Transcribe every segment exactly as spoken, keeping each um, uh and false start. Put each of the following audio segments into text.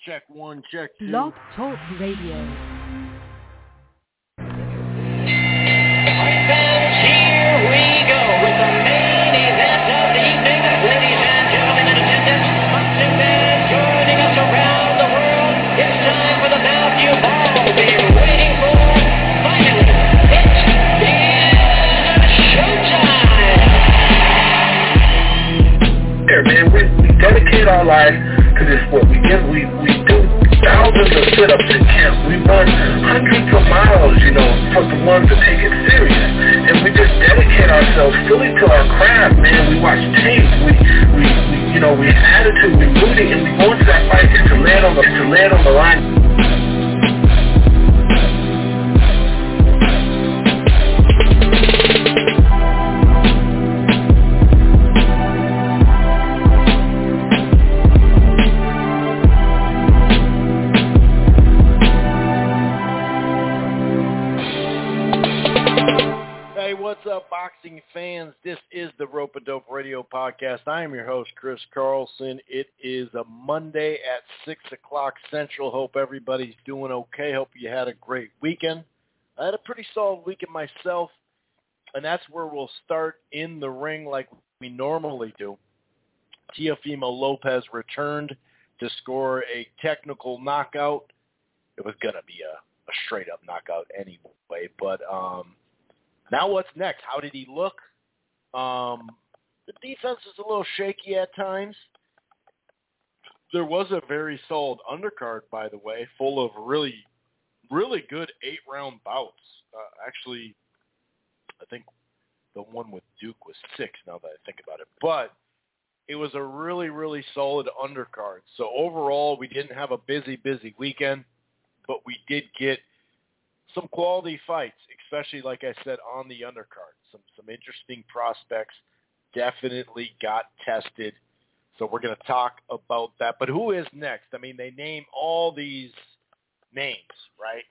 Check one, check two. Blog Talk Radio. Fans, here we go with the main event of the evening. Ladies and gentlemen in attendance, boxing fans joining us around the world. It's time for the bout you've all been waiting for. Finally, it is showtime. Here, man, we, we dedicate our lives to this sport. We give, we, we do thousands of sit-ups in camp. We run hundreds of miles, you know, for the ones that take it serious. And we just dedicate ourselves fully to our craft, man. We watch tape. We, we, we you know, we have attitude. We rooting, and we go into that fight just to land on the, to land on the line. What's up, boxing fans? This is the Rope A Dope Radio Podcast. I am your host, Chris Carlson. It is a Monday at six o'clock Central. Hope everybody's doing okay. Hope you had a great weekend. I had a pretty solid weekend myself, and that's where we'll start in the ring like we normally do. Teofimo Lopez returned to score a technical knockout. It was going to be a, a straight-up knockout anyway, but um, now what's next? How did he look? Um, the defense is a little shaky at times. There was a very solid undercard, by the way, full of really, really good eight-round bouts. Uh, actually, I think the one with Duke was six, now that I think about it. But it was a really, really solid undercard. So overall, we didn't have a busy, busy weekend, but we did get some quality fights, especially, like I said, on the undercard. Some some interesting prospects definitely got tested. So we're going to talk about that. But who is next? I mean, they name all these names, right?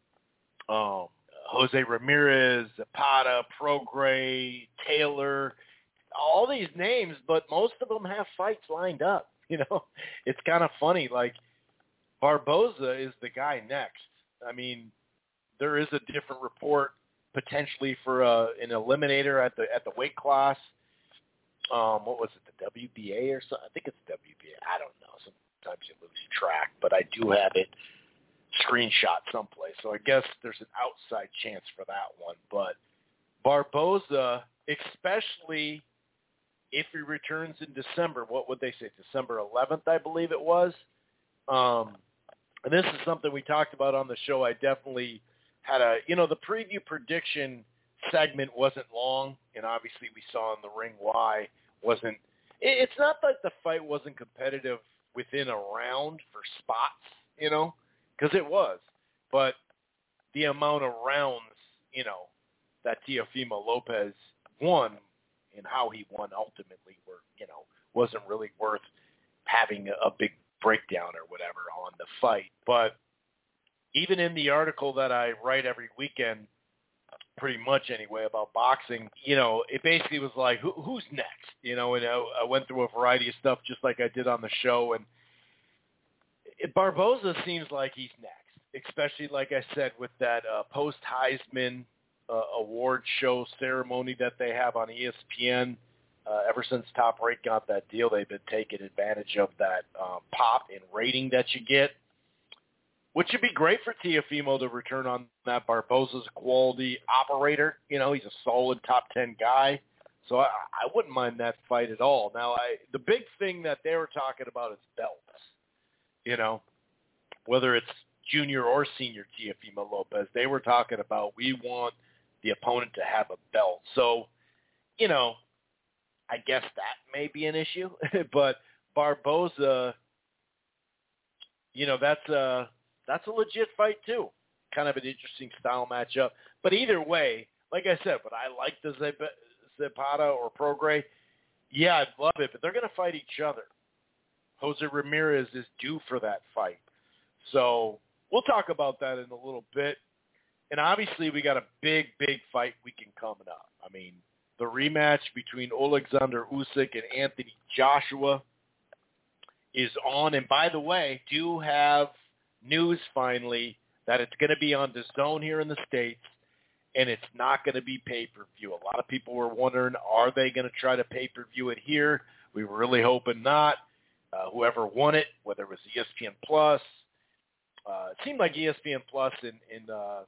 Um, Jose Ramirez, Zapata, Prograis, Taylor, all these names, but most of them have fights lined up. You know, it's kind of funny. Like, Barboza is the guy next. I mean, there is a different report potentially for uh, an eliminator at the at the weight class. Um, what was it, the W B A or something? I think it's W B A. I don't know. Sometimes you lose track, but I do have it screenshot someplace. So I guess there's an outside chance for that one. But Barboza, especially if he returns in December, what would they say, December eleventh, I believe it was. Um, and this is something we talked about on the show. I definitely had a, you know, the preview prediction segment wasn't long, and obviously we saw in the ring why wasn't. It's not that the fight wasn't competitive within a round for spots, you know, because it was, but the amount of rounds, you know, that Teofimo Lopez won and how he won ultimately were, you know, wasn't really worth having a, a big breakdown or whatever on the fight. But even in the article that I write every weekend, pretty much anyway, about boxing, you know, it basically was like, who, who's next? You know, and I, I went through a variety of stuff just like I did on the show, and it, Barboza seems like he's next, especially, like I said, with that uh, post-Heisman uh, award show ceremony that they have on E S P N. Uh, ever since Top Rank got that deal, they've been taking advantage of that um, pop and rating that you get, which would be great for Teofimo to return on that. Barboza's a quality operator. You know, he's a solid top ten guy. So I, I wouldn't mind that fight at all. Now, I, the big thing that they were talking about is belts. You know, whether it's junior or senior Teofimo Lopez, they were talking about we want the opponent to have a belt. So, you know, I guess that may be an issue. But Barboza, you know, that's a, that's a legit fight too. Kind of an interesting style matchup. But either way, like I said, but I like the Zapata or Prograis. Yeah, I'd love it, but they're going to fight each other. Jose Ramirez is due for that fight. So we'll talk about that in a little bit. And obviously we got a big, big fight weekend coming up. I mean, the rematch between Alexander Usyk and Anthony Joshua is on. And by the way, do have news finally that it's going to be on DAZN here in the States, and it's not going to be pay-per-view. A lot of people were wondering, are they going to try to pay-per-view it here? We were really hoping not. Uh, whoever won it, whether it was E S P N Plus, uh, it seemed like E S P N Plus and, and uh,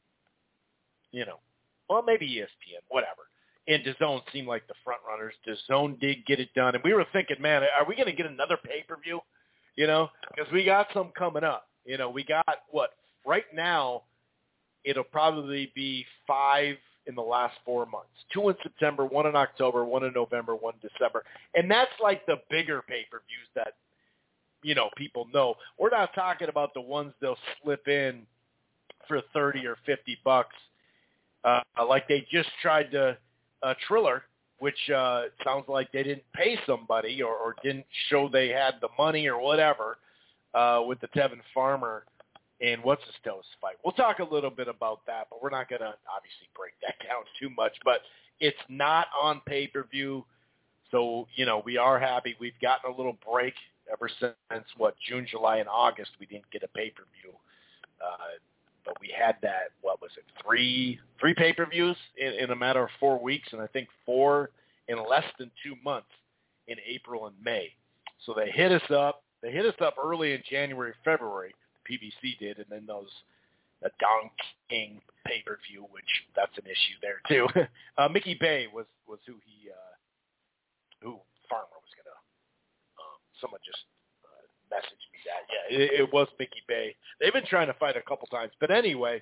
you know, well, maybe E S P N, whatever. And DAZN seemed like the front runners. DAZN did get it done. And we were thinking, man, are we going to get another pay-per-view? You know, because we got some coming up. You know, we got, what, right now, it'll probably be five in the last four months. Two in September, one in October, one in November, one in December. And that's like the bigger pay-per-views that, you know, people know. We're not talking about the ones they'll slip in for thirty or fifty bucks. Uh, like they just tried to uh, Triller, which uh, sounds like they didn't pay somebody or, or didn't show they had the money or whatever uh, with the Tevin Farmer and what's his toes fight. We'll talk a little bit about that, but we're not going to obviously break that down too much. But it's not on pay-per-view, so, you know, we are happy. We've gotten a little break ever since, what, June, July, and August. We didn't get a pay-per-view. Uh, but we had that, what was it, three three pay-per-views in, in a matter of four weeks, and I think four in less than two months in April and May. So they hit us up. They hit us up early in January, February. P B C did, and then those the Don King pay-per-view, which that's an issue there too. uh, Mickey Bay was, was who he uh, who Farmer was gonna. Um, someone just uh, messaged me that. Yeah, it, it was Mickey Bay. They've been trying to fight a couple times, but anyway,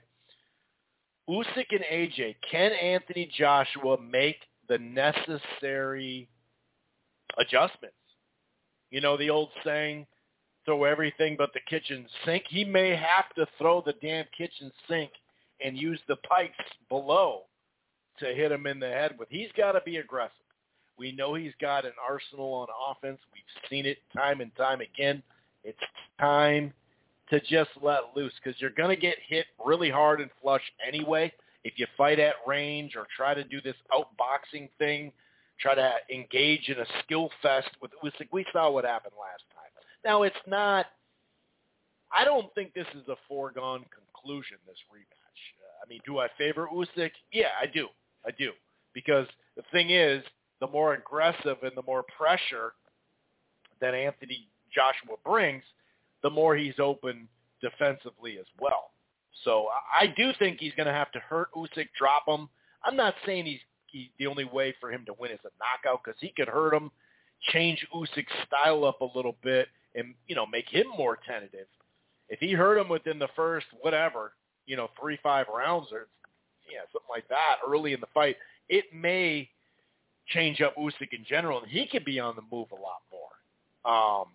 Usyk and A J, can Anthony Joshua make the necessary adjustments? You know the old saying, throw everything but the kitchen sink. He may have to throw the damn kitchen sink and use the pipes below to hit him in the head with. He's got to be aggressive. We know he's got an arsenal on offense. We've seen it time and time again. It's time to just let loose because you're going to get hit really hard and flush anyway. If you fight at range or try to do this outboxing thing, try to engage in a skill fest with Usyk, we saw what happened last time. Now, it's not – I don't think this is a foregone conclusion, this rematch. Uh, I mean, do I favor Usyk? Yeah, I do. I do. Because the thing is, the more aggressive and the more pressure that Anthony Joshua brings, the more he's open defensively as well. So I do think he's going to have to hurt Usyk, drop him. I'm not saying he's, he, the only way for him to win is a knockout because he could hurt him, change Usyk's style up a little bit, and, you know, make him more tentative. If he hurt him within the first, whatever, you know, three, five rounds or, yeah, something like that early in the fight, it may change up Usyk in general, and he could be on the move a lot more um,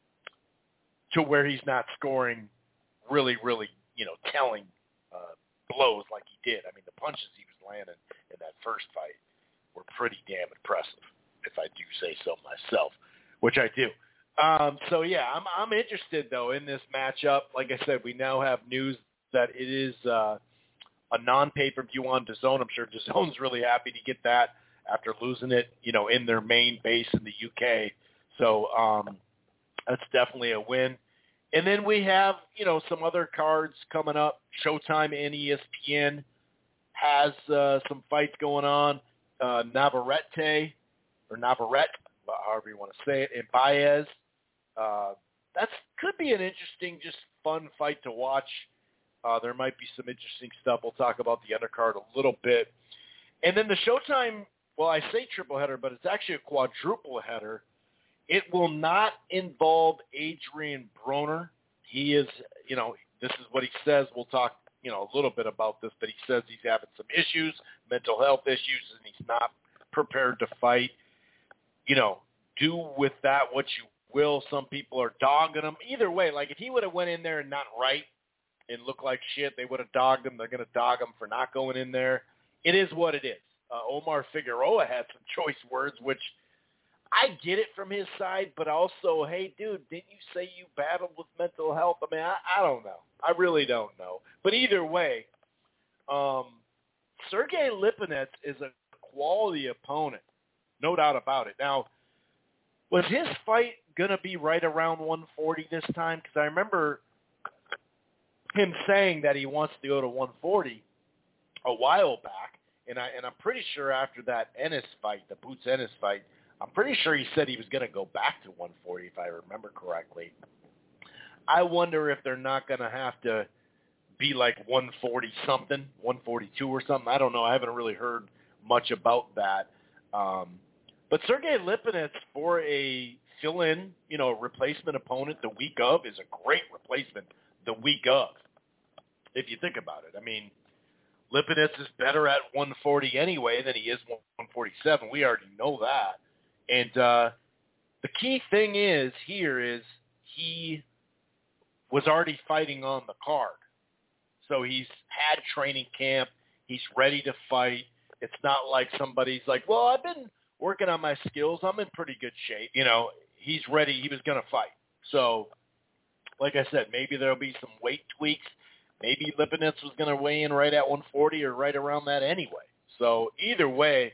to where he's not scoring really, really, you know, telling uh, blows like he did. I mean, the punches he was landing in that first fight were pretty damn impressive, if I do say so myself, which I do. Um, so, yeah, I'm I'm interested, though, in this matchup. Like I said, we now have news that it is uh, a non-pay-per-view on DAZN. I'm sure DAZN's really happy to get that after losing it, you know, in their main base in the U K. So um, that's definitely a win. And then we have, you know, some other cards coming up. Showtime and E S P N has uh, some fights going on. Uh, Navarrete, or Navarrete, however you want to say it, and Baez. Uh, that could be an interesting, just fun fight to watch. Uh, there might be some interesting stuff. We'll talk about the undercard a little bit. And then the Showtime, well, I say triple header, but it's actually a quadruple header. It will not involve Adrian Broner. He is, you know, this is what he says. We'll talk, you know, a little bit about this, but he says he's having some issues, mental health issues, and he's not prepared to fight. You know, do with that what you will. Some people are dogging him. Either way, like if he would have went in there and not right and looked like shit, they would have dogged him. They're going to dog him for not going in there. It is what it is. Uh, Omar Figueroa had some choice words, which I get it from his side, but also, hey, dude, didn't you say you battled with mental health? I mean, I, I don't know. I really don't know. But either way, um, Sergey Lipinets is a quality opponent, no doubt about it. Now, Was his fight going to be right around one forty this time? Because I remember him saying that he wants to go to one forty a while back, and, I, and I'm pretty sure after that Ennis fight, the Boots Ennis fight, I'm pretty sure he said he was going to go back to one forty, if I remember correctly. I wonder if they're not going to have to be like one forty-something, one forty-two or something. I don't know. I haven't really heard much about that. Um, but Sergey Lipinets for a fill-in, you know, replacement opponent the week of is a great replacement the week of, if you think about it. I mean, Lipinets is better at one forty anyway than he is one forty-seven. We already know that. And uh, the key thing is here is he was already fighting on the card. So he's had training camp. He's ready to fight. It's not like somebody's like, well, I've been working on my skills. I'm in pretty good shape. You know, he's ready. He was going to fight. So, like I said, maybe there'll be some weight tweaks. Maybe Lipinets was going to weigh in right at one forty or right around that anyway. So either way,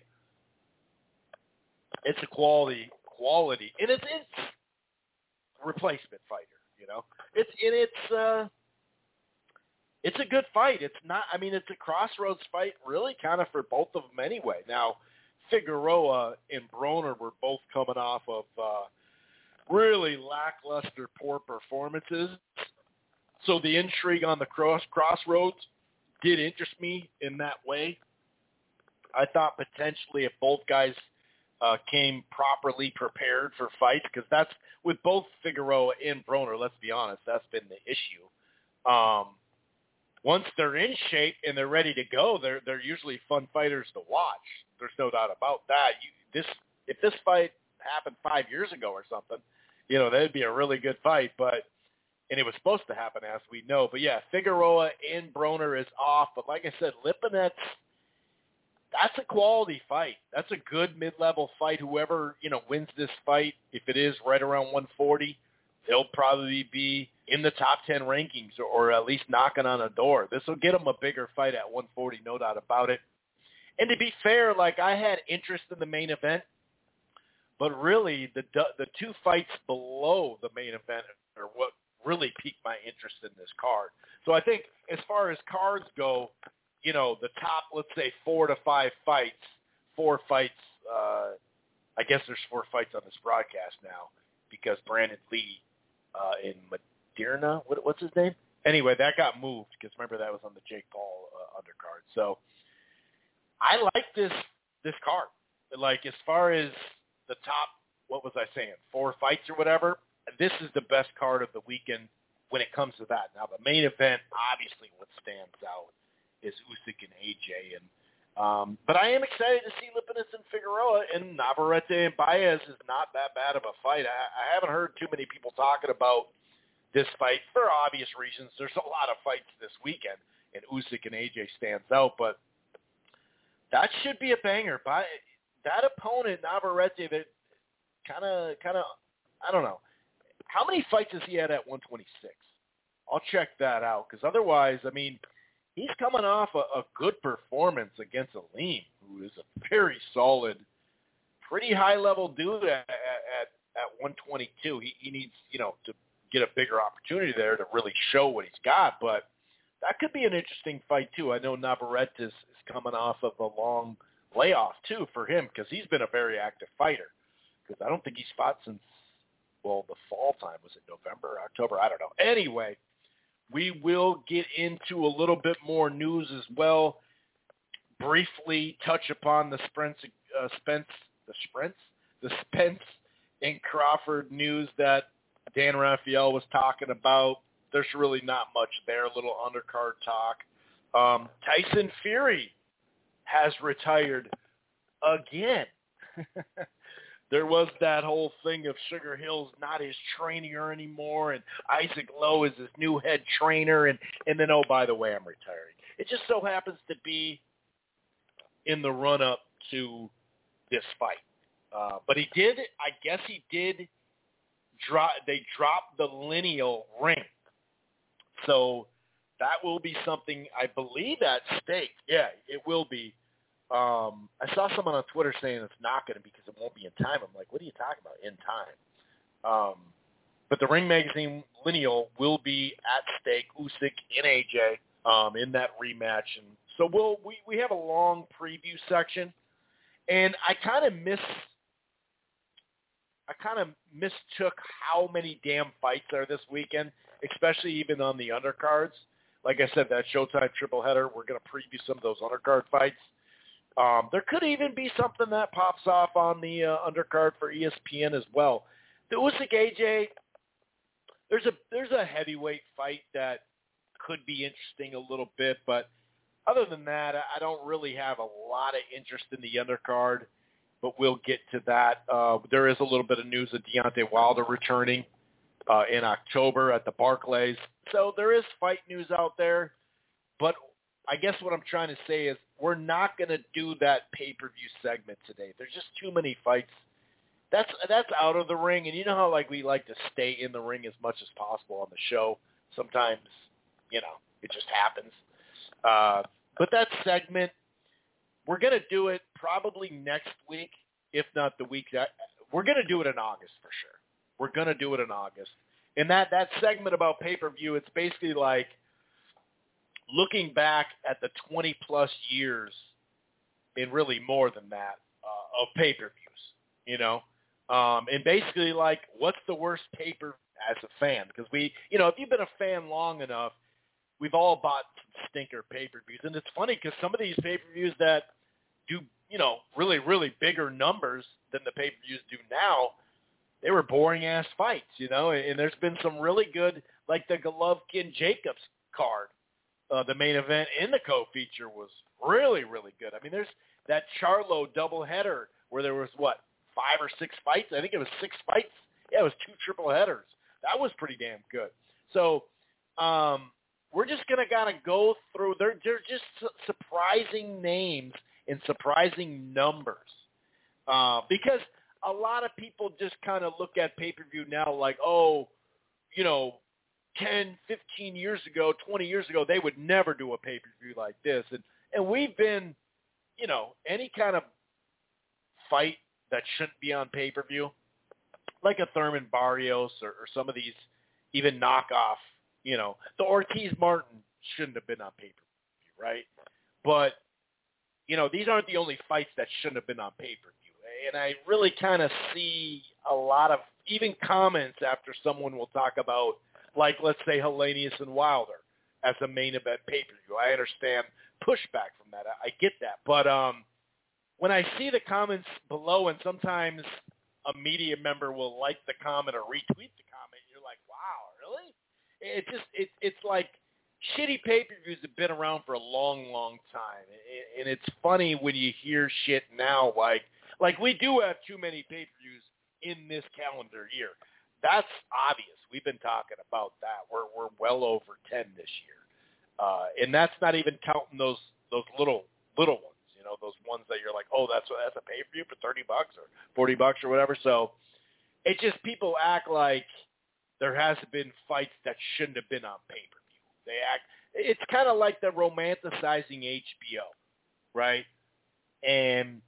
it's a quality, quality. And it's, it's replacement fighter, you know. It's, and it's, uh, It's a good fight. It's not, I mean, it's a crossroads fight really kind of for both of them anyway. Now, Figueroa and Broner were both coming off of uh, really lackluster, poor performances. So the intrigue on the cross crossroads did interest me in that way. I thought potentially if both guys uh, came properly prepared for fights, because that's, with both Figueroa and Broner, let's be honest, that's been the issue. Um, Once they're in shape and they're ready to go, they're they're usually fun fighters to watch. There's no doubt about that. You, this if this fight happened five years ago or something, you know, that'd be a really good fight. But and it was supposed to happen, as we know. But yeah, Figueroa and Broner is off. But like I said, Lipinets, that's a quality fight. That's a good mid-level fight. Whoever you know wins this fight, if it is right around one forty, they'll probably be in the top ten rankings or, or at least knocking on a door. This will get them a bigger fight at one forty, no doubt about it. And to be fair, like I had interest in the main event, but really the the two fights below the main event are what really piqued my interest in this card. So I think as far as cards go, you know, the top, let's say four to five fights, four fights, uh, I guess there's four fights on this broadcast now because Brandon Lee uh, in Moderna, what, what's his name? Anyway, that got moved because remember that was on the Jake Paul uh, undercard. So I like this this card. Like as far as the top, what was I saying, four fights or whatever, this is the best card of the weekend when it comes to that. Now the main event, obviously what stands out is Usyk and A J. And um, but I am excited to see Lipinets and Figueroa, and Navarrete and Baez is not that bad of a fight. I, I haven't heard too many people talking about this fight for obvious reasons. There's a lot of fights this weekend, and Usyk and A J stands out, but that should be a banger. By that opponent, Navarrete, that kind of, kind of, I don't know. How many fights has he had at one twenty-six? I'll check that out, because otherwise, I mean, he's coming off a, a good performance against Aleem, who is a very solid, pretty high-level dude at, at, at one twenty-two. He, he needs, you know, to get a bigger opportunity there to really show what he's got, but that could be an interesting fight, too. I know Navarrete is, is coming off of a long layoff, too, for him, because he's been a very active fighter, because I don't think he's fought since, well, the fall time. Was it November, October? I don't know. Anyway, we will get into a little bit more news as well. Briefly touch upon the Spence, uh, Spence, the Spence, the Spence and Crawford news that Dan Rafael was talking about. There's really not much there. A little undercard talk. Um, Tyson Fury has retired again. There was that whole thing of Sugar Hill's not his trainer anymore, and Isaac Lowe is his new head trainer, and, and then, oh, by the way, I'm retiring. It just so happens to be in the run-up to this fight. Uh, but he did, I guess he did, drop. they dropped the lineal ring. So that will be something, I believe, at stake. Yeah, it will be. Um, I saw someone on Twitter saying it's not going to be because it won't be in time. I'm like, what are you talking about, in time? Um, but the Ring Magazine Lineal will be at stake, Usyk and A J, um, in that rematch. And so we'll, we, we have a long preview section. And I kind of miss, I kind of mistook how many damn fights are this weekend, especially even on the undercards. Like I said, that Showtime triple header, we're going to preview some of those undercard fights. Um, there could even be something that pops off on the uh, undercard for E S P N as well. The Usyk A J, there's a there's a heavyweight fight that could be interesting a little bit, but other than that, I don't really have a lot of interest in the undercard. But we'll get to that. Uh, there is a little bit of news of Deontay Wilder returning uh, in October at the Barclays, so there is fight news out there. But I guess what I'm trying to say is we're not going to do that pay-per-view segment today. There's just too many fights. That's that's out of the ring, and you know how like we like to stay in the ring as much as possible on the show. Sometimes, you know, it just happens. Uh, but that segment, we're going to do it probably next week, if not the week that we're going to do it in August for sure. We're going to do it in August. And that, that segment about pay-per-view, it's basically like looking back at the twenty-plus years, and really more than that, uh, of pay-per-views, you know? Um, and basically, like, what's the worst pay-per as a fan? Because we, you know, if you've been a fan long enough, we've all bought some stinker pay-per-views. And it's funny because some of these pay-per-views that do, you know, really, really bigger numbers than the pay-per-views do now, they were boring-ass fights, you know? And there's been some really good, like the Golovkin-Jacobs card. Uh, the main event in the co-feature was really, really good. I mean, there's that Charlo doubleheader where there was, what, five or six fights? I think it was six fights. Yeah, it was two triple headers. That was pretty damn good. So um, we're just going to kind of go through. They're, they're just su- surprising names and surprising numbers uh, because a lot of people just kind of look at pay-per-view now like, oh, you know, ten, fifteen years ago, twenty years ago, they would never do a pay-per-view like this. And and we've been, you know, any kind of fight that shouldn't be on pay-per-view, like a Thurman Barrios or, or some of these even knockoff, you know, the Ortiz Martin shouldn't have been on pay-per-view, right? But, you know, these aren't the only fights that shouldn't have been on pay-per-view. And I really kind of see a lot of even comments after someone will talk about, like, let's say, Helenius and Wilder as a main event pay-per-view. I understand pushback from that. I, I get that. But um, when I see the comments below, and sometimes a media member will like the comment or retweet the comment, you're like, wow, really? It just it, it's like shitty pay-per-views have been around for a long, long time. And it's funny when you hear shit now, like, like we do have too many pay-per-views in this calendar year. That's obvious. We've been talking about that. We're we're well over ten this year, uh, and that's not even counting those those little little ones. You know, those ones that you're like, oh, that's that's a pay per view for thirty bucks or forty bucks or whatever. So it just people act like there hasn't been fights that shouldn't have been on pay per view. They act. It's kind of like the romanticizing H B O, right? And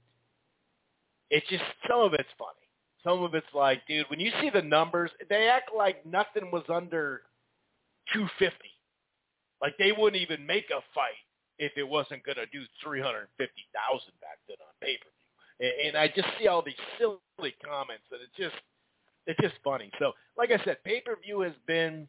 it's just some of it's funny. Some of it's like, dude, when you see the numbers, they act like nothing was under two fifty. Like they wouldn't even make a fight if it wasn't going to do three hundred fifty thousand back then on pay-per-view. And, and I just see all these silly comments, and it's just, it's just funny. So, like I said, pay-per-view has been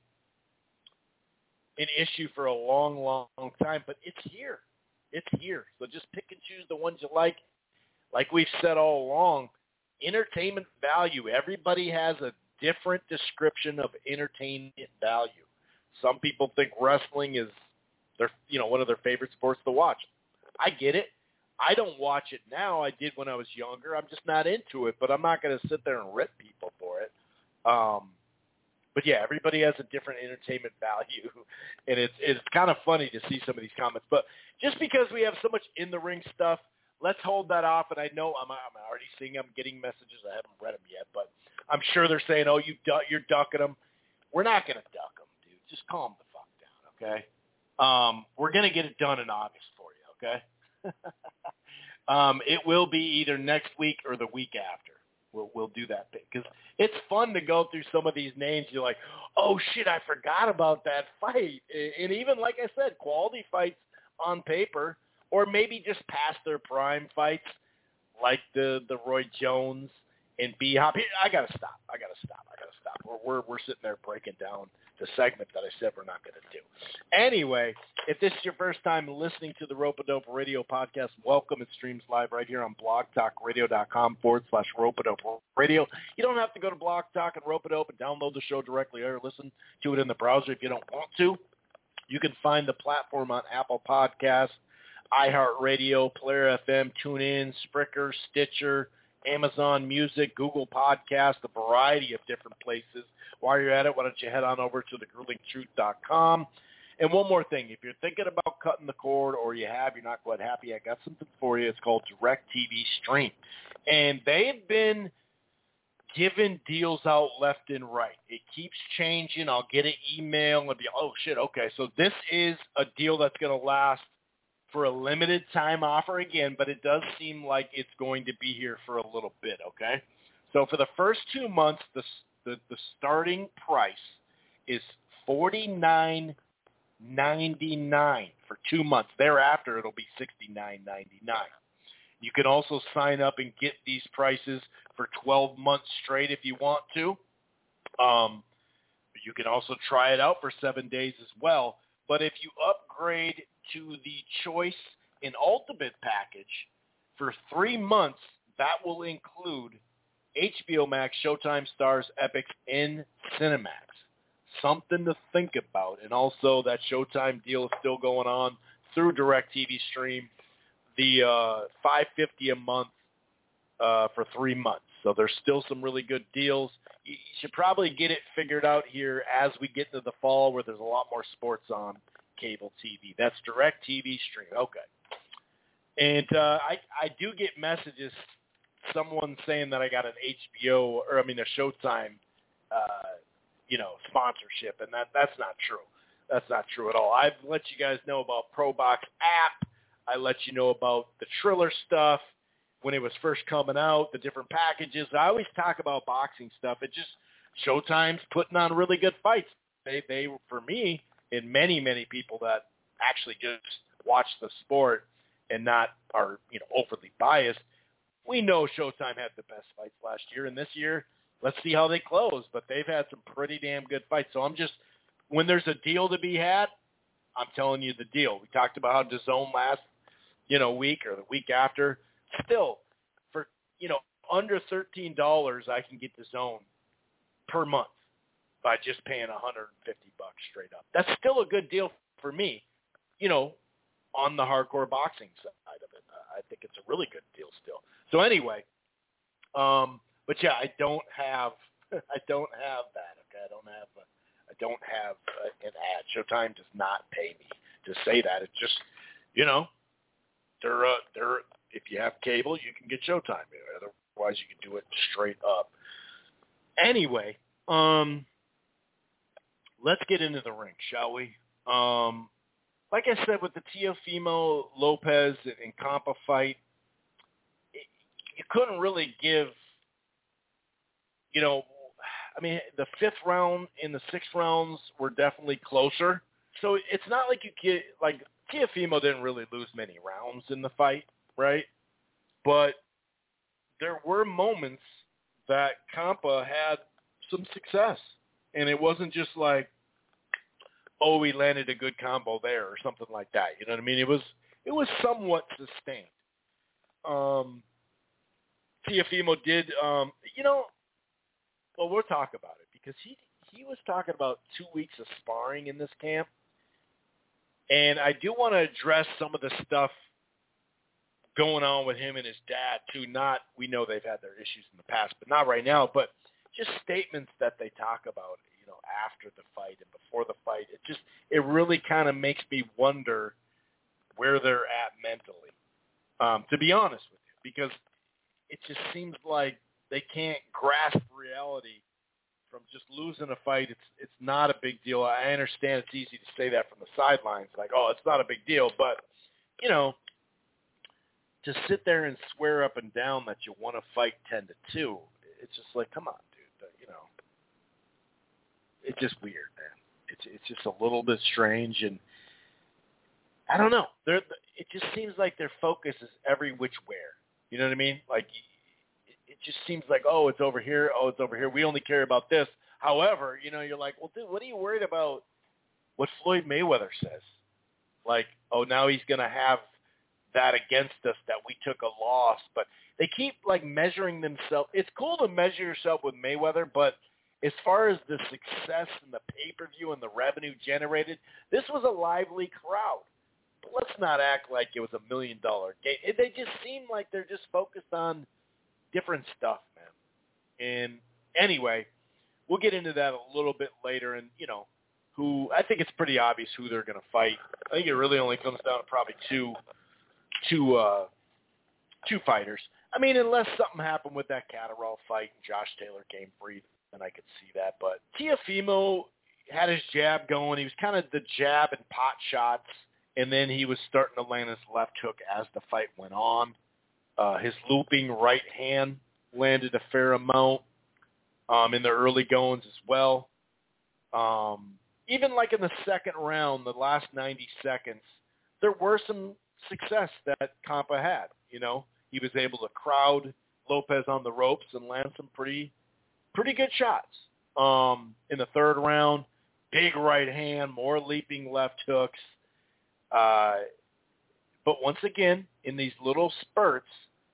an issue for a long, long time, but it's here. It's here. So just pick and choose the ones you like. Like we've said all along, entertainment value. Everybody has a different description of entertainment value. Some people think wrestling is their, you know, one of their favorite sports to watch. I get it. I don't watch it now. I did when I was younger. I'm just not into it, but I'm not going to sit there and rip people for it. Um, but yeah, everybody has a different entertainment value, and it's it's kind of funny to see some of these comments. But just because we have so much in the ring stuff, let's hold that off. And I know I'm, I'm already seeing I'm getting messages. I haven't read them yet, but I'm sure they're saying, "Oh, you du- you're ducking them." We're not going to duck them, dude. Just calm the fuck down, okay? Um, we're going to get it done in August for you, okay? Um, it will be either next week or the week after. We'll we'll do that thing because it's fun to go through some of these names. You're like, oh shit, I forgot about that fight. And even like I said, quality fights on paper, or maybe just past their prime fights, like the the Roy Jones and B Hop. I gotta stop. I gotta stop. I gotta stop. We're we're we're sitting there breaking down the segment that I said we're not going to do. Anyway, if this is your first time listening to the Rope-A-Dope Radio podcast, welcome. It streams live right here on blogtalkradio.com forward slash Rope-A-Dope Radio. You don't have to go to Blog Talk and Rope-A-Dope and download the show directly or listen to it in the browser if you don't want to. You can find the platform on Apple Podcasts, iHeartRadio, Player F M, TuneIn, Spreaker, Stitcher, Amazon Music, Google Podcast, a variety of different places. While you're at it, why don't you head on over to the grueling truth dot com. And one more thing, if you're thinking about cutting the cord or you have, you're not quite happy, I got something for you. It's called DirecTV Stream. And they've been giving deals out left and right. It keeps changing. I'll get an email and be, oh, shit, okay. So this is a deal that's going to last for a limited time offer again, but it does seem like it's going to be here for a little bit, okay? So for the first two months, the the, the starting price is forty-nine ninety-nine for two months. Thereafter, it'll be sixty-nine ninety-nine. You can also sign up and get these prices for twelve months straight if you want to. Um, you can also try it out for seven days as well. But if you upgrade to the Choice and Ultimate package for three months, that will include H B O Max, Showtime, Stars, Epix, and Cinemax. Something to think about. And also that Showtime deal is still going on through DirecTV Stream. The uh, five dollars and fifty cents a month uh, for three months. So there's still some really good deals. You should probably get it figured out here as we get into the fall where there's a lot more sports on cable T V. That's DirecTV Stream. Okay. And uh, I, I do get messages, someone saying that I got an H B O, or I mean a Showtime, uh, you know, sponsorship, and that, that's not true. That's not true at all. I've let you guys know about ProBox app. I let you know about the Triller stuff when it was first coming out, the different packages. I always talk about boxing stuff. It just, Showtime's putting on really good fights. They, they, for me, and many, many people that actually just watch the sport and not are, you know, overly biased, we know Showtime had the best fights last year, and this year, let's see how they close. But they've had some pretty damn good fights. So I'm just, when there's a deal to be had, I'm telling you the deal. We talked about how DAZN last, you know, week or the week after. Still, for, you know, under thirteen dollars, I can get DAZN per month by just paying one hundred fifty bucks straight up. That's still a good deal for me, you know, on the hardcore boxing side of it. Uh, I think it's a really good deal still. So anyway, um, but yeah, I don't have, I don't have that. Okay, I don't have, a, I don't have a, an ad. Showtime does not pay me to say that. It's just, you know, they're, uh, they're. If you have cable, you can get Showtime. Otherwise, you can do it straight up. Anyway, um, let's get into the ring, shall we? Um, like I said, with the Teofimo Lopez and Campa fight, it, you couldn't really give, you know, I mean, the fifth round and the sixth rounds were definitely closer. So it's not like you get, like, Teofimo didn't really lose many rounds in the fight, right? But there were moments that Campa had some success. And it wasn't just like, oh, he landed a good combo there or something like that. You know what I mean? It was it was somewhat sustained. Um, Teofimo did, um, you know, well, we'll talk about it because he he was talking about two weeks of sparring in this camp. And I do want to address some of the stuff going on with him and his dad, too. Not, we know they've had their issues in the past, but not right now. But just statements that they talk about, you know, after the fight and before the fight. It just, it really kind of makes me wonder where they're at mentally, um, to be honest with you, because it just seems like they can't grasp reality from just losing a fight. It's it's not a big deal. I understand it's easy to say that from the sidelines, like, oh, it's not a big deal. But, you know, to sit there and swear up and down that you want to fight ten to two, it's just like, come on, dude. You know, it's just weird, man. It's it's just a little bit strange, and I don't know. They're, it just seems like their focus is every which where. You know what I mean? Like, it, it just seems like, oh, it's over here. Oh, it's over here. We only care about this. However, you know, you're like, well, dude, what are you worried about what Floyd Mayweather says? Like, oh, now he's going to have that against us, that we took a loss. But they keep, like, measuring themselves. It's cool to measure yourself with Mayweather, but as far as the success and the pay-per-view and the revenue generated, this was a lively crowd. But let's not act like it was a million-dollar game. It, they just seem like they're just focused on different stuff, man. And anyway, we'll get into that a little bit later. And, you know, who I think it's pretty obvious who they're going to fight. I think it really only comes down to probably two, two, uh, two fighters. I mean, unless something happened with that Catterall fight and Josh Taylor came free, then I could see that. But Teofimo had his jab going. He was kind of the jab and pot shots, and then he was starting to land his left hook as the fight went on. Uh, his looping right hand landed a fair amount um, in the early goings as well. Um, even like in the second round, the last ninety seconds, there were some success that Campa had. You know, he was able to crowd Lopez on the ropes and land some pretty pretty good shots. Um, in the third round, big right hand, more leaping left hooks. Uh, but once again, in these little spurts,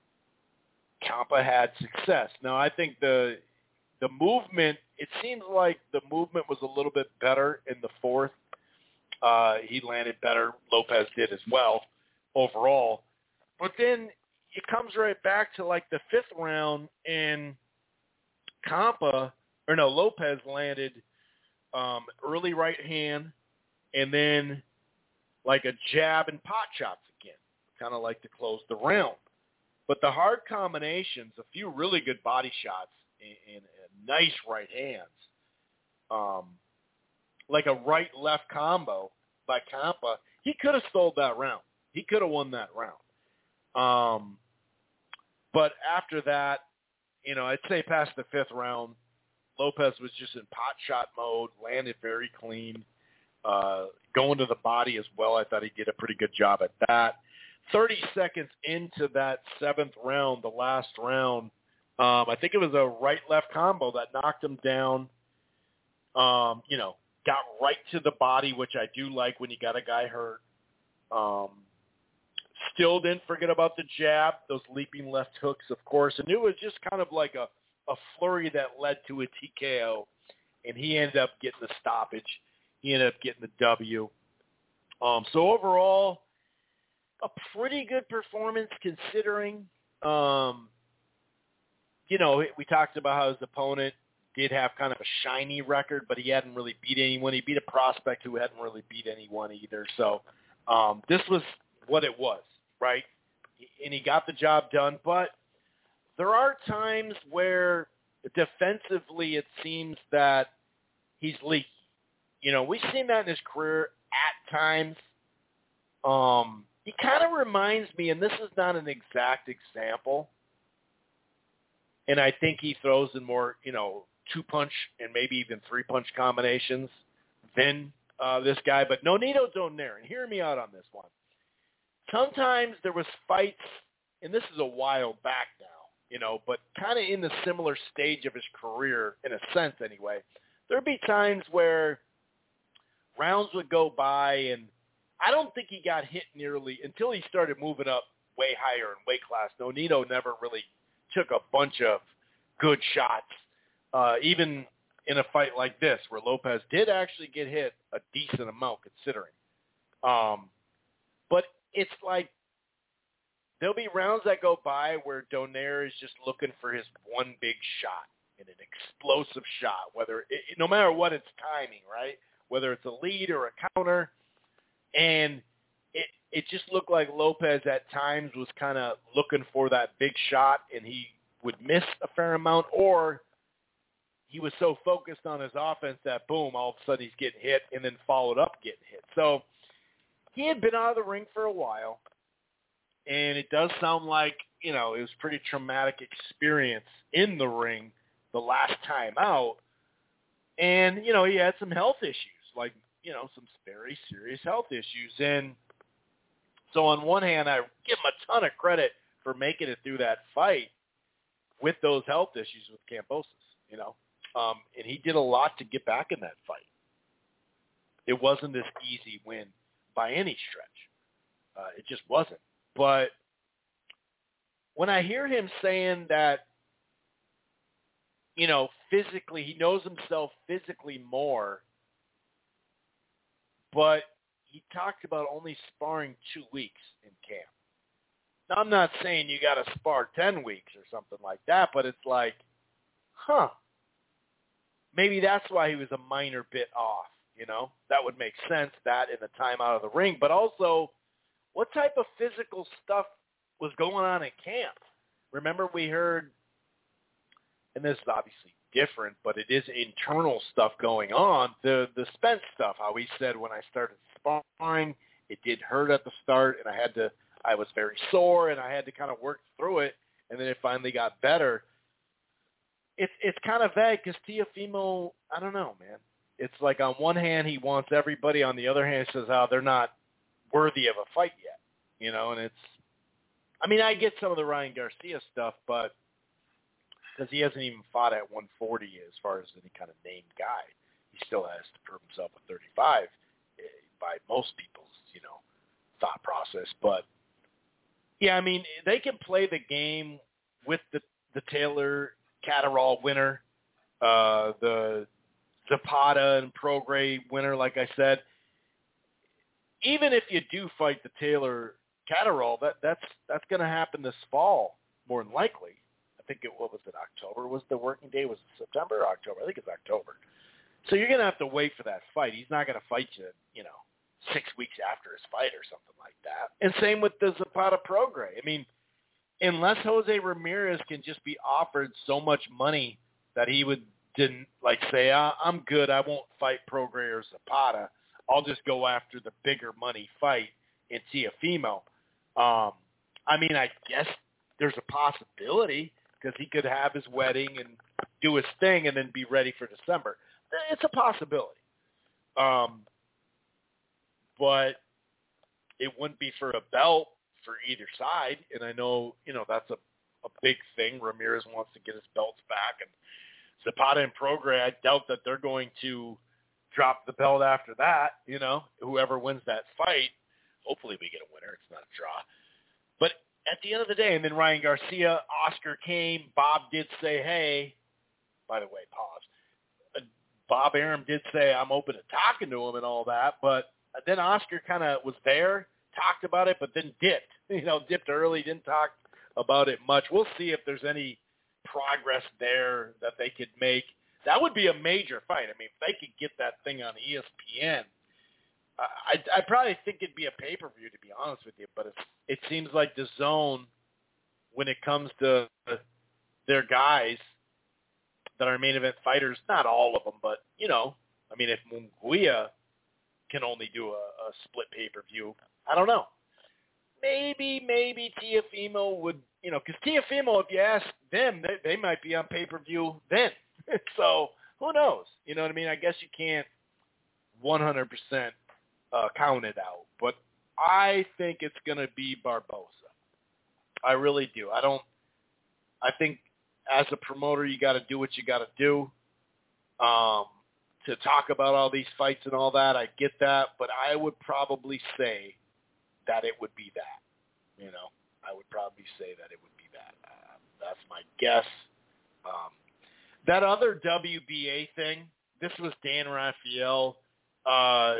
Campa had success. Now, I think the the movement, it seems like the movement was a little bit better in the fourth. Uh, he landed better. Lopez did as well overall. But then it comes right back to like the fifth round, and Campa, or no, Lopez landed um, early right hand, and then like a jab and pot shots again, kind of like to close the round. But the hard combinations, a few really good body shots, and, and, and nice right hands, um, like a right-left combo by Campa, he could have stole that round. He could have won that round. Um, but after that, you know, I'd say past the fifth round, Lopez was just in pot shot mode, landed very clean, uh, going to the body as well. I thought he did a pretty good job at that. thirty seconds into that seventh round, the last round, um, I think it was a right-left combo that knocked him down, um, you know, got right to the body, which I do like when you got a guy hurt. Um, still didn't forget about the jab, those leaping left hooks, of course. And it was just kind of like a, a flurry that led to a T K O, and he ended up getting the stoppage. He ended up getting the W. Um, so overall, a pretty good performance considering, um, you know, we talked about how his opponent did have kind of a shiny record, but he hadn't really beat anyone. He beat a prospect who hadn't really beat anyone either. So um, this was what it was, right? And he got the job done. But there are times where defensively it seems that he's leaky. You know, we've seen that in his career at times. Um, he kind of reminds me, and this is not an exact example, and I think he throws in more, you know, two-punch and maybe even three-punch combinations than uh, this guy. But Nonito Donaire, and hear me out on this one. Sometimes there was fights, and this is a while back now, you know, but kind of in the similar stage of his career, in a sense anyway, there'd be times where rounds would go by, and I don't think he got hit nearly until he started moving up way higher in weight class. Nonito never really took a bunch of good shots, uh, even in a fight like this, where Lopez did actually get hit a decent amount considering. Um, but it's like there'll be rounds that go by where Donaire is just looking for his one big shot and an explosive shot, whether it, no matter what its timing, right? Whether it's a lead or a counter. And it it just looked like Lopez at times was kind of looking for that big shot, and he would miss a fair amount, or he was so focused on his offense that, boom, all of a sudden he's getting hit and then followed up getting hit. So he had been out of the ring for a while, and it does sound like, you know, it was a pretty traumatic experience in the ring the last time out. And, you know, he had some health issues, like, you know, some very serious health issues. And so on one hand, I give him a ton of credit for making it through that fight with those health issues with Kambosos, you know. Um, and he did a lot to get back in that fight. It wasn't this easy win by any stretch. Uh, it just wasn't. But when I hear him saying that, you know, physically, he knows himself physically more, but he talked about only sparring two weeks in camp. Now, I'm not saying you got to spar ten weeks or something like that, but it's like, huh, maybe that's why he was a minor bit off, you know? That would make sense, that and the time out of the ring. But also, what type of physical stuff was going on in camp? Remember we heard, and this is obviously different, but it is internal stuff going on, the the Spence stuff, how he said, when I started sparring, it did hurt at the start, and I had to, I was very sore, and I had to kind of work through it, and then it finally got better. It's it's kind of vague because Teofimo, I don't know, man. It's like on one hand he wants everybody, on the other hand he says, oh, they're not worthy of a fight yet, you know, and it's, I mean, I get some of the Ryan Garcia stuff, but because he hasn't even fought at one forty as far as any kind of named guy. He still has to prove himself at thirty-five by most people's, you know, thought process. But, yeah, I mean, they can play the game with the, the Taylor Catterall winner, uh, the Zapata and Prograis winner, like I said. Even if you do fight the Taylor Catterall, that that's that's going to happen this fall, more than likely. I think it what was it October was the working day? Was it September or October? I think it's October. So you're going to have to wait for that fight. He's not going to fight you, you know, six weeks after his fight or something like that. And same with the Zapata Prograis. I mean, unless Jose Ramirez can just be offered so much money that he would didn't like say, ah, I'm good, I won't fight Prograis or Zapata. I'll just go after the bigger money fight in Teofimo. Um, I mean, I guess there's a possibility because he could have his wedding and do his thing and then be ready for December. It's a possibility. Um, but it wouldn't be for a belt for either side. And I know, you know, that's a, a big thing. Ramirez wants to get his belts back. And Zapata and Prograis, I doubt that they're going to drop the belt after that, you know, whoever wins that fight. Hopefully we get a winner. It's not a draw. But at the end of the day, and then Ryan Garcia, Oscar came. Bob did say, hey, by the way, pause. Uh, Bob Arum did say, I'm open to talking to him and all that. But then Oscar kind of was there, talked about it, but then dipped. You know, dipped early, didn't talk about it much. We'll see if there's any progress there that they could make. That would be a major fight. I mean, if they could get that thing on E S P N, uh, I I probably think it'd be a pay-per-view, to be honest with you. But it's, it seems like the zone, when it comes to their guys that are main event fighters, not all of them, but, you know, I mean, if Munguia can only do a, a split pay-per-view, I don't know. Maybe, maybe Teofimo would, you know, because Teofimo, if you ask them, they, they might be on pay-per-view then. So who knows? You know what I mean? I guess you can't one hundred percent uh, count it out. But I think it's going to be Barboza. I really do. I don't – I think as a promoter, you got to do what you got to do. Um, to talk about all these fights and all that, I get that. But I would probably say that it would be that. You know, I would probably say that it would be that. Uh, that's my guess. Um, that other W B A thing, this was Dan Raphael. Uh,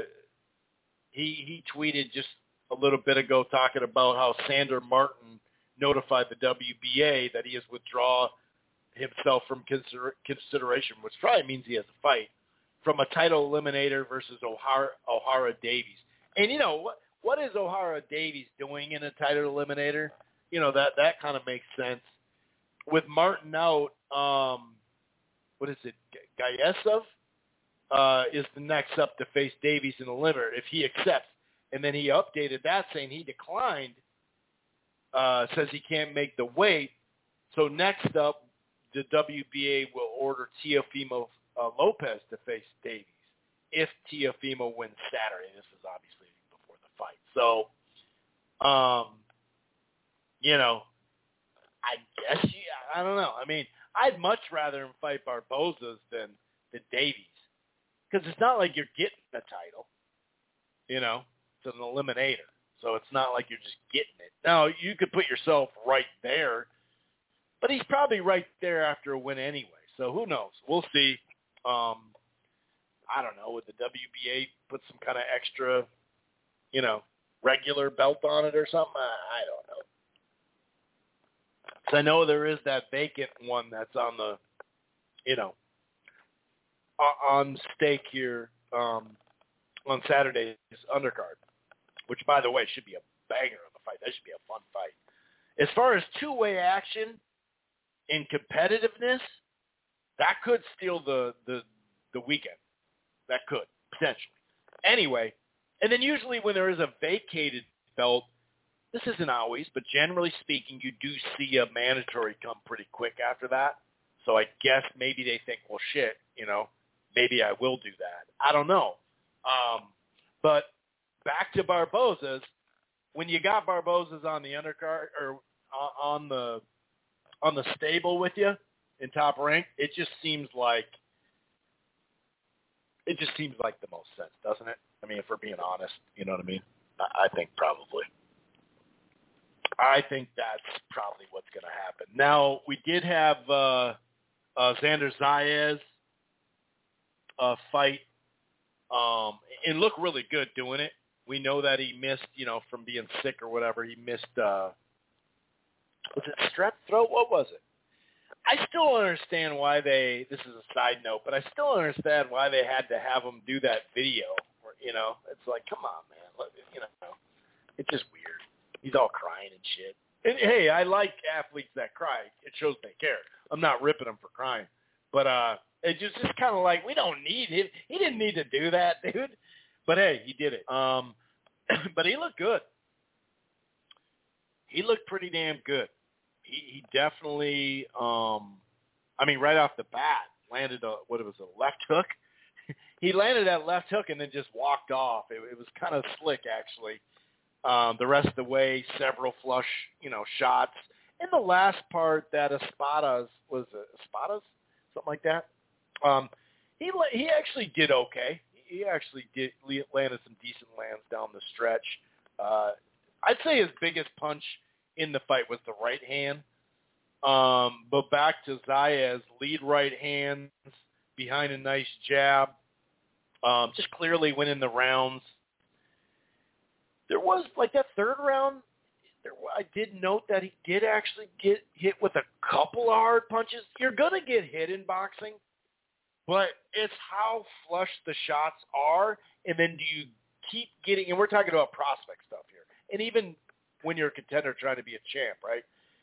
he he tweeted just a little bit ago talking about how Sander Martin notified the W B A that he has withdrawn himself from consider- consideration, which probably means he has a fight, from a title eliminator versus O'Hara, O'Hara Davies. And, you know, what what is O'Hara Davies doing in a title eliminator? You know, that, that kind of makes sense. With Martin out, um, what is it, Gayesov uh, is the next up to face Davies in the limiter if he accepts. And then he updated that saying he declined uh, says he can't make the weight. So next up, the W B A will order Teofimo uh, Lopez to face Davies if Teofimo wins Saturday. This is obviously before the fight. So, um, you know, I guess, yeah, I don't know. I mean, I'd much rather him fight Barboza's than, than Davies because it's not like you're getting the title. You know, it's an eliminator. So it's not like you're just getting it. Now, you could put yourself right there, but he's probably right there after a win anyway. So who knows? We'll see. Um, I don't know. Would the W B A put some kind of extra, you know, regular belt on it or something? I don't know. Because I know there is that vacant one that's on the, you know, on stake here um, on Saturday's undercard, which, by the way, should be a banger of a fight. That should be a fun fight. As far as two-way action in competitiveness, that could steal the, the, the weekend. That could, potentially. Anyway, and then usually when there is a vacated belt, this isn't always, but generally speaking, you do see a mandatory come pretty quick after that. So I guess maybe they think, well, shit, you know, maybe I will do that. I don't know. Um, but back to Barboza's, when you got Barboza's on the undercard or on the on the stable with you in Top Rank, it just seems like it just seems like the most sense, doesn't it? I mean, if we're being honest, you know what I mean? I, I think probably. I think that's probably what's going to happen. Now, we did have uh, uh, Xander Zayas uh, fight um, and look really good doing it. We know that he missed, you know, from being sick or whatever. He missed, uh, was it strep throat? What was it? I still don't understand why they, this is a side note, but I still don't understand why they had to have him do that video. Or, you know, it's like, come on, man. Let, you know, it's just weird. He's all crying and shit. And, hey, I like athletes that cry. It shows they care. I'm not ripping them for crying. But uh, it's just, just kind of like, we don't need him. He didn't need to do that, dude. But, hey, he did it. Um, but he looked good. He looked pretty damn good. He, he definitely, um, I mean, right off the bat, landed a, what it was, a left hook. He landed that left hook and then just walked off. It, it was kind of slick, actually. Um, the rest of the way, several flush, you know, shots. In the last part, that Espadas, was it Espadas? Something like that. Um, he he actually did okay. He actually did landed some decent lands down the stretch. Uh, I'd say his biggest punch in the fight was the right hand. Um, but back to Zayas, lead right hands behind a nice jab. Um, just clearly winning the rounds. There was, like, that third round, there, I did note that he did actually get hit with a couple of hard punches. You're going to get hit in boxing, but it's how flush the shots are, and then do you keep getting, and we're talking about prospect stuff here, and even when you're a contender trying to be a champ, right?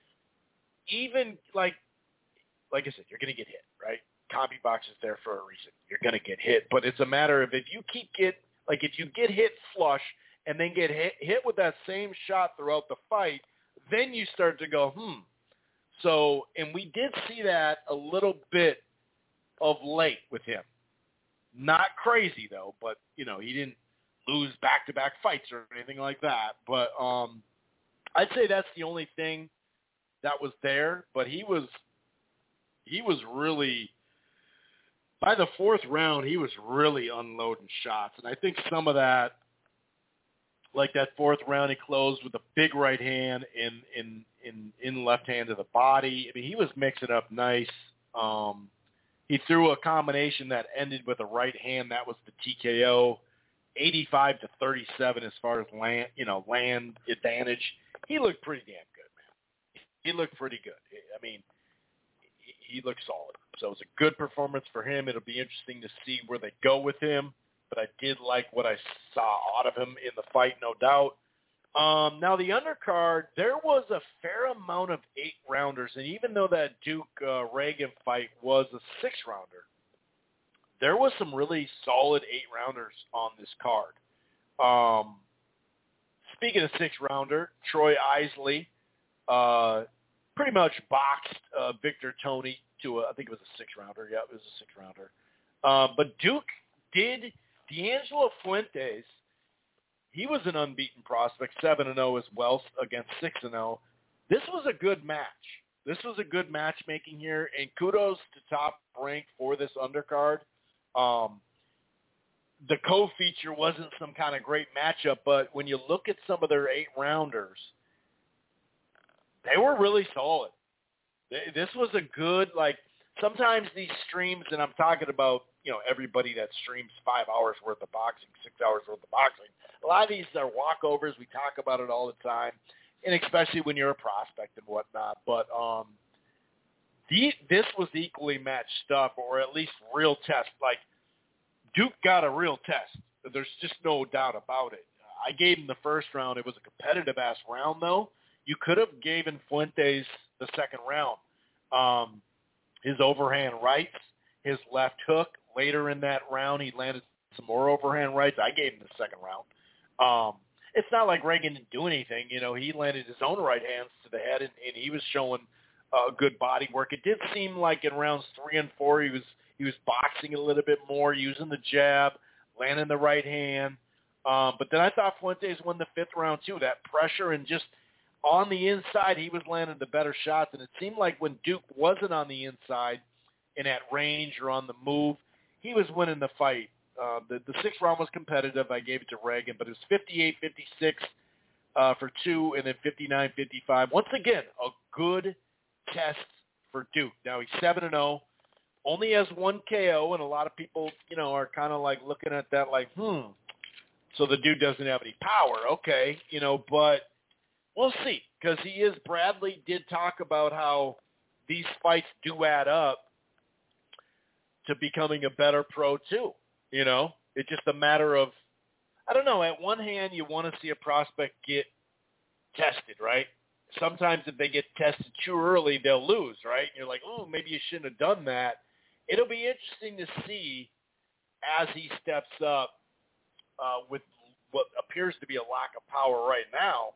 Even, like, like I said, you're going to get hit, right? CompuBox is there for a reason. You're going to get hit, but it's a matter of if you keep get, like, if you get hit flush, and then get hit, hit with that same shot throughout the fight, then you start to go, hmm. So, and we did see that a little bit of late with him. Not crazy, though, but, you know, he didn't lose back-to-back fights or anything like that. But um, I'd say that's the only thing that was there. But he was, he was really, by the fourth round, he was really unloading shots. And I think some of that, like that fourth round, he closed with a big right hand in in in, in left hand to the body. I mean, he was mixing up nice. Um, he threw a combination that ended with a right hand. That was the T K O, eighty-five to thirty-seven as far as land, you know, land advantage. He looked pretty damn good, man. He looked pretty good. I mean, he, he looked solid. So it was a good performance for him. It'll be interesting to see where they go with him. But I did like what I saw out of him in the fight, no doubt. Um, now, the undercard, there was a fair amount of eight-rounders, and even though that Duke-Reagan uh, fight was a six-rounder, there was some really solid eight-rounders on this card. Um, speaking of six-rounder, Troy Isley uh, pretty much boxed uh, Victor Tony to a, I think it was a six-rounder. Yeah, it was a six-rounder. Uh, but Duke did D'Angelo Fuentes. He was an unbeaten prospect, seven and oh as well against six and oh. This was a good match. This was a good matchmaking here, and kudos to Top Rank for this undercard. Um, the co-feature wasn't some kind of great matchup, but when you look at some of their eight-rounders, they were really solid. This was a good, like, sometimes these streams, and I'm talking about, you know, everybody that streams five hours worth of boxing, six hours worth of boxing. A lot of these are walkovers. We talk about it all the time, and especially when you're a prospect and whatnot. But um, the, this was equally matched stuff, or at least real test. Like, Duke got a real test. There's just no doubt about it. I gave him the first round. It was a competitive-ass round, though. You could have given Fuentes the second round. Um, his overhand rights, his left hook. Later in that round, he landed some more overhand rights. I gave him the second round. Um, it's not like Reagan didn't do anything. You know, he landed his own right hands to the head, and, and he was showing uh, good body work. It did seem like in rounds three and four, he was he was boxing a little bit more, using the jab, landing the right hand. Um, but then I thought Fuentes won the fifth round too. That pressure and just on the inside, he was landing the better shots. And it seemed like when Duke wasn't on the inside and at range or on the move, he was winning the fight. Uh, the, the sixth round was competitive. I gave it to Reagan, but it was fifty-eight fifty-six uh, for two and then fifty-nine fifty-five. Once again, a good test for Duke. Now he's seven and oh, only has one K O, and a lot of people, you know, are kind of like looking at that like, hmm, so the dude doesn't have any power. Okay, you know, but we'll see, because he is, Bradley did talk about how these fights do add up to becoming a better pro too. You know, it's just a matter of, I don't know, at one hand, you want to see a prospect get tested, right? Sometimes if they get tested too early, they'll lose, right? And you're like, oh, maybe you shouldn't have done that. It'll be interesting to see as he steps up uh, with what appears to be a lack of power right now.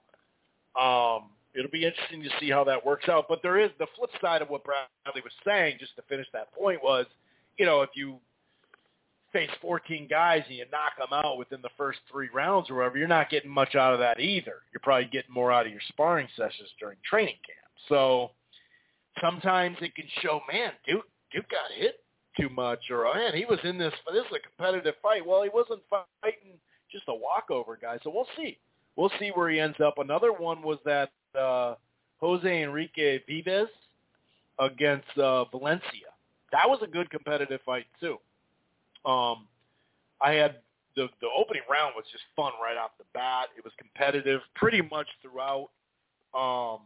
Um, it'll be interesting to see how that works out. But there is the flip side of what Bradley was saying, just to finish that point, was, you know, if you face fourteen guys and you knock them out within the first three rounds or whatever, you're not getting much out of that either. You're probably getting more out of your sparring sessions during training camp. So sometimes it can show, man, Duke, Duke got hit too much, or, oh, man, he was in this, this is a competitive fight. Well, he wasn't fighting just a walkover guy. So we'll see. We'll see where he ends up. Another one was that uh, Jose Enrique Vives against uh, Valencia. That was a good competitive fight too. Um, I had the the opening round was just fun right off the bat. It was competitive pretty much throughout. Um,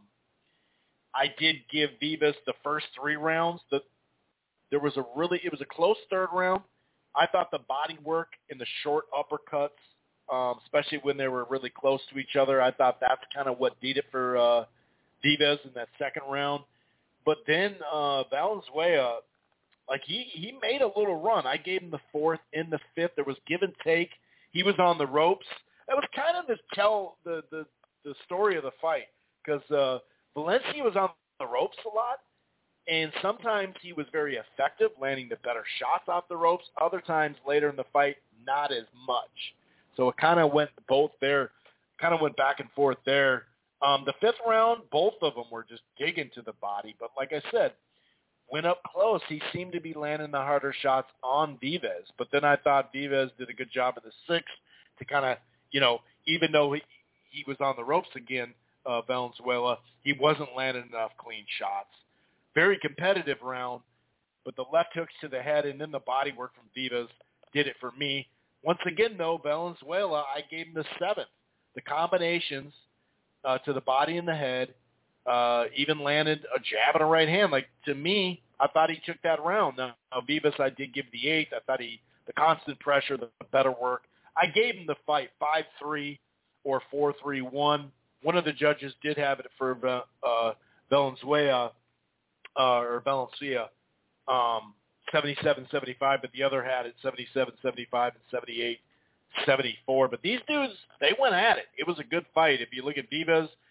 I did give Vives the first three rounds. The, there was a really it was a close third round. I thought the body work in the short uppercuts, um, especially when they were really close to each other, I thought that's kind of what did it for uh, Vives in that second round. But then uh, Valenzuela, like he, he made a little run. I gave him the fourth in the fifth. There was give and take. He was on the ropes. That was kind of the tell the the, the story of the fight, because uh, Valencia was on the ropes a lot, and sometimes he was very effective, landing the better shots off the ropes. Other times later in the fight, not as much. So it kind of went both there, kind of went back and forth there. Um, the fifth round, both of them were just digging to the body. But like I said, went up close. He seemed to be landing the harder shots on Vives. But then I thought Vives did a good job in the sixth to kind of, you know, even though he, he was on the ropes again, uh, Valenzuela, he wasn't landing enough clean shots. Very competitive round, but the left hooks to the head and then the body work from Vives did it for me. Once again, though, Valenzuela, I gave him the seventh. The combinations uh, to the body and the head, uh, even landed a jab and a right hand. Like, to me, I thought he took that round. Now, Vives, I did give the eighth. I thought he, the constant pressure, the better work. I gave him the fight five three or four three one. One of the judges did have it for uh, Valenzuela, uh, or Valencia, um, seventy-seven seventy-five, but the other had it seventy-seven seventy-five and seventy-eight seventy-four. But these dudes, they went at it. It was a good fight. If you look at Vives,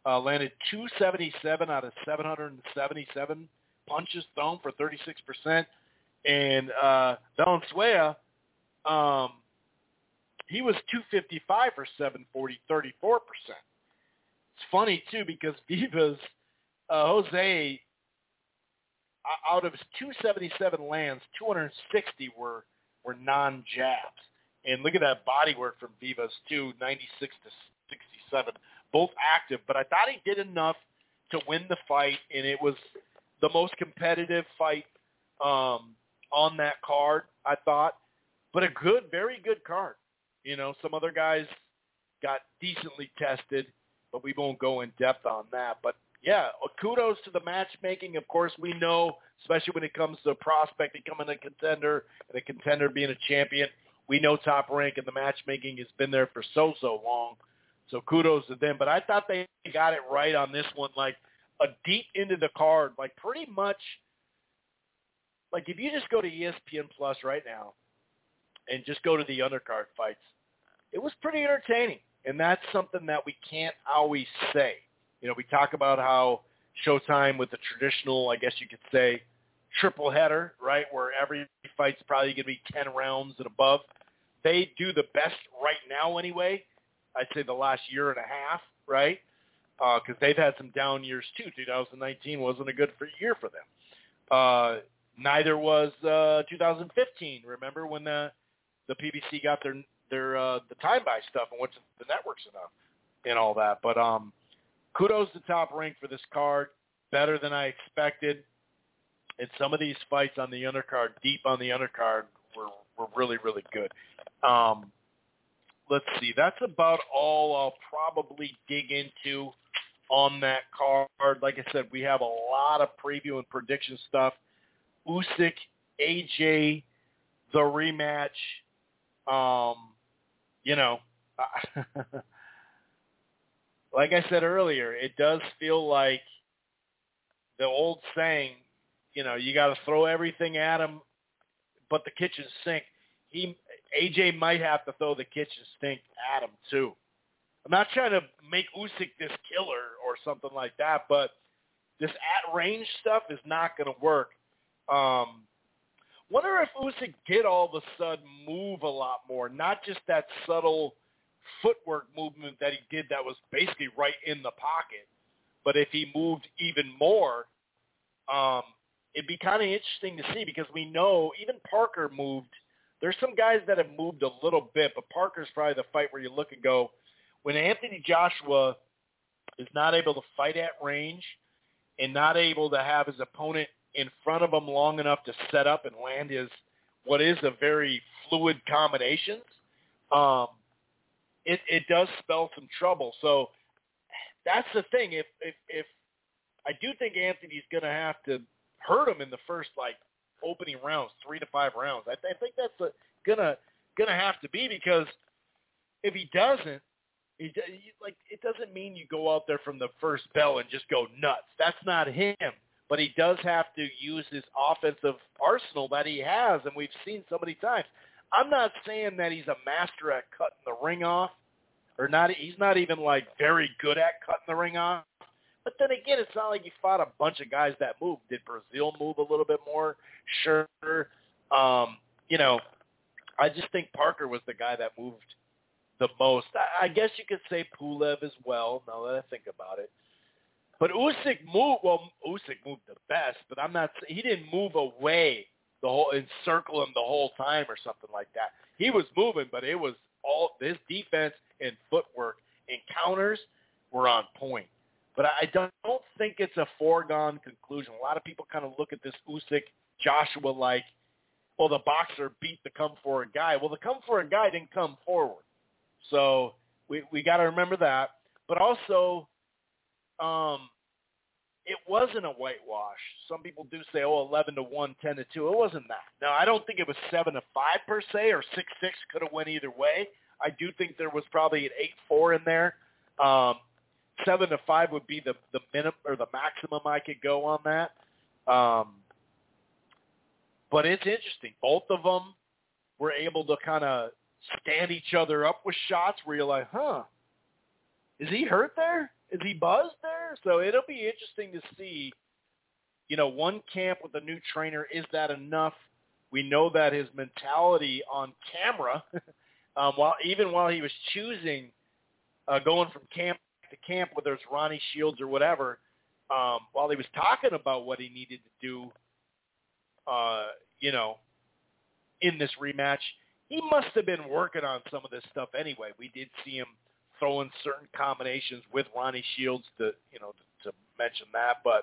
Uh, landed two seventy-seven out of seven hundred seventy-seven punches thrown for thirty-six percent. And uh, Valenzuela, um, he was two fifty-five for seven forty, thirty-four percent. It's funny, too, because Vivas, uh, Jose, out of his two seventy-seven lands, two hundred sixty were, were non-jabs. And look at that body work from Vivas, too, ninety-six to sixty-seven. Both active, but I thought he did enough to win the fight, and it was the most competitive fight um, on that card, I thought. But a good, very good card. You know, some other guys got decently tested, but we won't go in depth on that. But, yeah, kudos to the matchmaking. Of course, we know, especially when it comes to a prospect becoming a contender and a contender being a champion, we know Top Rank and the matchmaking has been there for so, so long. So kudos to them. But I thought they got it right on this one, like a deep into the card, like pretty much, like if you just go to E S P N Plus right now and just go to the undercard fights, it was pretty entertaining. And that's something that we can't always say. You know, we talk about how Showtime with the traditional, I guess you could say, triple header, right, where every fight's probably going to be ten rounds and above. They do the best right now anyway. I'd say the last year and a half, right? Because uh, they've had some down years too. twenty nineteen wasn't a good year for them. Uh, neither was uh, two thousand fifteen. Remember when the the P B C got their their uh, the time buy stuff and went to the networks enough and all that. But um, kudos to Top Rank for this card. Better than I expected. And some of these fights on the undercard, deep on the undercard, were were really really good. Um, Let's see. That's about all I'll probably dig into on that card. Like I said, we have a lot of preview and prediction stuff. Usyk, A J, the rematch. Um, you know, like I said earlier, it does feel like the old saying, you know, you got to throw everything at him but the kitchen sink. He A J might have to throw the kitchen sink at him too. I'm not trying to make Usyk this killer or something like that, but this at-range stuff is not going to work. Um, wonder if Usyk did all of a sudden move a lot more, not just that subtle footwork movement that he did that was basically right in the pocket, but if he moved even more, um, it'd be kind of interesting to see because we know even Parker moved. There's some guys that have moved a little bit, but Parker's probably the fight where you look and go, when Anthony Joshua is not able to fight at range and not able to have his opponent in front of him long enough to set up and land his what is a very fluid combinations, um, it, it does spell some trouble. So that's the thing. If if, if I do think Anthony's going to have to hurt him in the first, like, opening rounds, three to five rounds. I, th- I think that's a, gonna gonna have to be because if he doesn't, he, he, like it doesn't mean you go out there from the first bell and just go nuts. That's not him. But he does have to use his offensive arsenal that he has, and we've seen so many times. I'm not saying that he's a master at cutting the ring off, or not. He's not even like very good at cutting the ring off. But then again, it's not like he fought a bunch of guys that moved. Did Brazil move a little bit more? Sure. Um, you know, I just think Parker was the guy that moved the most. I, I guess you could say Pulev as well, now that I think about it. But Usyk moved, well, Usyk moved the best, but I'm not, he didn't move away the whole, encircle him the whole time or something like that. He was moving, but it was all, his defense and footwork and counters were on point. But I don't think it's a foregone conclusion. A lot of people kind of look at this Usyk Joshua like, well, the boxer beat the come for a guy. Well, the come for a guy didn't come forward. So we we got to remember that. But also, um, it wasn't a whitewash. Some people do say, oh, eleven to one, ten to two. It wasn't that. Now, I don't think it was seven to five per se, or six six could have went either way. I do think there was probably an eight four in there. Um, Seven to five would be the the minimum or the maximum I could go on that. Um, but it's interesting. Both of them were able to kind of stand each other up with shots where you're like, huh, is he hurt there? Is he buzzed there? So it'll be interesting to see, you know, one camp with a new trainer, is that enough? We know that his mentality on camera, um, while even while he was choosing uh, going from camp to camp, whether it's Ronnie Shields or whatever, um, while he was talking about what he needed to do, uh, you know, in this rematch, he must have been working on some of this stuff anyway. We did see him throwing certain combinations with Ronnie Shields to, you know, to, to mention that. But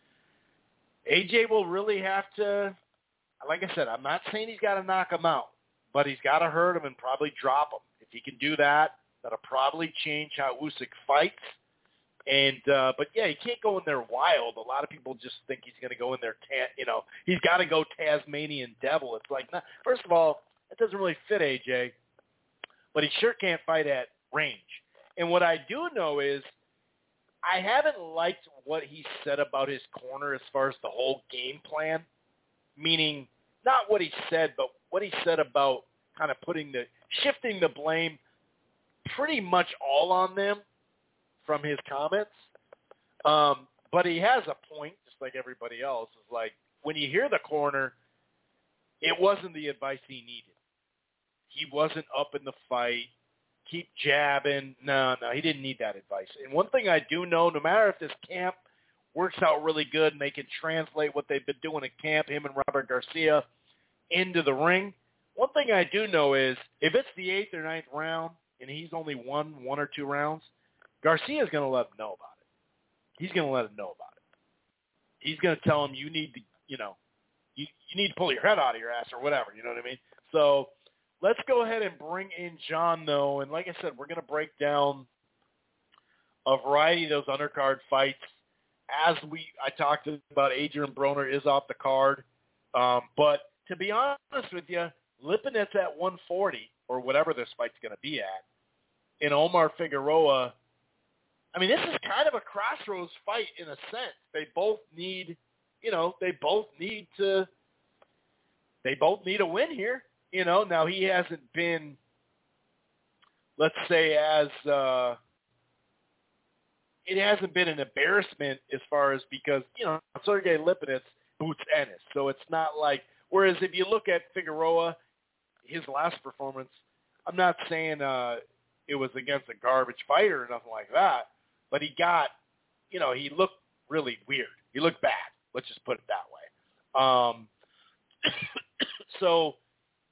A J will really have to, like I said, I'm not saying he's got to knock him out, but he's got to hurt him and probably drop him. If he can do that, that'll probably change how Usyk fights. And uh, but yeah, he can't go in there wild. A lot of people just think he's going to go in there. Ta- you know, he's got to go Tasmanian Devil. It's like, not, first of all, that doesn't really fit A J, but he sure can't fight at range. And what I do know is, I haven't liked what he said about his corner as far as the whole game plan. Meaning, not what he said, but what he said about kind of putting the shifting the blame pretty much all on them from his comments. Um, but he has a point, just like everybody else. Is like, when you hear the corner, it wasn't the advice he needed. He wasn't up in the fight. Keep jabbing. No, no, he didn't need that advice. And one thing I do know, no matter if this camp works out really good and they can translate what they've been doing at camp, him and Robert Garcia, into the ring, one thing I do know is if it's the eighth or ninth round and he's only won one or two rounds, Garcia's going to let him know about it. He's going to let him know about it. He's going to tell him, you need to, you know, you, you need to pull your head out of your ass or whatever, you know what I mean? So let's go ahead and bring in John, though. And like I said, we're going to break down a variety of those undercard fights. As we, I talked about, Adrian Broner is off the card. Um, but to be honest with you, Lipinets at one forty, or whatever this fight's going to be at, and Omar Figueroa, I mean, this is kind of a crossroads fight in a sense. They both need, you know, they both need to, they both need a win here. You know, now he hasn't been, let's say, as, uh, it hasn't been an embarrassment as far as, because, you know, Sergey Lipinets boots Ennis. So it's not like, whereas if you look at Figueroa, his last performance, I'm not saying uh, it was against a garbage fighter or nothing like that, but he got, you know, he looked really weird. He looked bad. Let's just put it that way. Um, so,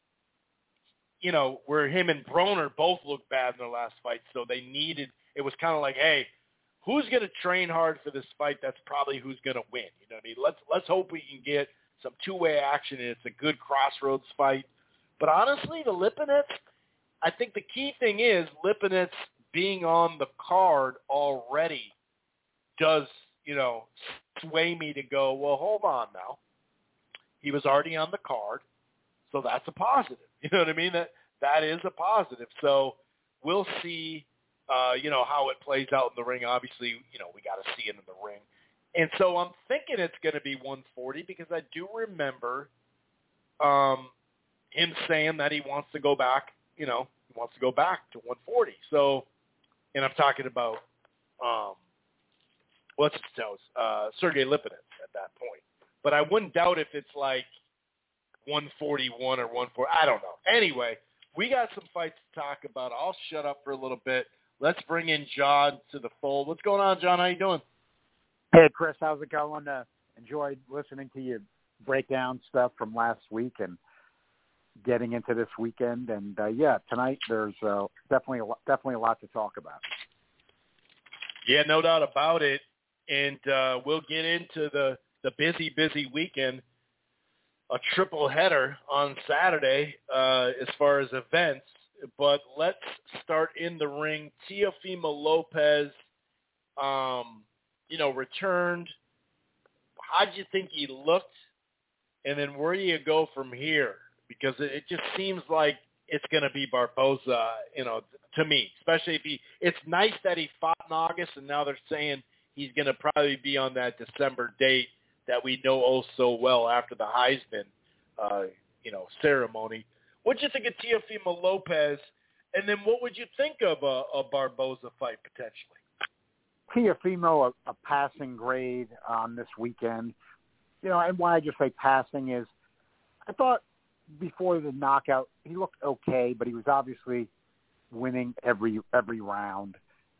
you know, where him and Broner both looked bad in their last fight, so they needed, it was kind of like, hey, who's going to train hard for this fight? That's probably who's going to win. You know what I mean? Let's let's hope we can get some two-way action, and it's a good crossroads fight. But honestly, the Lipinets, I think the key thing is Lipinets being on the card already does, you know, sway me to go, well, hold on now. He was already on the card, so that's a positive. You know what I mean? That that is a positive. So we'll see, uh, you know, how it plays out in the ring. Obviously, you know, we got to see it in the ring. And so I'm thinking it's going to be one forty because I do remember um, him saying that he wants to go back, you know, he wants to go back to one forty. So, and I'm talking about, um, what's his toes, uh, Sergey Lipinets at that point. But I wouldn't doubt if it's like one forty-one or one forty. I don't know. Anyway, we got some fights to talk about. I'll shut up for a little bit. Let's bring in John to the fold. What's going on, John? How you doing? Hey, Chris. How's it going? Uh, enjoyed listening to you break down stuff from last week and getting into this weekend. And, uh, yeah, tonight there's uh, definitely, a lot, definitely a lot to talk about. Yeah, no doubt about it. And uh, we'll get into the, the busy, busy weekend. A triple header on Saturday uh, as far as events. But let's start in the ring. Teofimo Lopez, um, you know, returned. How'd you think he looked? And then where do you go from here? Because it, it just seems like it's going to be Barboza, you know, to me, especially if he – it's nice that he fought in August, and now they're saying he's going to probably be on that December date that we know oh so well after the Heisman, uh, you know, ceremony. What'd you think of Teofimo Lopez And then what would you think of a, a Barboza fight potentially? Teofimo, a, a passing grade on this weekend. You know, and why I just say passing is I thought before the knockout he looked okay, but he was obviously winning every every round.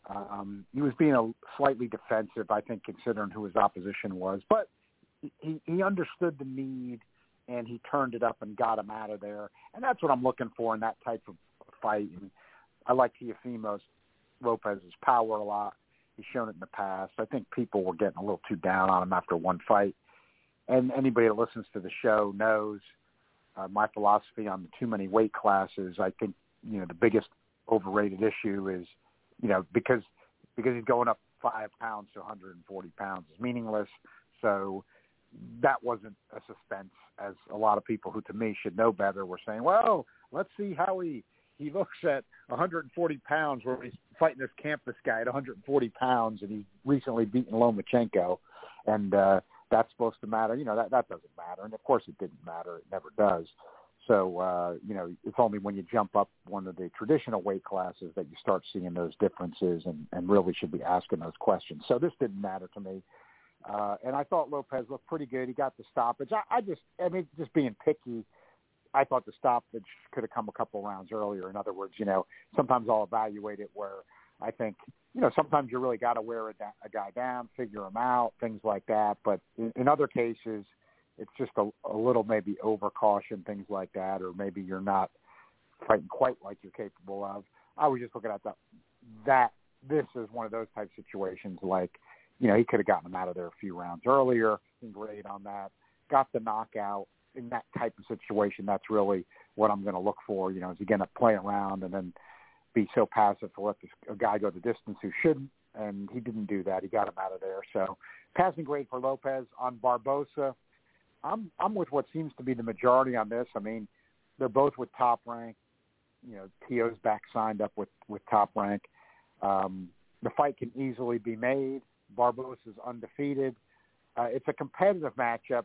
Um, he was being a slightly defensive, I think, considering who his opposition was. But he, he understood the need, and he turned it up and got him out of there. And that's what I'm looking for in that type of fight. And I like Teofimo Lopez's power a lot. He's shown it in the past. I think people were getting a little too down on him after one fight. And anybody that listens to the show knows uh, my philosophy on the too many weight classes. I think, you know, the biggest overrated issue is, you know, because because he's going up five pounds to one hundred forty pounds is meaningless. So that wasn't a suspense, as a lot of people who, to me, should know better were saying, well, let's see how he, he looks at one hundred forty pounds, where he's fighting this campus guy at one hundred forty pounds, and he's recently beaten Lomachenko, and uh, that's supposed to matter. You know, that, that doesn't matter. And, of course, it didn't matter. It never does. So, uh, you know, it's only when you jump up one of the traditional weight classes that you start seeing those differences and, and really should be asking those questions. So this didn't matter to me. Uh, and I thought Lopez looked pretty good. He got the stoppage. I, I just, I mean, just being picky, I thought the stoppage could have come a couple rounds earlier. In other words, you know, sometimes I'll evaluate it where I think, you know, sometimes you really got to wear a, a guy down, figure him out, things like that. But in, in other cases, it's just a, a little maybe over caution, things like that, or maybe you're not fighting quite like you're capable of. I was just looking at that. That this is one of those type situations. Like, you know, he could have gotten him out of there a few rounds earlier. Great on that. Got the knockout in that type of situation. That's really what I'm going to look for. You know, is he going to play around and then be so passive to let this a guy go the distance who shouldn't? And he didn't do that. He got him out of there. So passing grade for Lopez. On Barboza, I'm I'm with what seems to be the majority on this. I mean, they're both with Top Rank. You know, Tio's back signed up with, with Top Rank. Um, the fight can easily be made. Barboza's undefeated. Uh, it's a competitive matchup.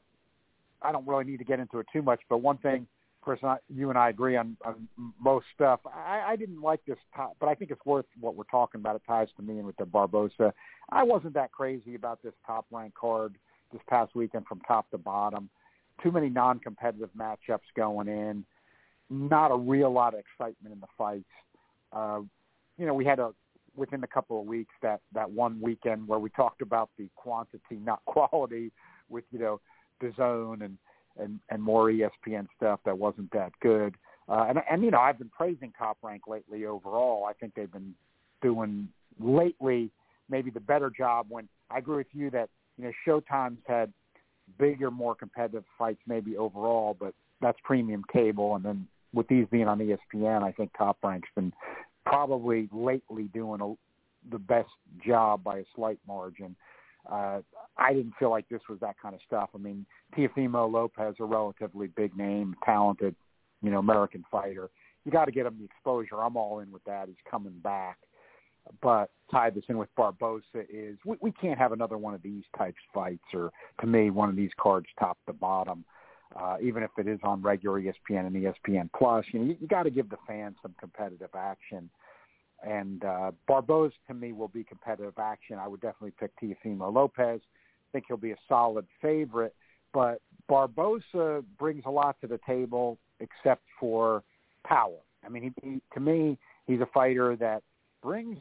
I don't really need to get into it too much, but one thing, Chris, you and I agree on, on most stuff. I, I didn't like this, top, but I think it's worth what we're talking about. It ties to me and with the Barboza. I wasn't that crazy about this Top Rank card this past weekend from top to bottom. Too many non-competitive matchups going in. Not a real lot of excitement in the fights. Uh, you know, we had a within a couple of weeks that, that one weekend where we talked about the quantity, not quality, with, you know, DAZN and, and, and more E S P N stuff that wasn't that good. Uh, and, and, you know, I've been praising Top Rank lately overall. I think they've been doing lately maybe the better job when I agree with you that, you know, Showtime's had bigger, more competitive fights maybe overall, but that's premium cable. And then with these being on E S P N, I think Top Rank's been probably lately doing a, the best job by a slight margin. Uh, I didn't feel like this was that kind of stuff. I mean, Teofimo Lopez, a relatively big name, talented, you know, American fighter. You got to get him the exposure. I'm all in with that. He's coming back. But tie this in with Barboza is we, we can't have another one of these types fights, or to me, one of these cards top to bottom, uh, even if it is on regular E S P N and E S P N Plus. You know, you, you got to give the fans some competitive action. And uh, Barboza, to me, will be competitive action. I would definitely pick Teofimo Lopez. I think he'll be a solid favorite. But Barboza brings a lot to the table except for power. I mean, he, he, to me, he's a fighter that brings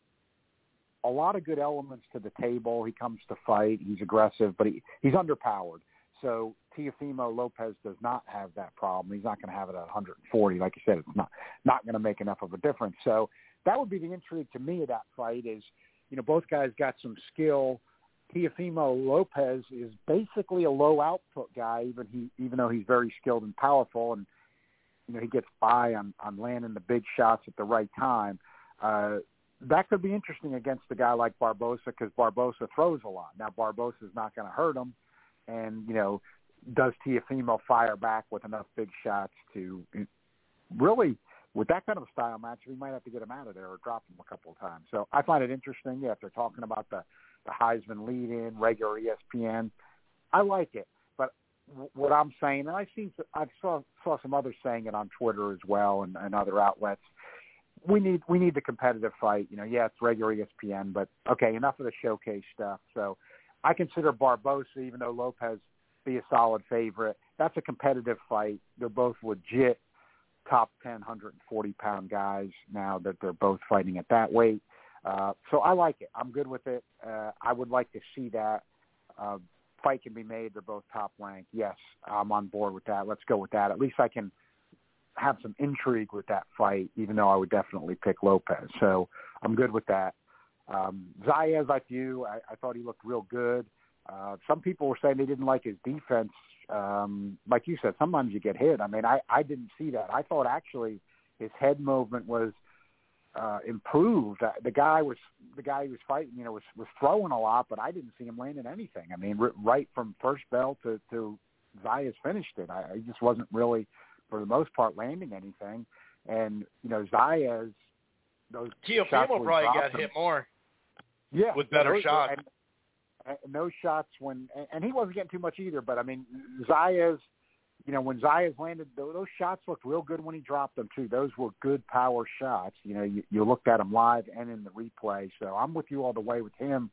a lot of good elements to the table. He comes to fight. He's aggressive, but he, he's underpowered. So Teofimo Lopez does not have that problem. He's not going to have it at one hundred forty. Like you said, it's not, not going to make enough of a difference. So that would be the intrigue to me of that fight is, you know, both guys got some skill. Teofimo Lopez is basically a low output guy, even he, even though he's very skilled and powerful, and, you know, he gets by on, on landing the big shots at the right time. Uh, that could be interesting against a guy like Barboza because Barboza throws a lot. Now, Barboza is not going to hurt him. And, you know, does Teofimo fire back with enough big shots to really, with that kind of a style match, we might have to get him out of there or drop him a couple of times. So I find it interesting. Yeah, if they're talking about the, the Heisman lead-in, regular E S P N, I like it. But w- what I'm saying, and I've seen, I saw, saw some others saying it on Twitter as well and, and other outlets, we need we need the competitive fight. You know, yeah, it's regular E S P N, but okay, enough of the showcase stuff. So I consider Barbosa, even though Lopez be a solid favorite, that's a competitive fight. They're both legit top ten, one forty pound guys now that they're both fighting at that weight. Uh, so I like it. I'm good with it. Uh, I would like to see that uh, fight can be made. They're both top ranked. Yes, I'm on board with that. Let's go with that. At least I can have some intrigue with that fight, even though I would definitely pick Lopez. So I'm good with that. Um, Zayas, like you, I, I thought he looked real good. Uh, some people were saying they didn't like his defense. Um, like you said, sometimes you get hit. I mean, I, I didn't see that. I thought actually his head movement was uh, improved. Uh, the guy was the guy he was fighting, you know, was, was throwing a lot, but I didn't see him landing anything. I mean, r- right from first bell to, to Zayas finished it. I, I just wasn't really, for the most part, landing anything. And you know, Zayas, those Teofimo probably got him, hit more. Yeah, with better those, shots. And, and those shots when, and he wasn't getting too much either. But I mean, Zayas, you know, when Zayas landed, those shots looked real good when he dropped them too. Those were good power shots. You know, you, you looked at them live and in the replay. So I'm with you all the way with him.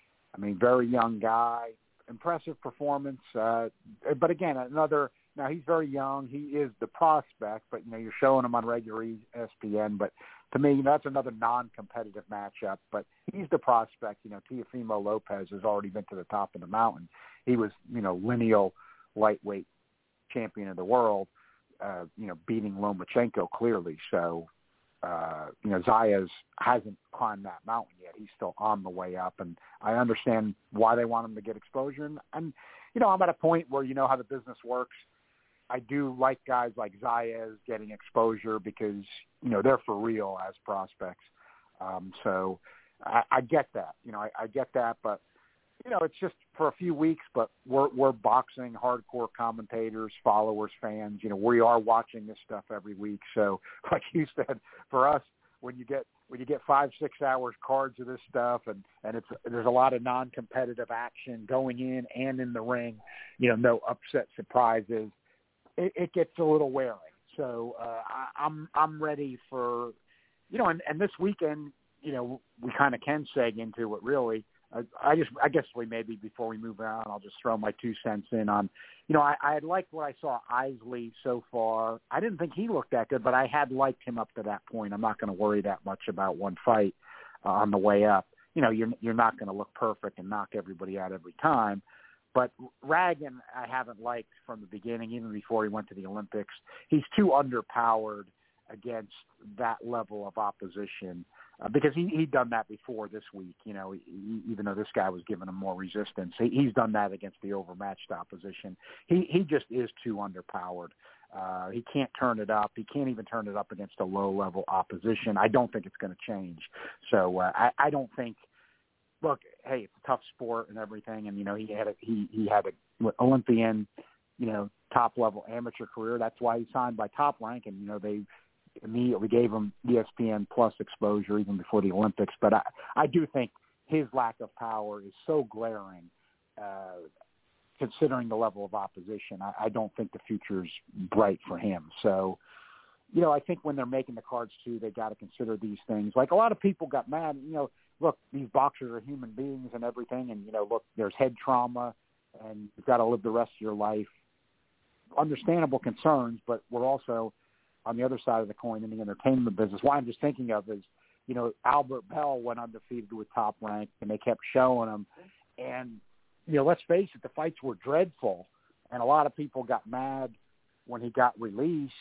I mean, very young guy, impressive performance. Uh, but again, another. Now he's very young. He is the prospect, but you know, you're showing him on regular E S P N. But to me, that's another non-competitive matchup. But he's the prospect. You know, Teofimo Lopez has already been to the top of the mountain. He was, you know, lineal lightweight champion of the world. Uh, you know, beating Lomachenko clearly. So, uh, you know, Zayas hasn't climbed that mountain yet. He's still on the way up, and I understand why they want him to get exposure. And, and you know, I'm at a point where you know how the business works. I do like guys like Zayas getting exposure because, you know, they're for real as prospects. Um, so I, I get that, you know, I, I get that, but, you know, it's just for a few weeks, but we're, we're boxing hardcore commentators, followers, fans, you know, we are watching this stuff every week. So like you said, for us, when you get, when you get five, six hours cards of this stuff and, and it's, there's a lot of non-competitive action going in and in the ring, you know, no upset surprises. It, it gets a little wearing. So uh, I, I'm I'm ready for, you know, and, and this weekend, you know, we kind of can seg into it really. Uh, I just I guess we maybe before we move on, I'll just throw my two cents in on, you know, I, I had liked what I saw Isley so far. I didn't think he looked that good, but I had liked him up to that point. I'm not going to worry that much about one fight uh, on the way up. You know, you're you're not going to look perfect and knock everybody out every time. But Ragan, I haven't liked from the beginning, even before he went to the Olympics. He's too underpowered against that level of opposition uh, because he he'd done that before this week. You know, he, even though this guy was giving him more resistance, he, he's done that against the overmatched opposition. He he just is too underpowered. Uh, he can't turn it up. He can't even turn it up against a low-level opposition. I don't think it's going to change. So uh, I, I don't think. Look, hey, it's a tough sport and everything, and you know he had a he he had a Olympian, you know, top level amateur career. That's why he signed by Top Rank, and you know they immediately gave him E S P N Plus exposure even before the Olympics. But I I do think his lack of power is so glaring, uh, considering the level of opposition. I, I don't think the future's bright for him. So. You know, I think when they're making the cards too, they got to consider these things. Like a lot of people got mad. You know, look, these boxers are human beings and everything, and you know, look, there's head trauma, and you've got to live the rest of your life. Understandable concerns, but we're also on the other side of the coin in the entertainment business. Why I'm just thinking of is, you know, Albert Bell went undefeated with Top Rank, and they kept showing him. And you know, let's face it, the fights were dreadful, and a lot of people got mad when he got released.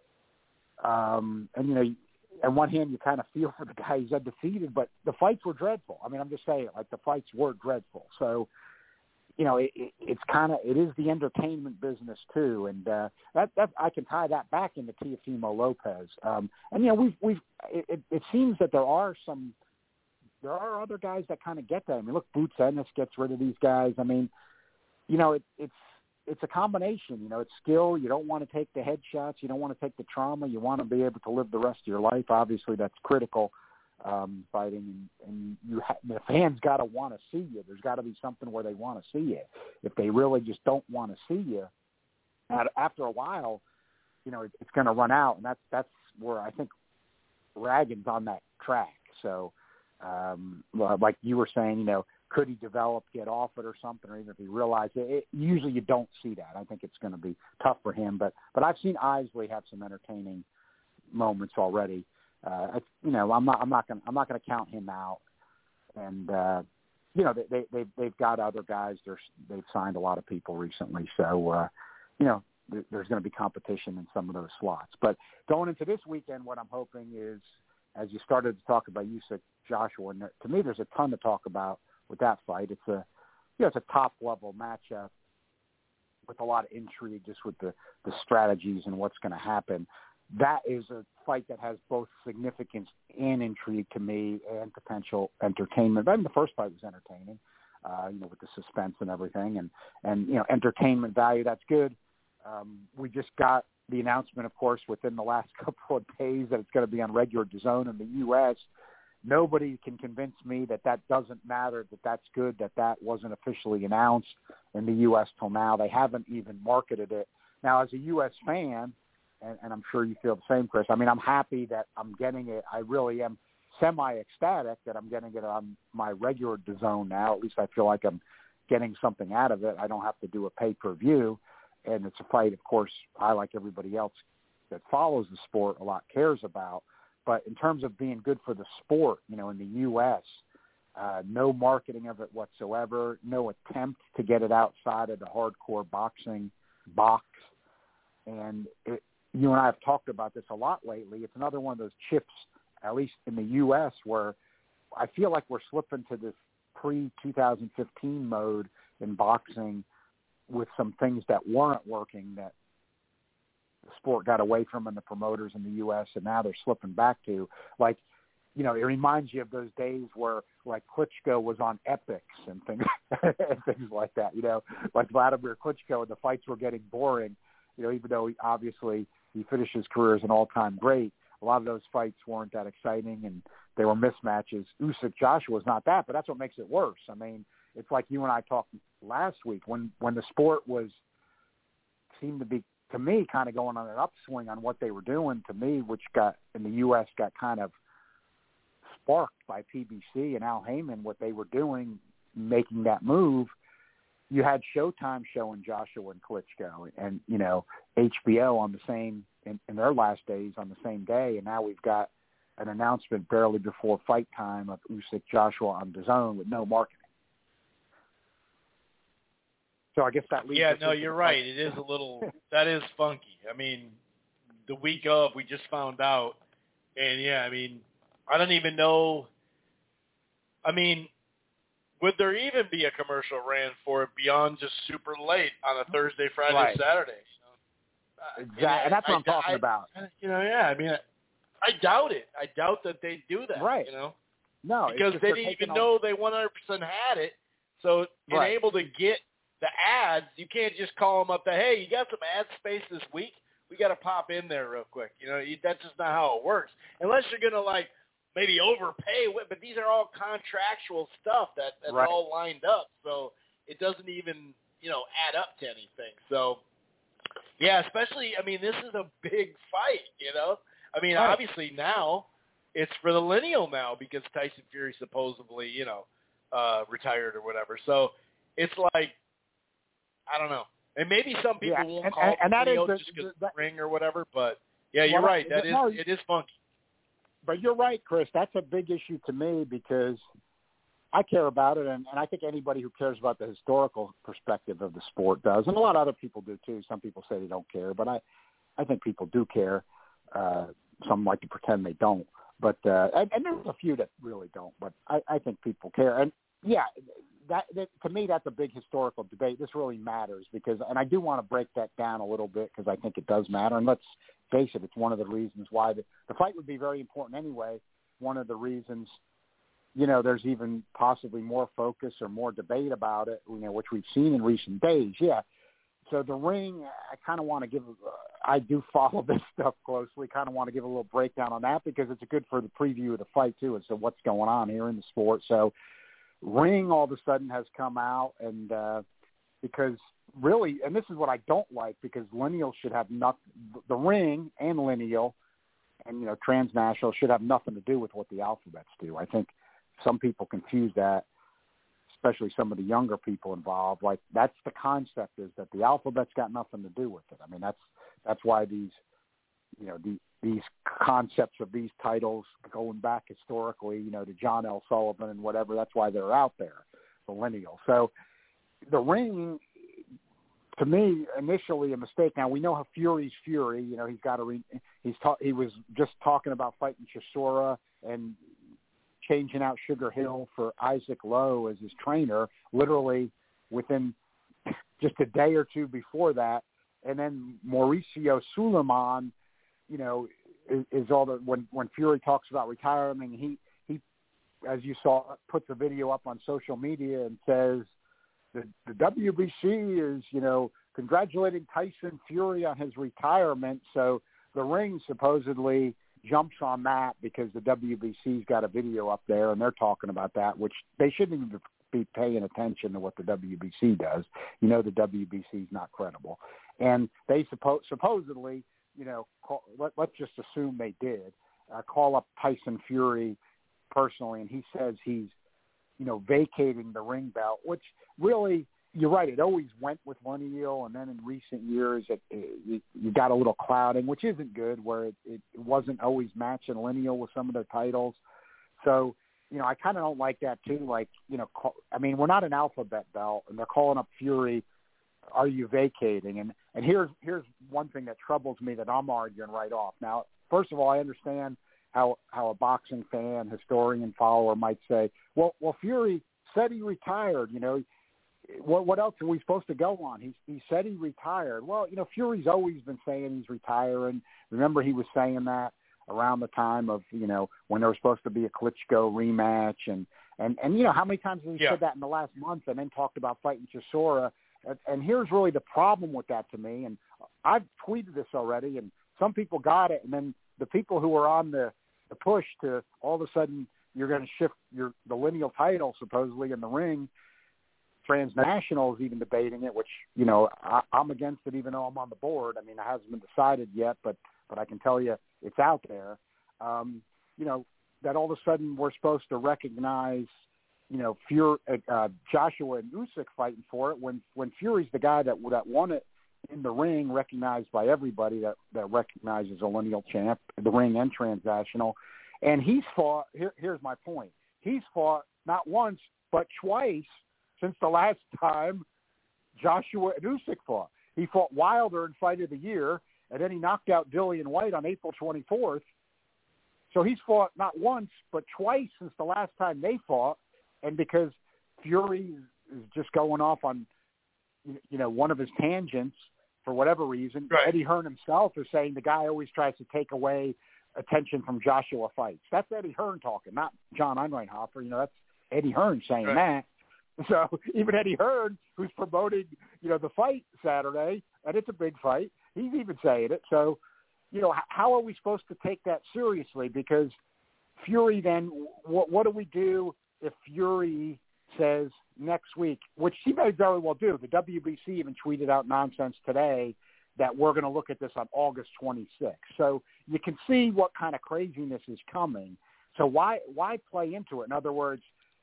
Um, and, you know, on one hand, you kind of feel for the guy who's undefeated, but the fights were dreadful. I mean, I'm just saying, like, the fights were dreadful. So, you know, it, it, it's kind of, it is the entertainment business, too. And uh, that, that I can tie that back into Teofimo Lopez. Um, and, you know, we've, we've it, it, it seems that there are some, there are other guys that kind of get that. I mean, look, Boots Ennis gets rid of these guys. I mean, you know, it, it's, it's a combination, you know, it's skill. You don't want to take the headshots. You don't want to take the trauma. You want to be able to live the rest of your life. Obviously, that's critical, um, fighting. And, and you ha- the fans got to want to see you. There's got to be something where they want to see you. If they really just don't want to see you, after a while, you know, it, it's going to run out. And that's, that's where I think Ragan's on that track. So, um, like you were saying, you know, could he develop, get off it or something, or even if he realized it, it usually you don't see that. I think it's going to be tough for him. But but I've seen Isley have some entertaining moments already. Uh, I, you know, I'm not I'm not going I'm not going to count him out. And uh, you know, they they they've, they've got other guys. They're, they've signed a lot of people recently, so uh, you know, there, there's going to be competition in some of those slots. But going into this weekend, what I'm hoping is, as you started to talk about Usyk Joshua, and to me, there's a ton to talk about with that fight. It's a, you know, it's a top level matchup with a lot of intrigue, just with the, the strategies and what's going to happen. That is a fight that has both significance and intrigue to me, and potential entertainment. But I mean, the first fight was entertaining, uh, you know, with the suspense and everything, and and you know, entertainment value. That's good. Um, we just got the announcement, of course, within the last couple of days that it's going to be on regular DAZN in the U S Nobody can convince me that that doesn't matter, that that's good, that that wasn't officially announced in the U S till now. They haven't even marketed it. Now, as a U S fan, and, and I'm sure you feel the same, Chris, I mean, I'm happy that I'm getting it. I really am semi-ecstatic that I'm getting it on my regular DAZN now. At least I feel like I'm getting something out of it. I don't have to do a pay-per-view. And it's a fight, of course, I, like everybody else that follows the sport, a lot cares about. But in terms of being good for the sport, you know, in the U S, uh, no marketing of it whatsoever, no attempt to get it outside of the hardcore boxing box. And it, you and I have talked about this a lot lately. It's another one of those chips, at least in the U S, where I feel like we're slipping to this pre-twenty fifteen mode in boxing with some things that weren't working that the sport got away from and the promoters in the U S, and now they're slipping back to, like, you know, it reminds you of those days where, like, Klitschko was on Epics and things, and things like that, you know, like Vladimir Klitschko, and the fights were getting boring, you know, even though he, obviously he finished his career as an all-time great. A lot of those fights weren't that exciting, and they were mismatches. Usyk Joshua was not that, but that's what makes it worse. I mean, it's like you and I talked last week when, when the sport was seemed to be, to me, kind of going on an upswing on what they were doing, to me, which got in the U S got kind of sparked by P B C and Al Heyman, what they were doing, making that move. You had Showtime showing Joshua and Klitschko, and, you know, H B O on the same, in, in their last days on the same day, and now we've got an announcement barely before fight time of Usyk Joshua on DAZN with no marketing. So I guess that leads yeah, no, you're right. It is a little – that is funky. I mean, the week of, we just found out. And, yeah, I mean, I don't even know – I mean, would there even be a commercial ran for it beyond just super late on a Thursday, Friday, right. Saturday? So, exactly. Uh, and that's what I, I'm talking I, about. You know, yeah, I mean, I, I doubt it. I doubt that they do that, right. you know? No. Because they didn't even know they one hundred percent had it. So being right. able to get the ads, you can't just call them up that, hey, you got some ad space this week? We got to pop in there real quick. You know, you, that's just not how it works. Unless you're going to, like, maybe overpay. But these are all contractual stuff that, that's right. all lined up. So it doesn't even, you know, add up to anything. So, yeah, especially, I mean, this is a big fight, you know. I mean, right. obviously now it's for the lineal now because Tyson Fury supposedly, you know, uh, retired or whatever. So it's like, I don't know. And maybe some people yeah, won't and, call and, it and that lineal is just the, because the, of the ring or whatever. But, yeah, you're well, right. That is, no, it is funky. But you're right, Chris. That's a big issue to me because I care about it, and, and I think anybody who cares about the historical perspective of the sport does, and a lot of other people do too. Some people say they don't care, but I, I think people do care. Uh, some like to pretend they don't, but uh, and, and there's a few that really don't. But I, I think people care, and yeah, that, that to me that's a big historical debate. This really matters because, and I do want to break that down a little bit because I think it does matter. And let's face it, it's one of the reasons why the, the fight would be very important anyway. One of the reasons, you know, there's even possibly more focus or more debate about it, you know, which we've seen in recent days. Yeah. So the ring, I kind of want to give, uh, I do follow this stuff closely, kind of want to give a little breakdown on that because it's good for the preview of the fight too as to what's going on here in the sport. So ring all of a sudden has come out and uh, because really, and this is what I don't like because lineal should have nothing, the ring and lineal and, you know, transnational should have nothing to do with what the alphabets do. I think some people confuse that, especially some of the younger people involved. Like, that's the concept, is that the alphabet's got nothing to do with it. I mean, that's that's why these, you know, the, these concepts of these titles going back historically, you know, to John L. Sullivan and whatever, that's why they're out there, millennial. So the ring, to me, initially a mistake. Now, we know how Fury's Fury. You know, he's got a re- he's ta- he was just talking about fighting Chisora and changing out Sugar Hill for Isaac Lowe as his trainer, literally within just a day or two before that. And then Mauricio Suleiman, you know, is, is all the when when Fury talks about retirement, he he, as you saw, puts a video up on social media and says, The, the W B C is, you know, congratulating Tyson Fury on his retirement. So the ring supposedly jumps on that because the W B C's got a video up there and they're talking about that, which they shouldn't even be paying attention to what the W B C does. You know, the W B C's not credible. And they suppo- supposedly, you know, call, let, let's just assume they did, uh, call up Tyson Fury personally, and he says he's, you know, vacating the ring belt, which really, you're right, it always went with Lineal, and then in recent years it, it, you got a little clouding, which isn't good, where it, it wasn't always matching Lineal with some of their titles. So, you know, I kind of don't like that too. Like, you know, call, I mean, we're not an alphabet belt, and they're calling up Fury, are you vacating? And and here's here's one thing that troubles me that I'm arguing right off. Now, first of all, I understand how how a boxing fan, historian, follower might say, well, well, Fury said he retired. You know, what what else are we supposed to go on? He he said he retired. Well, you know, Fury's always been saying he's retiring. Remember, he was saying that around the time of, you know, when there was supposed to be a Klitschko rematch, and and and you know how many times has he yeah. said that in the last month, and then talked about fighting Chisora. And, and here's really the problem with that to me. And I've tweeted this already, and some people got it, and then the people who were on the, the push to all of a sudden you're going to shift your the Lineal title supposedly in the ring. Transnational is even debating it, which, you know, I, I'm against it even though I'm on the board. I mean, it hasn't been decided yet, but but I can tell you it's out there. Um, you know, that all of a sudden we're supposed to recognize, you know, Fury, uh, Joshua and Usyk fighting for it when when Fury's the guy that that won it in the ring, recognized by everybody that, that recognizes a lineal champ, the ring and transnational. And he's fought, here, here's my point, he's fought not once, but twice since the last time Joshua and Usyk fought. He fought Wilder in Fight of the Year, and then he knocked out Dillian White on April twenty-fourth. So he's fought not once, but twice since the last time they fought. And because Fury is just going off on, you know, one of his tangents for whatever reason, right. Eddie Hearn himself is saying the guy always tries to take away attention from Joshua fights. That's Eddie Hearn talking, not John Einreinhofer. You know, that's Eddie Hearn saying right. that. So even Eddie Hearn, who's promoting, you know, the fight Saturday, and it's a big fight, he's even saying it. So, you know, how are we supposed to take that seriously? Because Fury then, what, what do we do if Fury says next week, which he may very well do? The W B C even tweeted out nonsense today that we're going to look at this on August twenty-sixth. So you can see what kind of craziness is coming. So why why play into it? In other words,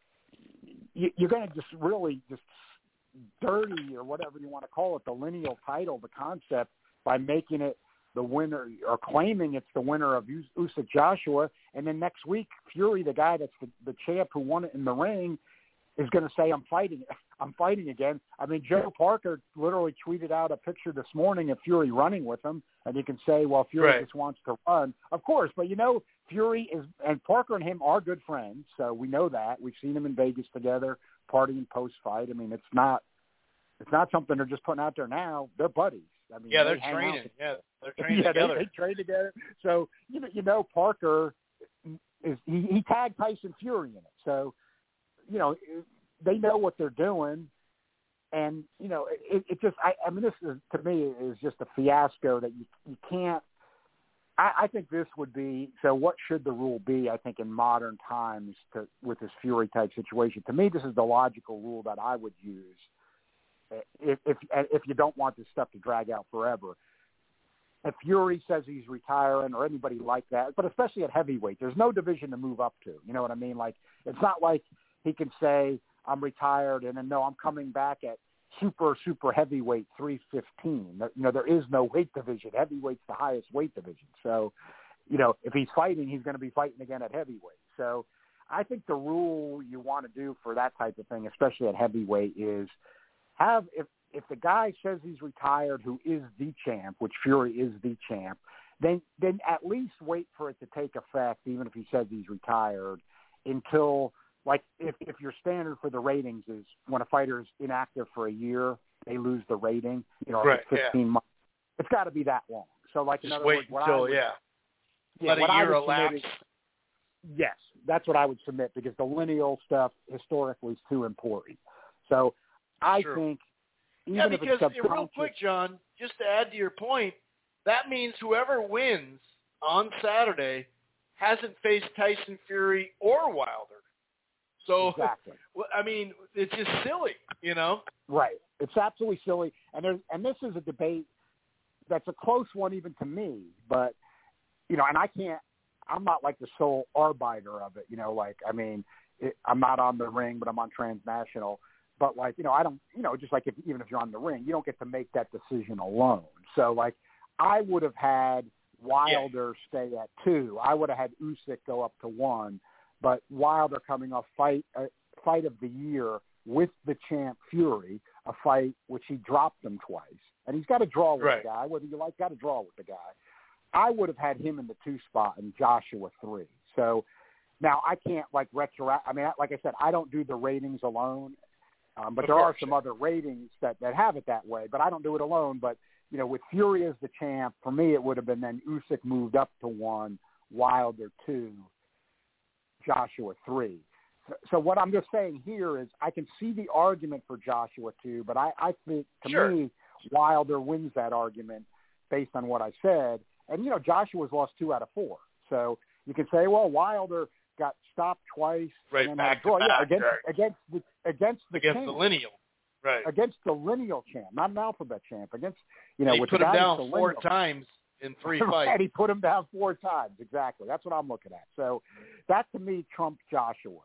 you, you're going to just really just dirty, or whatever you want to call it, the lineal title, the concept, by making it the winner, or claiming it's the winner of Usyk Joshua, and then next week Fury, the guy that's the, the champ who won it in the ring, is going to say, I'm fighting, I'm fighting again. I mean, Joe Parker literally tweeted out a picture this morning of Fury running with him, and you can say, well, Fury right. just wants to run. Of course, but you know, Fury is, and Parker and him are good friends, so we know that. We've seen them in Vegas together, partying post-fight. I mean, it's not, it's not something they're just putting out there now. They're buddies. I mean, yeah, they they're training. Out. Yeah, they're training yeah, together. They, they train together. So you know, you know, Parker is he, he tagged Tyson Fury in it. So you know, they know what they're doing, and you know, it, it just. I, I mean, this is to me is just a fiasco that you you can't. I, I think this would be so. What should the rule be? I think in modern times to, with this Fury type situation. To me, this is the logical rule that I would use. If, if if you don't want this stuff to drag out forever, if Fury says he's retiring or anybody like that, but especially at heavyweight, there's no division to move up to. You know what I mean? Like, it's not like he can say, I'm retired, and then, no, I'm coming back at super, super heavyweight three fifteen. You know, there is no weight division. Heavyweight's the highest weight division. So, you know, if he's fighting, he's going to be fighting again at heavyweight. So I think the rule you want to do for that type of thing, especially at heavyweight, is have if if the guy says he's retired who is the champ, which Fury is the champ, then then at least wait for it to take effect, even if he says he's retired, until, like, if, if your standard for the ratings is when a fighter is inactive for a year, they lose the rating, you know, right, fifteen yeah. months. It's got to be that long. So, like, Just in other wait words, what until, I would, yeah. yeah, Let what a I year would submit elapse. is, yes, that's what I would submit, because the lineal stuff historically is too important. So I True. think even yeah, if because it's uh, real quick, John, just to add to your point, that means whoever wins on Saturday hasn't faced Tyson Fury or Wilder. So, exactly. I mean, it's just silly, you know? Right. It's absolutely silly. And there's, and this is a debate that's a close one even to me, but, you know, and I can't, I'm not like the sole arbiter of it, you know, like, I mean, it, I'm not on the ring, but I'm on transnational. But, like, you know, I don't, you know, just like if, even if you're on the ring, you don't get to make that decision alone. So, like, I would have had Wilder yeah. stay at two. I would have had Usyk go up to one. But Wilder coming off fight uh, fight of the year with the champ Fury, a fight which he dropped him twice. And he's got to draw with right. the guy, whether you like, got to draw with the guy. I would have had him in the two spot and Joshua three. So now I can't, like, retro. I mean, like I said, I don't do the ratings alone. Um, but of there course. are some other ratings that, that have it that way, but I don't do it alone. But, you know, with Fury as the champ, for me, it would have been then Usyk moved up to one, Wilder two, Joshua three. So, so what I'm just saying here is I can see the argument for Joshua two, but I, I think, to sure. me, Wilder wins that argument based on what I said. And, you know, Joshua's lost two out of four. So you can say, well, Wilder got stopped twice. Right, and back to draw. back, Yeah, against, right. against the against the against champ. the lineal, right? Against the lineal champ, not an alphabet champ. Against, you know, he with put the him guy down who's the four lineal. times in three Right, fights. he put him down four times. Exactly. That's what I'm looking at. So that to me trumped Joshua.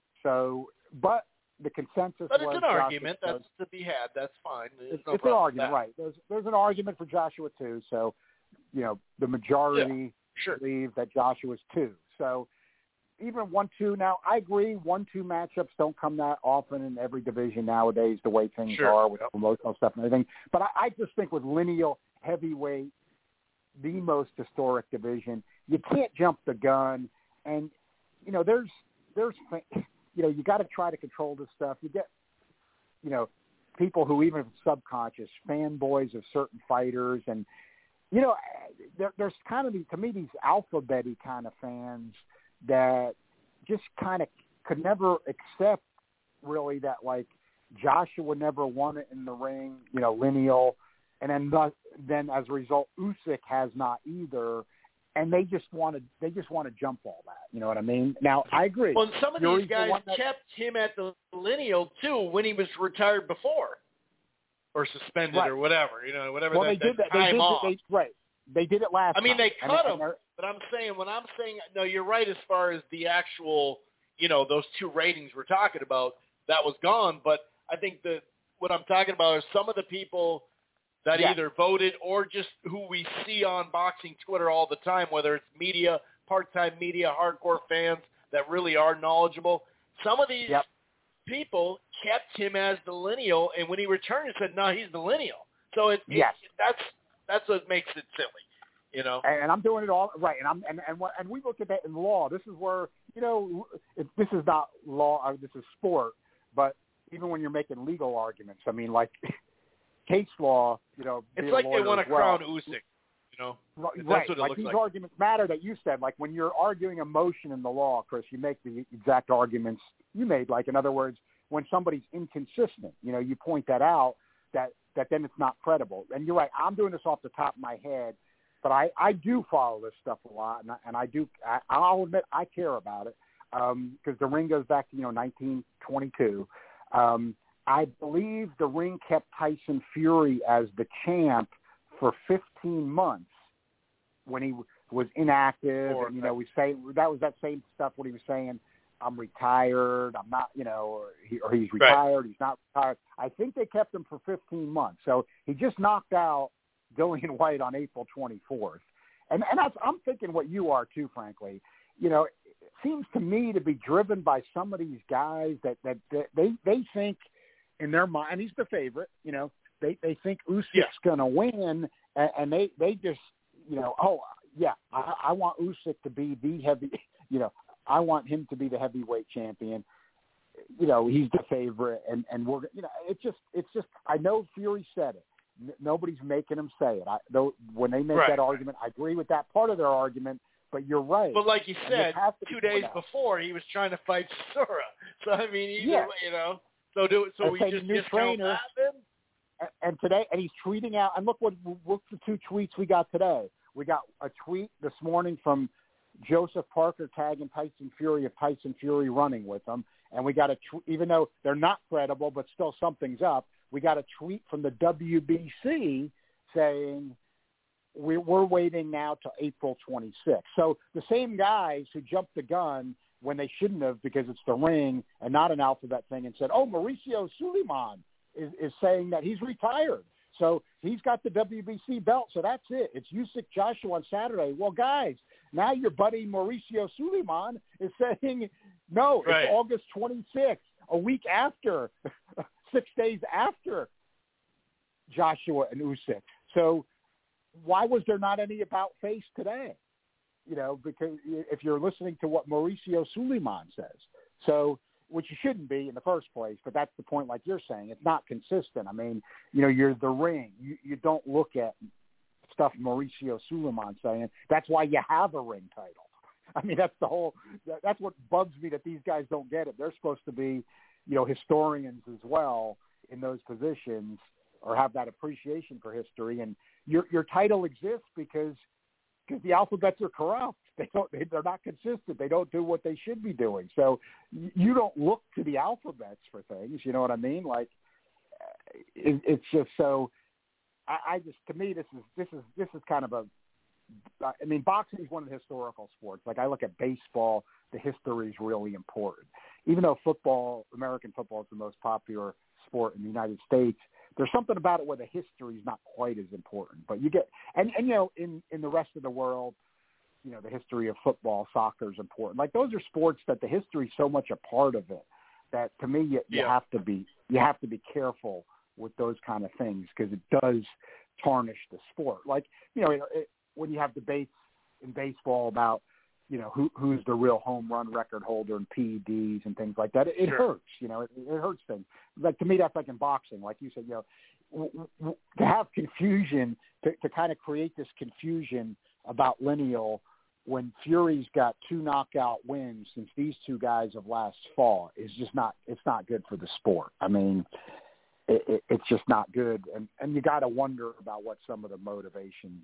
So, but the consensus But it's was an Joshua argument goes, that's to be had. That's fine. There's It's, no it's an problem argument, with that. right? There's there's an argument for Joshua too. So, you know, the majority yeah, sure. believe that Joshua's two. So even one two now, I agree. One two matchups don't come that often in every division nowadays. The way things sure. are with yep. promotional stuff and everything. But I, I just think with lineal heavyweight, the most historic division, you can't jump the gun. And you know, there's there's you know, you got to try to control this stuff. You get you know, people who even if it's subconscious, fanboys of certain fighters. And, you know, there, there's kind of, the, to me, these alphabet-y kind of fans that just kind of could never accept really that, like, Joshua never won it in the ring, you know, lineal. And then, thus, then as a result, Usyk has not either. And they just want to they just want to jump all that. You know what I mean? Now, I agree. Well, and some of Fury's these the guys one that, kept him at the lineal, too, when he was retired before or suspended right. or whatever, you know, whatever well, that, they did that that. time they did off. They, right. They did it last I mean, time. they cut and, him, and but I'm saying, when I'm saying, no, you're right as far as the actual, you know, those two ratings we're talking about, that was gone. But I think that what I'm talking about is some of the people that yeah. either voted or just who we see on boxing Twitter all the time, whether it's media, part-time media, hardcore fans that really are knowledgeable. Some of these yep. people kept him as the lineal, and when he returned, said, no, he's the lineal. So it, yes. it, that's that's what makes it silly, you know. And, and I'm doing it all right. And I'm and and, what, and we look at that in law. This is where, you know, it, this is not law. Or this is sport. But even when you're making legal arguments, I mean, like. Case law, you know, it's like they want to well. crown Usyk, you know. Right, that's right. What it like looks these like. arguments matter that you said. Like when you're arguing a motion in the law, Chris, you make the exact arguments you made. Like in other words, when somebody's inconsistent, you know, you point that out. That that then it's not credible. And you're right. I'm doing this off the top of my head, but I, I do follow this stuff a lot, and I, and I do. I, I'll admit I care about it because um, the ring goes back to you know nineteen twenty-two. Um, I believe the ring kept Tyson Fury as the champ for fifteen months, when he was inactive, Or, and you know, we say that was that same stuff when he was saying, "I'm retired. I'm not," you know, or, he, or he's retired. Right. He's not retired. I think they kept him for fifteen months, so he just knocked out Dillian Whyte on April twenty-fourth, and and that's, I'm thinking what you are too, frankly. You know, it seems to me to be driven by some of these guys that that, that they they think in their mind, and he's the favorite. You know, they they think Usyk's yeah. going to win, and, and they they just, you know, oh yeah, I, I want Usyk to be the heavy, you know, I want him to be the heavyweight champion. You know, he's the favorite, and and we're, you know, it's just it's just I know Fury said it. N- nobody's making him say it. I, though when they make right. that argument, I agree with that part of their argument. But you're right. But like you said, two days before he was trying to fight Sura. So I mean, even, yeah. you know, so do so and we just new discount trainer, that then? And, and today, and he's tweeting out. And look what look the two tweets we got today. We got a tweet this morning from Joseph Parker tagging Tyson Fury of Tyson Fury running with him, and we got a tw- even though they're not credible, but still something's up. We got a tweet from the W B C saying, we're waiting now till April twenty-sixth. So the same guys who jumped the gun when they shouldn't have, because it's the ring and not an alphabet thing, and said, oh, Mauricio Suleiman is, is saying that he's retired. So he's got the W B C belt, so that's it. It's Usyk Joshua on Saturday. Well, guys, now your buddy Mauricio Suleiman is saying, no, right. it's August twenty-sixth, a week after, six days after Joshua and Usyk. So why was there not any about face today? You know, because if you're listening to what Mauricio Suleiman says, so which you shouldn't be in the first place, but that's the point. Like you're saying, it's not consistent. I mean, you know, you're the ring. You, you don't look at stuff Mauricio Suleiman saying. That's why you have a ring title. I mean, that's the whole. That's what bugs me, that these guys don't get it. They're supposed to be, you know, historians as well in those positions, or have that appreciation for history. And your your title exists because because the alphabets are corrupt. They don't. They, they're not consistent. They don't do what they should be doing. So you don't look to the alphabets for things. You know what I mean? Like it, it's just so. I, I just to me this is this is this is kind of a. I mean, boxing is one of the historical sports. Like I look at baseball, the history is really important. Even though football, American football, is the most popular sport in the United States, there's something about it where the history is not quite as important. But you get, and, and you know, in, in the rest of the world, you know, the history of football, soccer is important. Like those are sports that the history is so much a part of it that to me you, you yeah. have to be you have to be careful with those kind of things, because it does tarnish the sport. Like, you know, it, it, when you have debates in baseball about, you know, who who's the real home run record holder and P E Ds and things like that, it, it sure. hurts. You know, it, it hurts things. Like to me, that's like in boxing. Like you said, you know, w- w- to have confusion, to, to kind of create this confusion about Lineal when Fury's got two knockout wins since these two guys of last fall is just not. It's not good for the sport. I mean, it, it, it's just not good, and and you got to wonder about what some of the motivations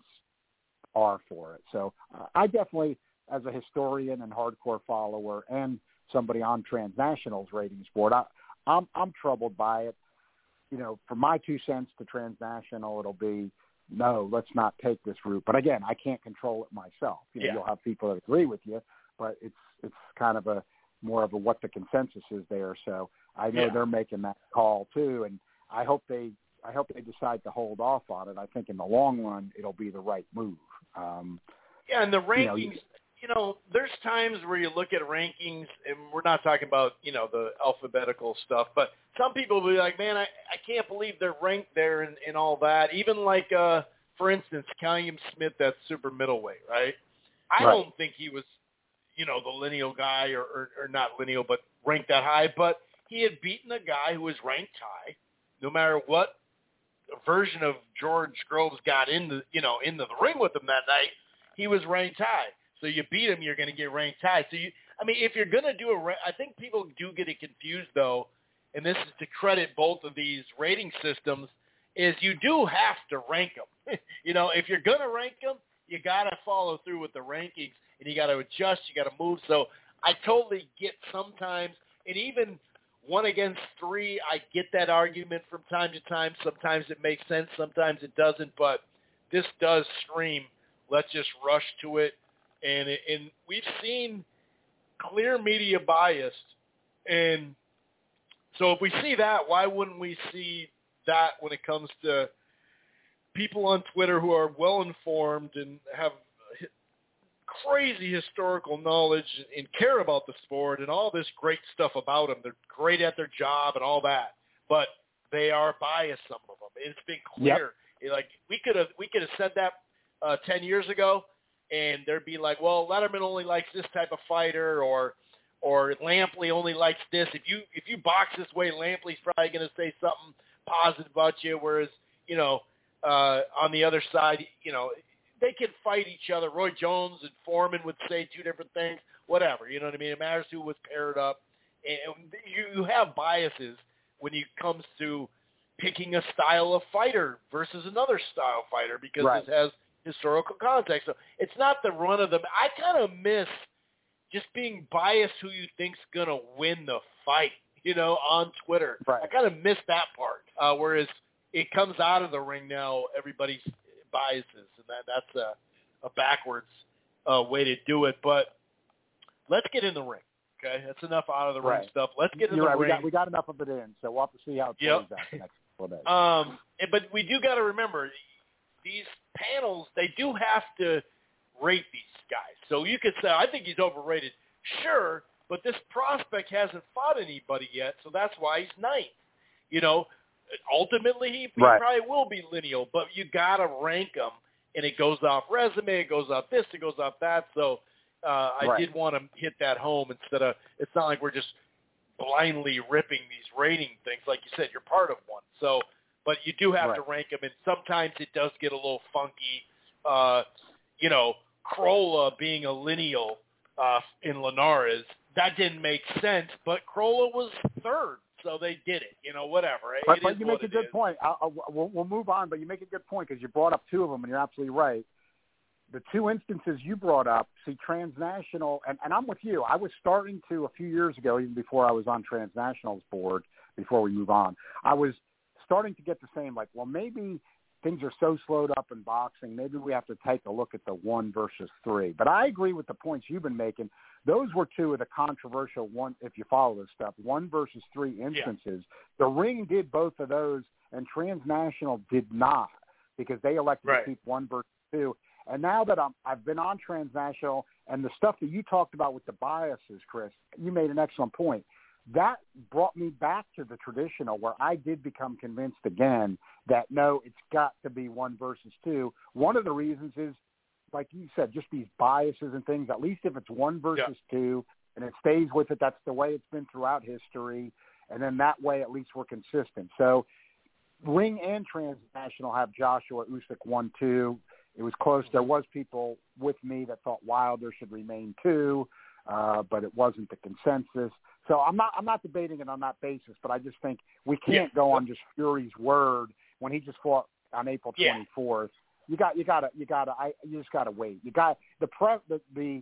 are for it. So uh, I definitely, as a historian and hardcore follower and somebody on Transnational's ratings board, I, I'm I'm troubled by it. You know, for my two cents to Transnational, it'll be, no, let's not take this route. But again, I can't control it myself. You know, yeah. you'll have people that agree with you, but it's it's kind of a more of a what the consensus is there. So I know yeah. they're making that call too, and I hope they I hope they decide to hold off on it. I think in the long run, it'll be the right move. Um, yeah, and the rankings, you know, you, you know, there's times where you look at rankings, and we're not talking about, you know, the alphabetical stuff, but some people will be like, man, I, I can't believe they're ranked there and, and all that. Even like, uh, for instance, Callum Smith, that's super middleweight, right? I right. don't think he was, you know, the Lineal guy or, or, or not Lineal, but ranked that high. But he had beaten a guy who was ranked high, no matter what version of George Groves got into, you know, into the ring with him that night. He was ranked high. So you beat him, you're going to get ranked high. So you, I mean, if you're going to do a, I think people do get it confused though, and this is to credit both of these rating systems, is you do have to rank them. You know, if you're going to rank them, you got to follow through with the rankings, and you got to adjust, you got to move. So I totally get sometimes, and even one against three, I get that argument from time to time. Sometimes it makes sense, sometimes it doesn't, but this does scream let's just rush to it. And, and we've seen clear media bias. And so if we see that, why wouldn't we see that when it comes to people on Twitter who are well-informed and have crazy historical knowledge and care about the sport and all this great stuff about them. They're great at their job and all that, but they are biased, some of them. It's been clear. Yep. Like we could have we could have said that uh, ten years ago, and there'd be like, well, Letterman only likes this type of fighter, or or Lampley only likes this. If you if you box this way, Lampley's probably going to say something positive about you, whereas you know uh, on the other side, you know. They can fight each other. Roy Jones and Foreman would say two different things, whatever. You know what I mean? It matters who was paired up. And you, you have biases when it comes to picking a style of fighter versus another style fighter because right. it has historical context. So it's not the run of them. I kind of miss just being biased who you think's going to win the fight, you know, on Twitter. Right. I kind of miss that part, uh, whereas it comes out of the ring now, everybody's biases, and that, that's a, a backwards uh, way to do it. But let's get in the ring, okay? That's enough out of the right. ring stuff. Let's get in You're the right. ring. We got, we got enough of it in, so we'll have to see how it plays yep. out the next couple of days. Um, and, but we do got to remember, these panels, they do have to rate these guys. So you could say, I think he's overrated. Sure, but this prospect hasn't fought anybody yet, so that's why he's ninth. You know, ultimately, he, he right. probably will be lineal, but you got to rank him, and it goes off resume, it goes off this, it goes off that. So uh, I right. did want to hit that home instead of – it's not like we're just blindly ripping these rating things. Like you said, you're part of one. So, but you do have right. to rank them, and sometimes it does get a little funky. Uh, you know, Crolla being a lineal uh, in Linares, that didn't make sense, but Crolla was third. So they did it, you know, whatever. It but, but you make a it good is. point. I'll, I'll, we'll, we'll move on, but you make a good point because you brought up two of them, and you're absolutely right. The two instances you brought up, see, Transnational, and, and I'm with you. I was starting to, a few years ago, even before I was on Transnational's board, before we move on, I was starting to get the same, like, well, maybe things are so slowed up in boxing, maybe we have to take a look at the one versus three. But I agree with the points you've been making. Those were two of the controversial one, if you follow this stuff, one versus three instances. Yeah. The Ring did both of those, and Transnational did not because they elected right. to keep one versus two. And now that I'm, I've been on Transnational and the stuff that you talked about with the biases, Chris, you made an excellent point. That brought me back to the traditional where I did become convinced again that, no, it's got to be one versus two. One of the reasons is, like you said, just these biases and things. At least if it's one versus yeah. two and it stays with it, that's the way it's been throughout history. And then that way, at least we're consistent. So Ring and Transnational have Joshua Usyk one two. It was close. There was people with me that thought Wilder should remain two, uh, but it wasn't the consensus. So I'm not I'm not debating it on that basis, but I just think we can't yeah. go on just Fury's word when he just fought on April twenty-fourth. Yeah. You got you got to you got to I you just got to wait. You got the pre the, the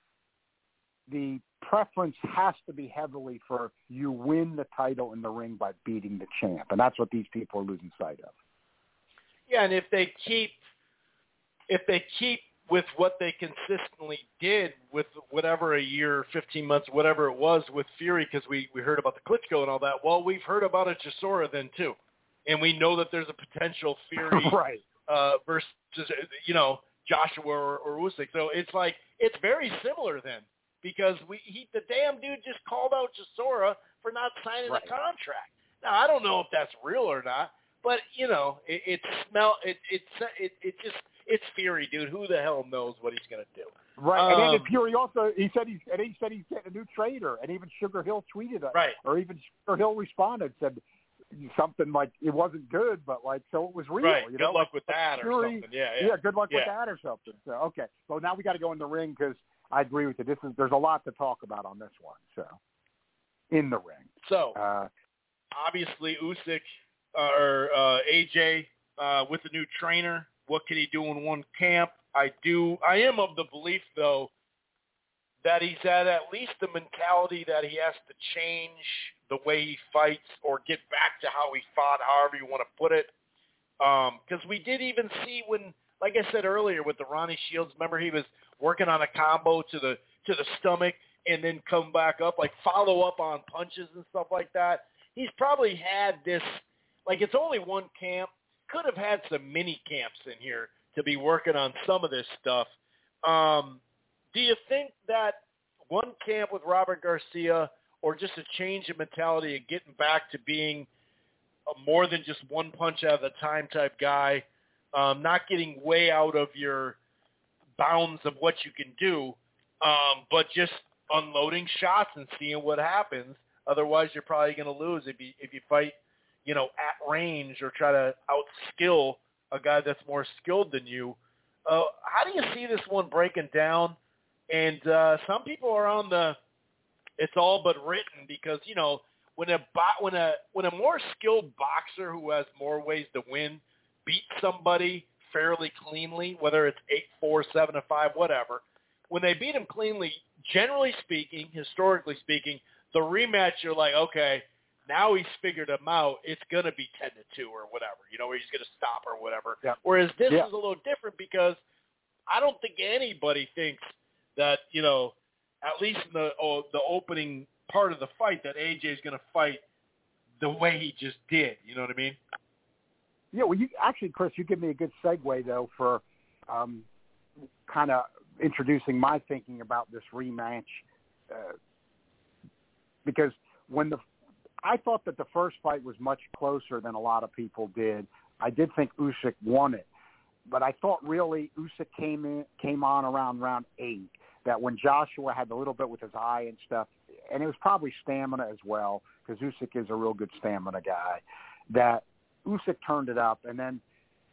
the preference has to be heavily for you win the title in the ring by beating the champ, and that's what these people are losing sight of. Yeah, and if they keep if they keep with what they consistently did with whatever a year, fifteen months, whatever it was with Fury, because we, we heard about the Klitschko and all that. Well, we've heard about a Chisora then too, and we know that there's a potential Fury right. uh, versus you know Joshua or, or Usyk. So it's like it's very similar then because we he the damn dude just called out Chisora for not signing right. a contract. Now I don't know if that's real or not, but you know it, it smell it it it it just. It's Fury, dude. Who the hell knows what he's going to do? Right, um, and then Fury also he said he's and he said he's getting a new trader, and even Sugar Hill tweeted it, right, or even Sugar Hill responded said something like it wasn't good, but like so it was real. Right, you good know? luck like, with that Fury, or something. Yeah, yeah, yeah, good luck yeah. with that or something. So okay, so now we got to go in the ring because I agree with you. This is there's a lot to talk about on this one. So in the ring, so uh, obviously Usyk uh, or uh, A J uh, with the new trainer. What can he do in one camp? I do. I am of the belief, though, that he's at at least the mentality that he has to change the way he fights or get back to how he fought, however you want to put it. Because um, we did even see when, like I said earlier with the Ronnie Shields, remember he was working on a combo to the to the stomach and then come back up, like follow up on punches and stuff like that. He's probably had this, like it's only one camp, could have had some mini camps in here to be working on some of this stuff. Um, do you think that one camp with Robert Garcia or just a change in mentality and getting back to being a more than just one punch at a time type guy, um, not getting way out of your bounds of what you can do, um, but just unloading shots and seeing what happens? Otherwise, you're probably going to lose if you if you fight, you know, at range or try to outskill a guy that's more skilled than you. Uh, how do you see this one breaking down? And uh, some people are on the it's all but written because, you know, when a bo- when a when a more skilled boxer who has more ways to win beats somebody fairly cleanly, whether it's eight four, seven to five, whatever, when they beat him cleanly, generally speaking, historically speaking, the rematch, you're like, okay, now he's figured him out. It's going to be ten to two or whatever, you know, where he's going to stop or whatever. Yeah. Whereas this yeah. is a little different because I don't think anybody thinks that, you know, at least in the oh, the opening part of the fight that A J is going to fight the way he just did. You know what I mean? Yeah, well, you actually, Chris, you give me a good segue, though, for um, kind of introducing my thinking about this rematch. Uh, because when the I thought that the first fight was much closer than a lot of people did. I did think Usyk won it, but I thought really Usyk came in came on around round eight. That when Joshua had a little bit with his eye and stuff, and it was probably stamina as well, because Usyk is a real good stamina guy, that Usyk turned it up, and then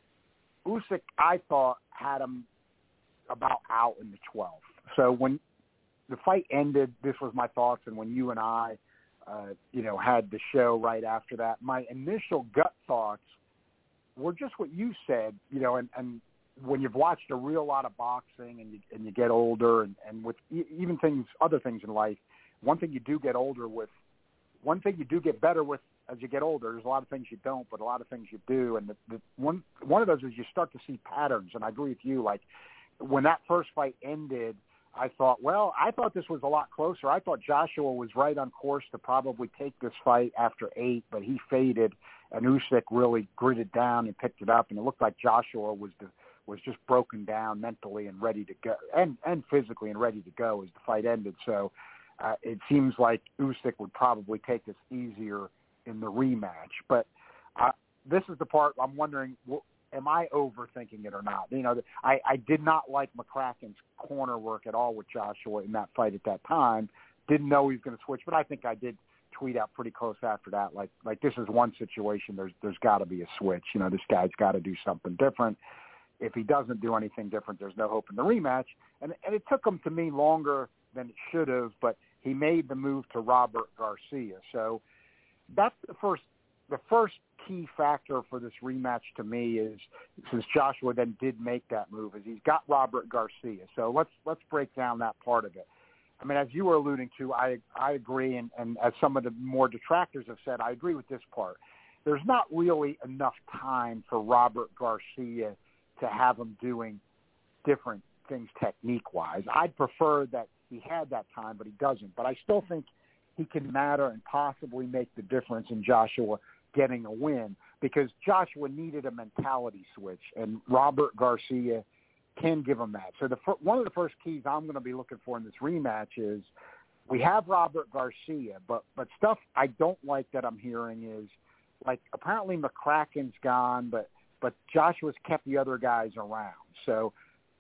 Usyk, I thought, had him about out in the twelfth. So when the fight ended, this was my thoughts, and when you and I, uh, you know, had the show right after that, my initial gut thoughts were just what you said, you know, and, and when you've watched a real lot of boxing and you, and you get older and, and with e- even things, other things in life, one thing you do get older with, one thing you do get better with as you get older, there's a lot of things you don't, but a lot of things you do. And the, the one, one of those is you start to see patterns. And I agree with you. Like when that first fight ended, I thought, well, I thought this was a lot closer. I thought Joshua was right on course to probably take this fight after eight, but he faded and Usyk really gritted down and picked it up. And it looked like Joshua was the, was just broken down mentally and ready to go, and, and physically and ready to go as the fight ended. So uh, it seems like Usyk would probably take this easier in the rematch. But uh, this is the part I'm wondering, well, am I overthinking it or not? You know, I, I did not like McCracken's corner work at all with Joshua in that fight at that time. Didn't know he was going to switch, but I think I did tweet out pretty close after that. Like, like this is one situation. There's, there's got to be a switch. You know, this guy's got to do something different. If he doesn't do anything different, there's no hope in the rematch. And, and it took him to me longer than it should have, but he made the move to Robert Garcia. So that's the first, the first key factor for this rematch to me is, since Joshua then did make that move, is he's got Robert Garcia. So let's, let's break down that part of it. I mean, as you were alluding to, I, I agree. And, and as some of the more detractors have said, I agree with this part. There's not really enough time for Robert Garcia to have him doing different things technique-wise. I'd prefer that he had that time, but he doesn't. But I still think he can matter and possibly make the difference in Joshua getting a win, because Joshua needed a mentality switch, and Robert Garcia can give him that. So the one of the first keys I'm going to be looking for in this rematch is we have Robert Garcia, but, but stuff I don't like that I'm hearing is, like, apparently McCracken's gone, but but Joshua's kept the other guys around. So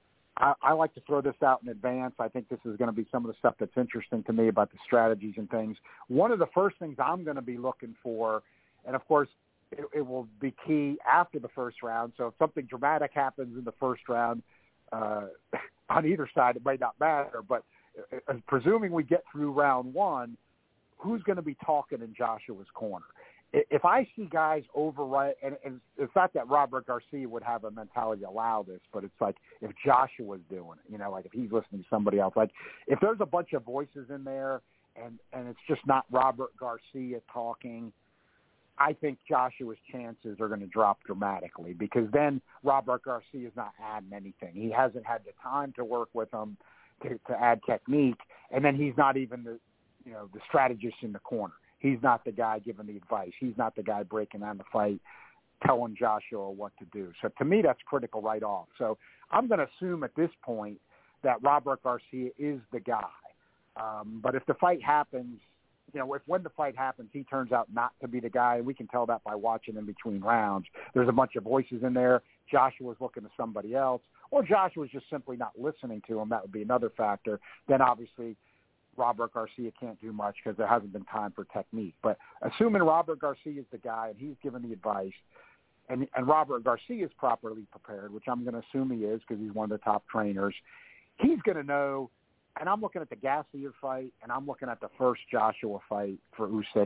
I, I like to throw this out in advance. I think this is going to be some of the stuff that's interesting to me about the strategies and things. One of the first things I'm going to be looking for, and of course it, it will be key after the first round. So if something dramatic happens in the first round, uh, on either side, it might not matter. But uh, presuming we get through round one, who's going to be talking in Joshua's corner? If I see guys override, and, and it's not that Robert Garcia would have a mentality to allow this, but it's like if Joshua's doing it, you know, like if he's listening to somebody else, like if there's a bunch of voices in there and, and it's just not Robert Garcia talking, I think Joshua's chances are going to drop dramatically because then Robert Garcia is not adding anything. He hasn't had the time to work with him to, to add technique, and then he's not even the, you know, the strategist in the corner. He's not the guy giving the advice. He's not the guy breaking down the fight, telling Joshua what to do. So to me, that's critical right off. So I'm going to assume at this point that Robert Garcia is the guy. Um, but if the fight happens, you know, if when the fight happens, he turns out not to be the guy, and we can tell that by watching in between rounds. There's a bunch of voices in there. Joshua's looking to somebody else, or Joshua's just simply not listening to him. That would be another factor. Then obviously Robert Garcia can't do much because there hasn't been time for technique. But assuming Robert Garcia is the guy and he's giving the advice, and, and Robert Garcia is properly prepared, which I'm going to assume he is because he's one of the top trainers, he's going to know. And I'm looking at the Gassiev fight, and I'm looking at the first Joshua fight for Usyk.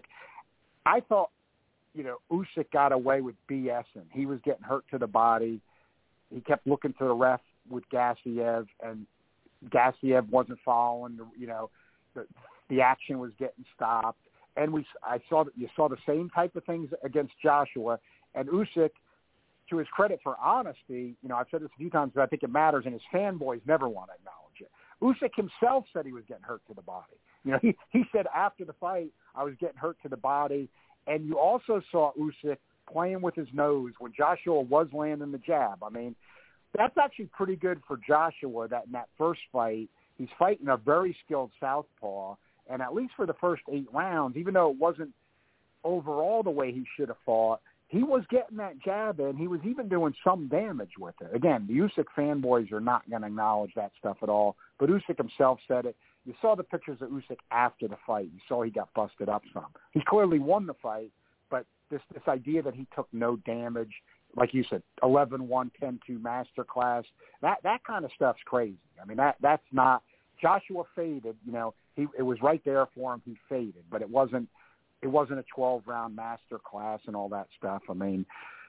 I thought, you know, Usyk got away with BSing. He was getting hurt to the body. He kept looking to the ref with Gassiev, and Gassiev wasn't following. You know, the, the action was getting stopped. And we, I saw that you saw the same type of things against Joshua. And Usyk, to his credit for honesty, you know, I've said this a few times, but I think it matters, and his fanboys never want to acknowledge it. Usyk himself said he was getting hurt to the body. You know, he, he said after the fight, I was getting hurt to the body. And you also saw Usyk playing with his nose when Joshua was landing the jab. I mean, that's actually pretty good for Joshua that in that first fight, he's fighting a very skilled southpaw. And at least for the first eight rounds, even though it wasn't overall the way he should have fought, he was getting that jab in. He was even doing some damage with it. Again, the Usyk fanboys are not going to acknowledge that stuff at all. But Usyk himself said it. You saw the pictures of Usyk after the fight. You saw he got busted up some. He clearly won the fight, but this this idea that he took no damage, like you said, eleven one, ten two masterclass, that, that kind of stuff's crazy. I mean, that that's not – Joshua faded. You know, he it was right there for him. He faded, but it wasn't – It wasn't a twelve-round master class and all that stuff. I mean,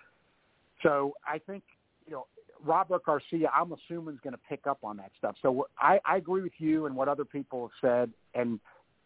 so I think, you know, Robert Garcia, I'm assuming, is going to pick up on that stuff. So I, I agree with you and what other people have said, and,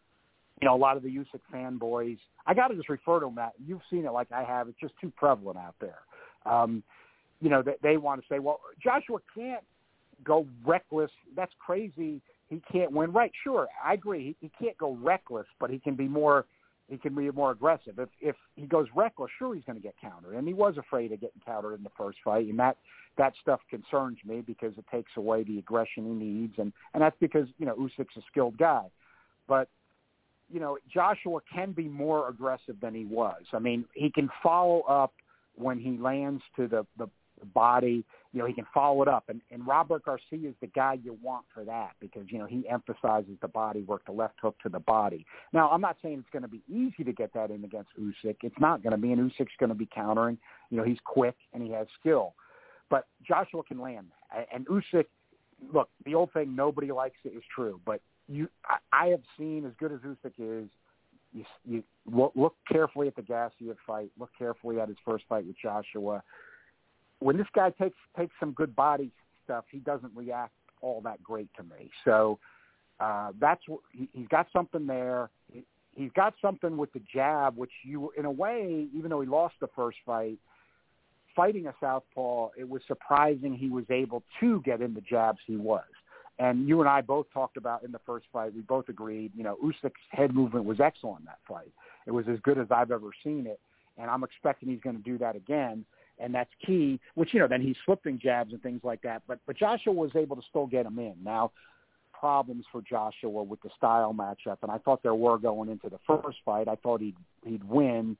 you know, a lot of the Usyk fanboys. I got to just refer to them that. You've seen it like I have. It's just too prevalent out there. Um, you know, they, they want to say, well, Joshua can't go reckless. That's crazy. He can't win. Right, sure, I agree. He, he can't go reckless, but he can be more – he can be more aggressive. If if he goes reckless, sure, he's going to get countered. And he was afraid of getting countered in the first fight, and that, that stuff concerns me because it takes away the aggression he needs, and, and that's because, you know, Usyk's a skilled guy. But, you know, Joshua can be more aggressive than he was. I mean, he can follow up when he lands to the, the, the body. You know, he can follow it up. And, and Robert Garcia is the guy you want for that because, you know, he emphasizes the body work, the left hook to the body. Now, I'm not saying it's going to be easy to get that in against Usyk. It's not going to be, and Usyk's going to be countering. You know, he's quick and he has skill. But Joshua can land that. And Usyk, look, the old thing, nobody likes it, is true. But you, I, I have seen, as good as Usyk is, you, you look, look carefully at the Gassiev fight. Look carefully at his first fight with Joshua. When this guy takes takes some good body stuff, he doesn't react all that great to me. So uh, that's he, he's got something there. He, he's got something with the jab, which you, in a way, even though he lost the first fight, fighting a southpaw, it was surprising he was able to get in the jabs he was. And you and I both talked about in the first fight, we both agreed, you know, Usyk's head movement was excellent in that fight. It was as good as I've ever seen it, and I'm expecting he's going to do that again. And that's key, which, you know, then he's slipping jabs and things like that. But but Joshua was able to still get him in. Now, problems for Joshua with the style matchup, and I thought there were going into the first fight. I thought he'd he'd win.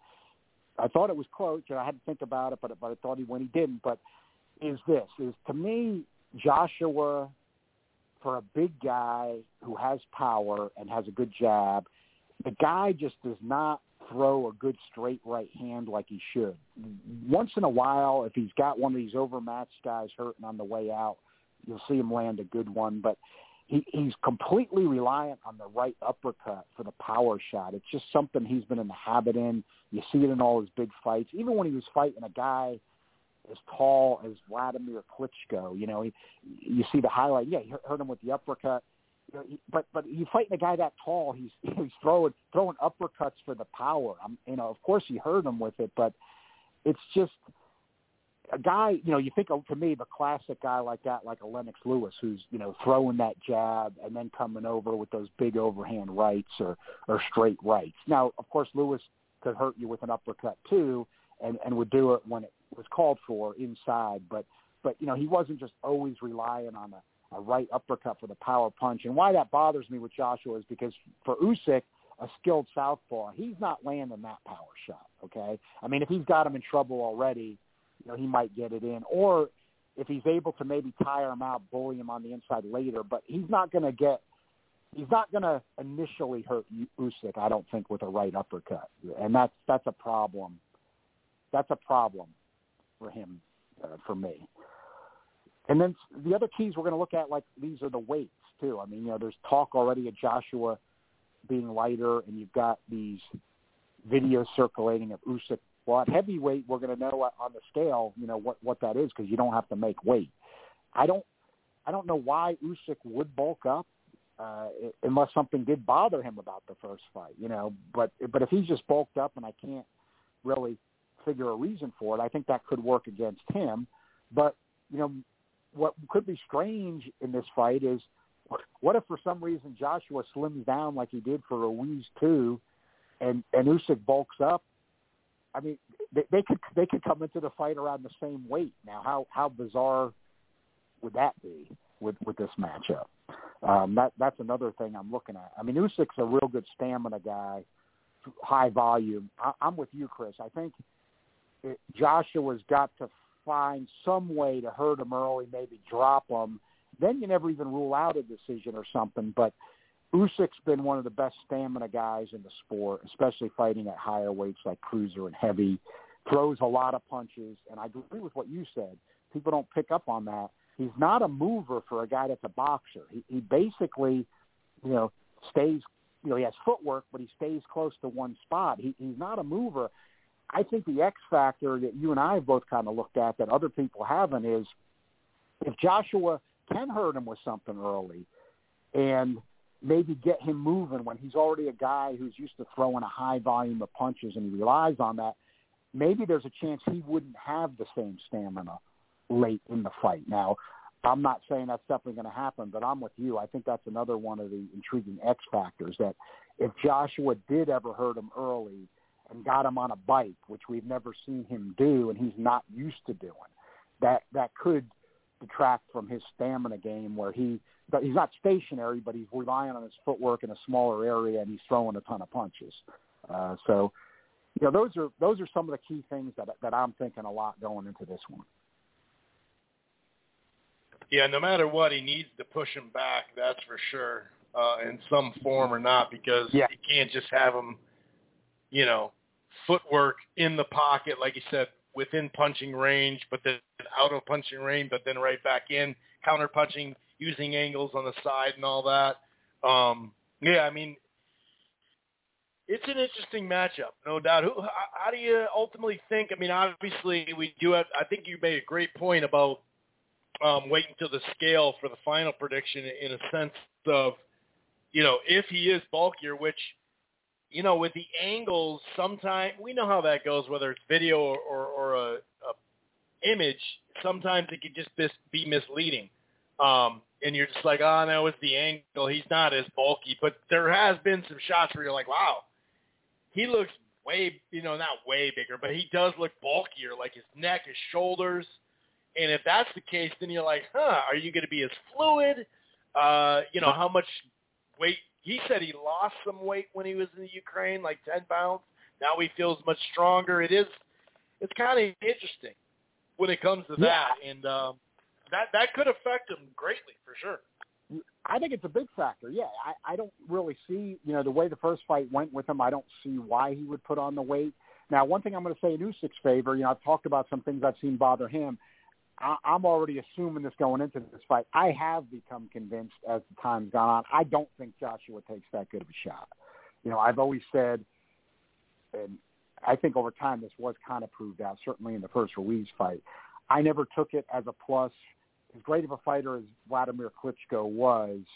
I thought it was close. You know, I had to think about it, but but I thought he'd win. He didn't. But is this is to me Joshua, for a big guy who has power and has a good jab, the guy just does not throw a good straight right hand like he should. Once in a while, if he's got one of these overmatched guys hurting on the way out, you'll see him land a good one. But he, he's completely reliant on the right uppercut for the power shot. It's just something he's been in the habit in. You see it in all his big fights. Even when he was fighting a guy as tall as Vladimir Klitschko, you know, he, you see the highlight. Yeah, he hurt him with the uppercut. You know, he, but but you fighting a guy that tall, he's he's throwing throwing uppercuts for the power. I'm, you know, of course he hurt him with it, but it's just a guy. You know, you think of, to me, the classic guy like that, like a Lennox Lewis, who's you know throwing that jab and then coming over with those big overhand rights or or straight rights. Now, of course, Lewis could hurt you with an uppercut too, and and would do it when it was called for inside. But but you know, he wasn't just always relying on a a right uppercut for the power punch. And why that bothers me with Joshua is because for Usyk, a skilled southpaw, he's not landing that power shot, okay? I mean, if he's got him in trouble already, you know, he might get it in. Or if he's able to maybe tire him out, bully him on the inside later, but he's not going to get – he's not going to initially hurt Usyk, I don't think, with a right uppercut. And that's, that's a problem. That's a problem for him, uh, for me. And then the other keys we're going to look at, like, these are the weights, too. I mean, you know, there's talk already of Joshua being lighter, and you've got these videos circulating of Usyk. Well, at heavyweight, we're going to know on the scale, you know, what, what that is because you don't have to make weight. I don't I don't know why Usyk would bulk up uh, unless something did bother him about the first fight, you know. But, but if he's just bulked up and I can't really figure a reason for it, I think that could work against him. But, you know, what could be strange in this fight is what if for some reason Joshua slims down like he did for Ruiz too, and, and Usyk bulks up? I mean, they, they could they could come into the fight around the same weight. Now, how how bizarre would that be with, with this matchup? Um, that that's another thing I'm looking at. I mean, Usyk's a real good stamina guy, high volume. I, I'm with you, Chris. I think it, Joshua's got to find some way to hurt him early, maybe drop him. Then you never even rule out a decision or something. But Usyk's been one of the best stamina guys in the sport, especially fighting at higher weights like cruiser and heavy. Throws a lot of punches, and I agree with what you said. People don't pick up on that. He's not a mover for a guy that's a boxer. He, he basically, you know, stays, you know, he has footwork, but he stays close to one spot. He, he's not a mover. I think the X factor that you and I have both kind of looked at that other people haven't is if Joshua can hurt him with something early and maybe get him moving when he's already a guy who's used to throwing a high volume of punches and he relies on that, maybe there's a chance he wouldn't have the same stamina late in the fight. Now, I'm not saying that's definitely going to happen, but I'm with you. I think that's another one of the intriguing X factors that if Joshua did ever hurt him early and got him on a bike, which we've never seen him do and he's not used to doing, that that could detract from his stamina game where he but he's not stationary, but he's relying on his footwork in a smaller area and he's throwing a ton of punches. Uh, so, you know, those are those are some of the key things that that I'm thinking a lot going into this one. Yeah, no matter what, he needs to push him back, that's for sure, uh, in some form or not, because yeah. you can't just have him, you know, footwork in the pocket, like you said, within punching range, but then out of punching range, but then right back in, counter punching, using angles on the side and all that. Um, yeah, I mean, it's an interesting matchup, no doubt. Who, how, how do you ultimately think? I mean, obviously we do have, I think you made a great point about um, waiting to the scale for the final prediction in a sense of, you know, if he is bulkier, which, you know, with the angles, sometimes we know how that goes, whether it's video or, or, or a, a image, sometimes it can just mis- be misleading. Um, and you're just like, oh, no, it's the angle. He's not as bulky. But there has been some shots where you're like, wow, he looks way, you know, not way bigger, but he does look bulkier, like his neck, his shoulders. And if that's the case, then you're like, huh, are you going to be as fluid? Uh, you know, how much weight? He said he lost some weight when he was in the Ukraine, like ten pounds. Now he feels much stronger. It is, it's kind of interesting when it comes to yeah. that. And um, that, that could affect him greatly, for sure. I think it's a big factor. Yeah, I, I don't really see, you know, the way the first fight went with him, I don't see why he would put on the weight. Now, one thing I'm going to say in Usyk's favor, you know, I've talked about some things I've seen bother him. I, I'm already assuming this going into this fight. I have become convinced as the time's gone on. I don't think Joshua takes that good of a shot. You know, I've always said, and I think over time this was kind of proved out, certainly in the first Ruiz fight. I never took it as a plus. As great of a fighter as Vladimir Klitschko was,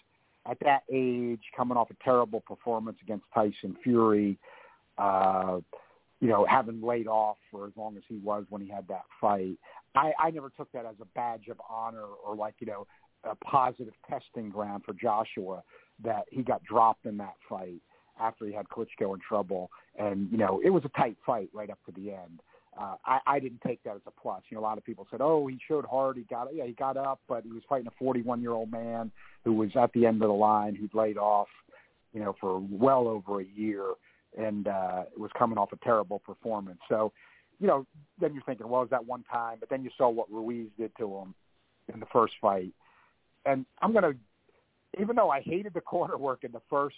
at that age, coming off a terrible performance against Tyson Fury, uh, you know, having laid off for as long as he was when he had that fight, I, I never took that as a badge of honor or like, you know, a positive testing ground for Joshua that he got dropped in that fight after he had Klitschko in trouble. And, you know, it was a tight fight right up to the end. Uh, I, I didn't take that as a plus. You know, a lot of people said, oh, he showed heart. He got, yeah, he got up, but he was fighting a forty-one-year-old man who was at the end of the line, who'd laid off, you know, for well over a year and uh, was coming off a terrible performance. So, you know, then you're thinking, well, is that one time? But then you saw what Ruiz did to him in the first fight. And I'm going to, even though I hated the corner work in the first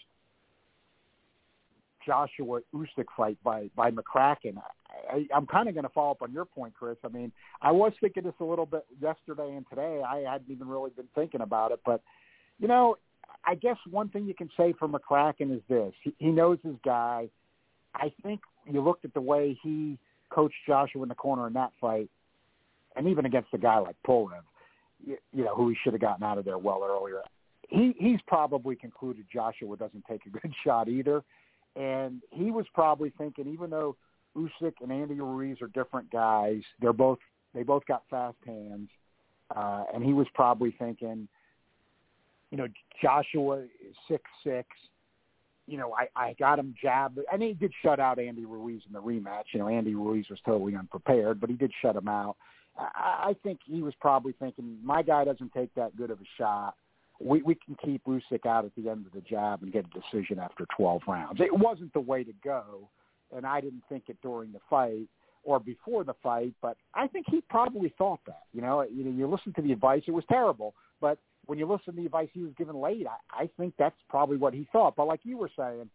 Joshua Usyk fight by, by McCracken, I, I'm kind of going to follow up on your point, Chris. I mean, I was thinking this a little bit yesterday and today. I hadn't even really been thinking about it. But, you know, I guess one thing you can say for McCracken is this. He, he knows his guy. I think you looked at the way he coached Joshua in the corner in that fight, and even against a guy like Pulev, you, you know, who he should have gotten out of there well earlier. He He's probably concluded Joshua doesn't take a good shot either. And he was probably thinking, even though Usyk and Andy Ruiz are different guys, they're both they both got fast hands, uh, and he was probably thinking, you know, Joshua is six six. You know, I, I got him jabbed. And he did shut out Andy Ruiz in the rematch. You know, Andy Ruiz was totally unprepared, but he did shut him out. I, I think he was probably thinking, my guy doesn't take that good of a shot. We we can keep Usyk out at the end of the jab and get a decision after twelve rounds. It wasn't the way to go, and I didn't think it during the fight or before the fight, but I think he probably thought that. You know, you, know, you listen to the advice, it was terrible, but when you listen to the advice he was given late, I, I think that's probably what he thought. But like you were saying,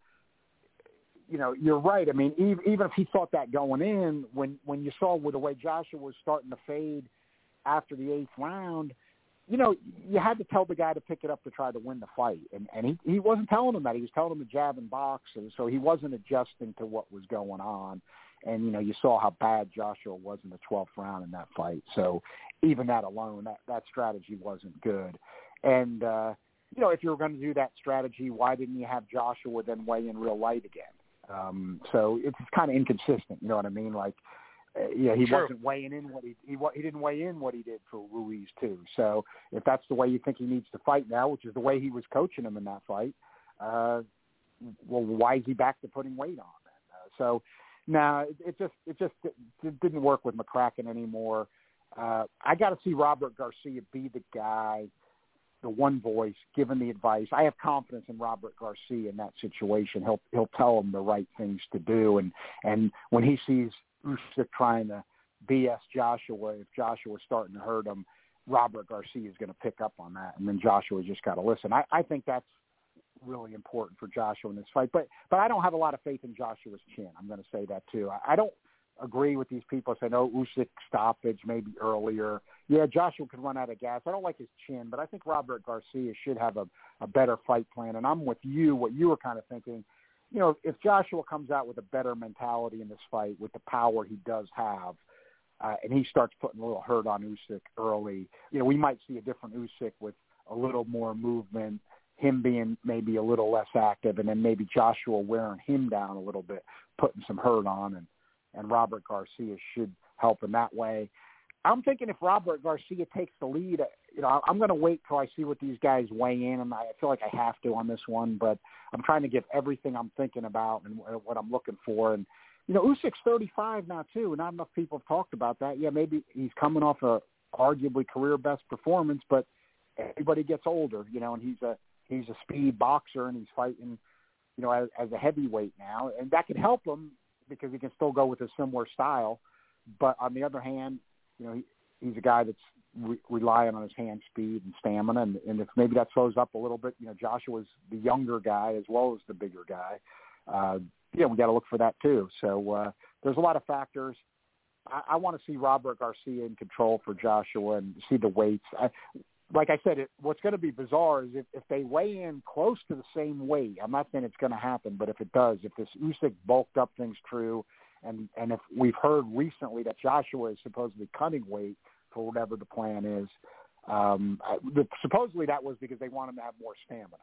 you know, you're right. I mean, even, even if he thought that going in, when, when you saw with the way Joshua was starting to fade after the eighth round, you know, you had to tell the guy to pick it up to try to win the fight. And, and he, he wasn't telling him that. He was telling him to jab and box. And so he wasn't adjusting to what was going on. And, you know, you saw how bad Joshua was in the twelfth round in that fight. So even that alone, that, that strategy wasn't good. And, uh, you know, if you were going to do that strategy, why didn't you have Joshua then weigh in real light again? Um, so it's kind of inconsistent. You know what I mean? Like, Uh, yeah, he sure. wasn't weighing in what he, he he didn't weigh in what he did for Ruiz too. So if that's the way you think he needs to fight now, which is the way he was coaching him in that fight, uh, well, why is he back to putting weight on? Uh, so now it, it just it just it didn't work with McCracken anymore. Uh, I got to see Robert Garcia be the guy, the one voice, given the advice. I have confidence in Robert Garcia in that situation. He'll he'll tell him the right things to do, and and when he sees Usyk trying to B S Joshua, if Joshua's starting to hurt him, Robert Garcia is going to pick up on that, and then Joshua just got to listen. I, I think that's really important for Joshua in this fight, but but I don't have a lot of faith in Joshua's chin. I'm going to say that too. I, I don't agree with these people saying, oh, Usyk stoppage maybe earlier. Yeah, Joshua could run out of gas. I don't like his chin, but I think Robert Garcia should have a, a better fight plan, and I'm with you, what you were kind of thinking. You know, if Joshua comes out with a better mentality in this fight, with the power he does have, uh, and he starts putting a little hurt on Usyk early, you know, we might see a different Usyk with a little more movement, him being maybe a little less active, and then maybe Joshua wearing him down a little bit, putting some hurt on, and, and Robert Garcia should help in that way. I'm thinking if Robert Garcia takes the lead, you know, I'm going to wait till I see what these guys weigh in, and I feel like I have to on this one, but I'm trying to give everything I'm thinking about and what I'm looking for. And, you know, Usyk's thirty-five now, too. Not enough people have talked about that. Yeah, maybe he's coming off a arguably career-best performance, but everybody gets older, you know, and he's a he's a speed boxer, and he's fighting, you know, as, as a heavyweight now. And that could help him because he can still go with a similar style. But on the other hand, you know, he, he's a guy that's re- relying on his hand speed and stamina, and, and if maybe that slows up a little bit, you know, Joshua's the younger guy as well as the bigger guy. Uh, yeah, we got to look for that too. So uh, there's a lot of factors. I, I want to see Robert Garcia in control for Joshua and see the weights. I, like I said, it, what's going to be bizarre is if, if they weigh in close to the same weight. I'm not saying it's going to happen, but if it does, if this Usyk bulked up things true, And and if we've heard recently that Joshua is supposedly cutting weight for whatever the plan is, um, the, supposedly that was because they want him to have more stamina.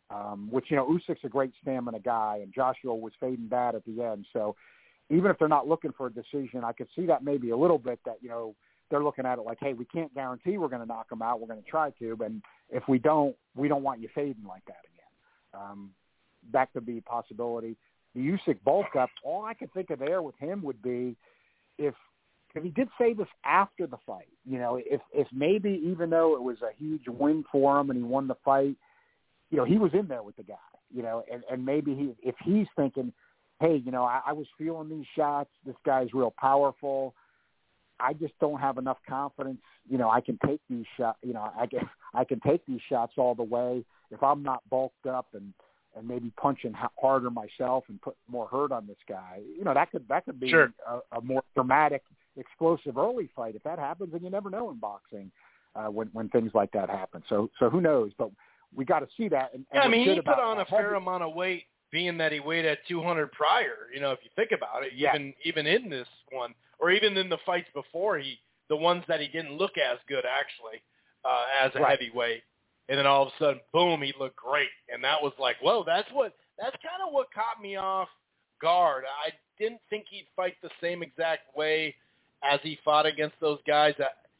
um, which, you know, Usyk's a great stamina guy, and Joshua was fading bad at the end. So even if they're not looking for a decision, I could see that maybe a little bit that, you know, they're looking at it like, hey, we can't guarantee we're going to knock him out. We're going to try to, but if we don't, we don't want you fading like that again. Um, that could be a possibility. The Usyk bulk up, all I could think of there with him would be if, because he did say this after the fight, you know, if, if maybe even though it was a huge win for him and he won the fight, you know, he was in there with the guy, you know, and, and maybe he, if he's thinking, hey, you know, I, I was feeling these shots, this guy's real powerful, I just don't have enough confidence, you know, I can take these shots, you know, I can, I can take these shots all the way if I'm not bulked up and, and maybe punching harder myself and put more hurt on this guy. You know, that could, that could be sure. a, a more dramatic, explosive early fight. If that happens, and you never know in boxing uh, when, when things like that happen. So, so who knows, but we got to see that. And, yeah, and I mean, he put about on a fair amount of weight being that he weighed at two hundred prior, you know, if you think about it, yeah. even, even in this one, or even in the fights before, he, the ones that he didn't look as good actually, uh, as a right. heavyweight. And then all of a sudden, boom, he looked great. And that was like, whoa, that's what, that's kind of what caught me off guard. I didn't think he'd fight the same exact way as he fought against those guys.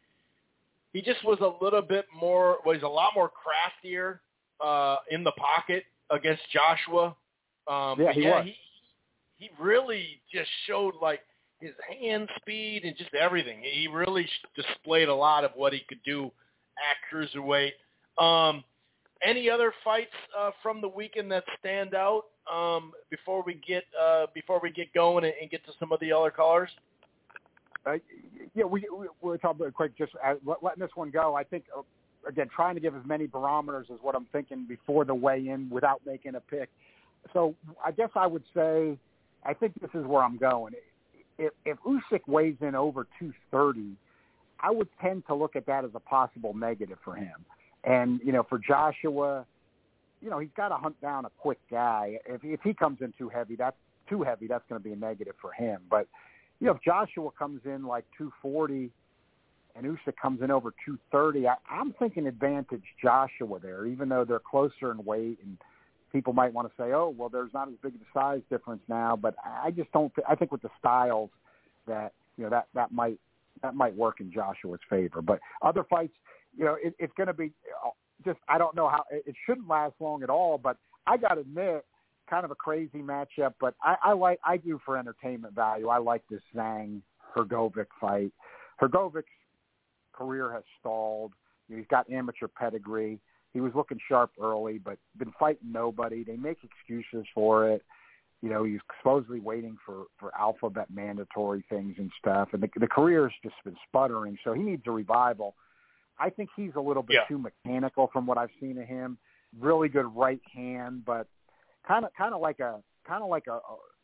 He just was a little bit more, was a lot more craftier uh, in the pocket against Joshua. Um, yeah, he yeah, was. He, he really just showed like his hand speed and just everything. He really displayed a lot of what he could do at cruiserweight. Um, any other fights uh, from the weekend that stand out um, before we get uh, before we get going and, and get to some of the other callers? Uh, yeah, we, we we're talking about quick, just uh, letting this one go. I think uh, again, trying to give as many barometers as what I'm thinking before the weigh-in without making a pick. So I guess I would say, I think this is where I'm going. If, if Usyk weighs in over two thirty, I would tend to look at that as a possible negative for him. And, you know, for Joshua, you know, he's got to hunt down a quick guy. If, if he comes in too heavy, that's too heavy, that's going to be a negative for him. But, you know, if Joshua comes in like two forty and Usyk comes in over two thirty, I, I'm thinking advantage Joshua there, even though they're closer in weight. And people might want to say, oh, well, there's not as big of a size difference now. But I just don't th- – I think with the styles that, you know, that, that might that might work in Joshua's favor. But other fights – you know, it, it's going to be just, I don't know how, it shouldn't last long at all, but I got to admit, kind of a crazy matchup, but I, I like, I do for entertainment value. I like this Zhang Hrgovic fight. Hrgovic's career has stalled. You know, he's got amateur pedigree. He was looking sharp early, but been fighting nobody. They make excuses for it. You know, he's supposedly waiting for, for alphabet mandatory things and stuff, and the, the career's just been sputtering, so he needs a revival. I think he's a little bit yeah. too mechanical from what I've seen of him. Really good right hand, but kind of kind of like a kind of like a,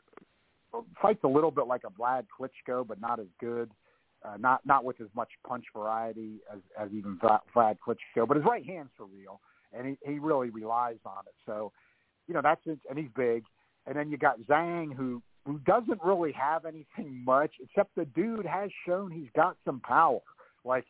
a fights a little bit like a Vlad Klitschko, but not as good. Uh, not not with as much punch variety as, as even Vlad Klitschko. But his right hand's for real, and he, he really relies on it. So, you know, that's it, and he's big. And then you got Zhang, who who doesn't really have anything much, except the dude has shown he's got some power. Like,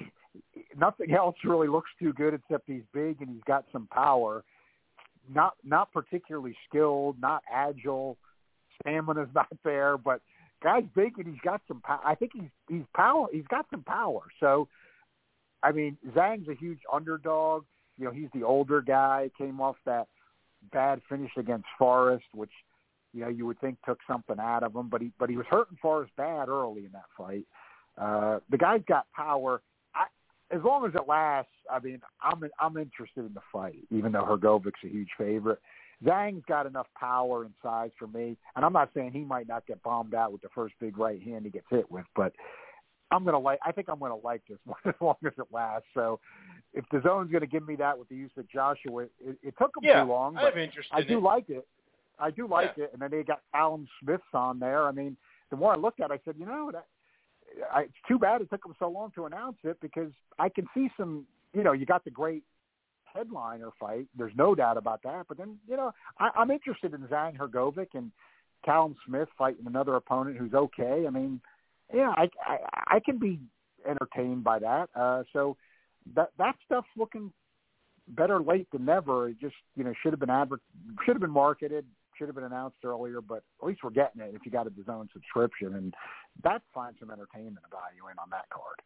nothing else really looks too good except he's big and he's got some power. Not not particularly skilled, not agile. Stamina's not there, but guy's big and he's got some power. I think he's he's power. He's got some power. So, I mean, Zhang's a huge underdog. You know, he's the older guy. Came off that bad finish against Forrest, which, you know, you would think took something out of him, but he but he was hurting Forrest bad early in that fight. Uh, the guy's got power. As long as it lasts, I mean, I'm I'm interested in the fight, even though Hrgovic's a huge favorite. Zhang's got enough power and size for me, and I'm not saying he might not get bombed out with the first big right hand he gets hit with, but I'm gonna like. I think I'm gonna like this one as long as it lasts. So, if the zone's gonna give me that with the use of Joshua, it, it took him yeah, too long. But I have interest I in do it. like it. I do like yeah. it, and then they got Callum Smith on there. I mean, the more I looked at it, I said, you know, that. I, it's too bad it took them so long to announce it, because I can see some, you know, you got the great headliner fight. There's no doubt about that. But then, you know, I, I'm interested in Zhang Hrgovic and Callum Smith fighting another opponent who's okay. I mean, yeah, I, I, I can be entertained by that. Uh, so that that stuff's looking better late than never. It just, you know, should have been adver- should have been marketed, should have been announced earlier, but at least we're getting it if you got a DAZN subscription, and that finds some entertainment value in on that card.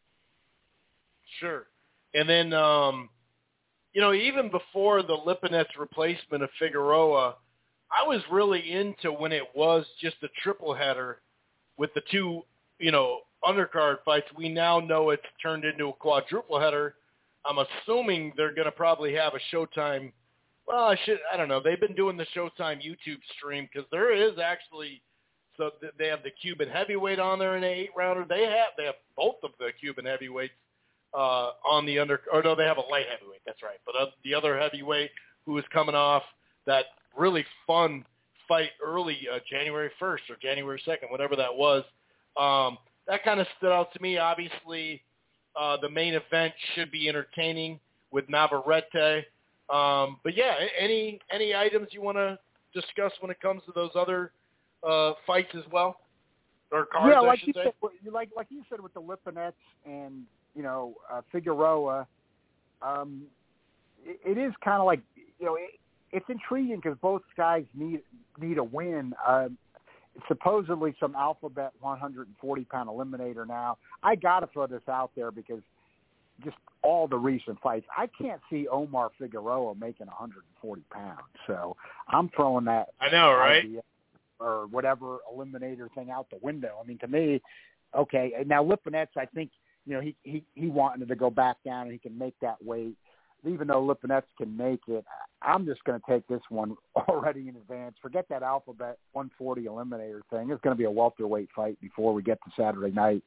Sure. And then, um, you know, even before the Lipinets replacement of Figueroa, I was really into when it was just a triple header with the two, you know, undercard fights. We now know it's turned into a quadruple header. I'm assuming they're going to probably have a Showtime. Well, I should, I don't know. They've been doing the Showtime YouTube stream because there is actually, so they have the Cuban heavyweight on there in an eight rounder. They have, they have both of the Cuban heavyweights uh, on the under, or no, they have a light heavyweight. That's right. But uh, the other heavyweight who is coming off that really fun fight early, uh, January first or January second, whatever that was. Um, that kind of stood out to me. Obviously, uh, the main event should be entertaining with Navarrete. Um, but yeah, any any items you want to discuss when it comes to those other uh, fights as well, or cards? Yeah, like I should you say. said, like like you said with the Lipinets and you know uh, Figueroa, um, it, it is kind of like you know. It, It's intriguing because both guys need need a win. Uh, supposedly some alphabet one hundred forty pound eliminator now. I got to throw this out there because just all the recent fights, I can't see Omar Figueroa making one hundred forty pounds. So I'm throwing that I know, right? idea or whatever eliminator thing out the window. I mean, to me, okay. Now Lipinets, I think, you know, he, he, he wanted to go back down and he can make that weight. Even though Lipinets can make it, I'm just going to take this one already in advance. Forget that alphabet one forty eliminator thing. It's going to be a welterweight fight before we get to Saturday night.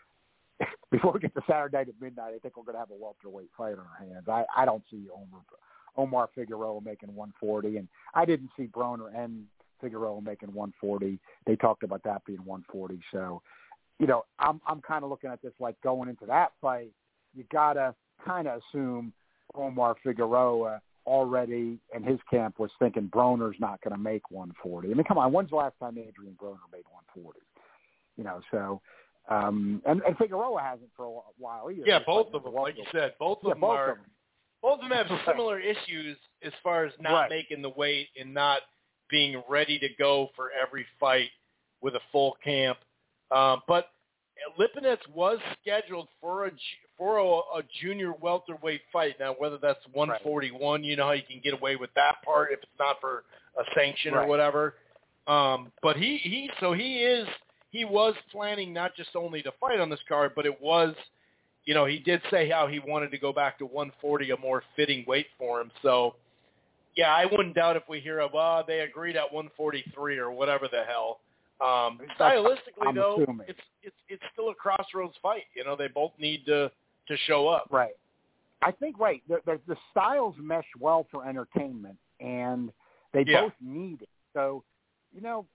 Before we get to Saturday night at midnight, I think we're going to have a welterweight fight on our hands. I, I don't see Omar, Omar Figueroa making one forty, and I didn't see Broner and Figueroa making one forty. They talked about that being one forty. So, you know, I'm I'm kind of looking at this like going into that fight, you got to kind of assume Omar Figueroa already in his camp was thinking Broner's not going to make one forty. I mean, come on, when's the last time Adrian Broner made one forty? You know, so um, and, and Figueroa hasn't for a while either. Yeah, both of them, like you said, both of yeah, them both are. Of them. Both of them have similar issues as far as not right. making the weight and not being ready to go for every fight with a full camp. Um, but Lipinets was scheduled for a for a, a junior welterweight fight. Now, whether that's one forty-one, right. You know how you can get away with that part if it's not for a sanction right. or whatever. Um, but he, he so he is he was planning not just only to fight on this card, but it was, you know, he did say how he wanted to go back to one forty, a more fitting weight for him. So, yeah, I wouldn't doubt if we hear of, uh, they agreed at one forty-three or whatever the hell. Um, stylistically, I'm though, assuming. it's it's it's still a crossroads fight. You know, they both need to to show up. Right. I think right. The, the, the styles mesh well for entertainment, and they yeah. both need it. So, you know,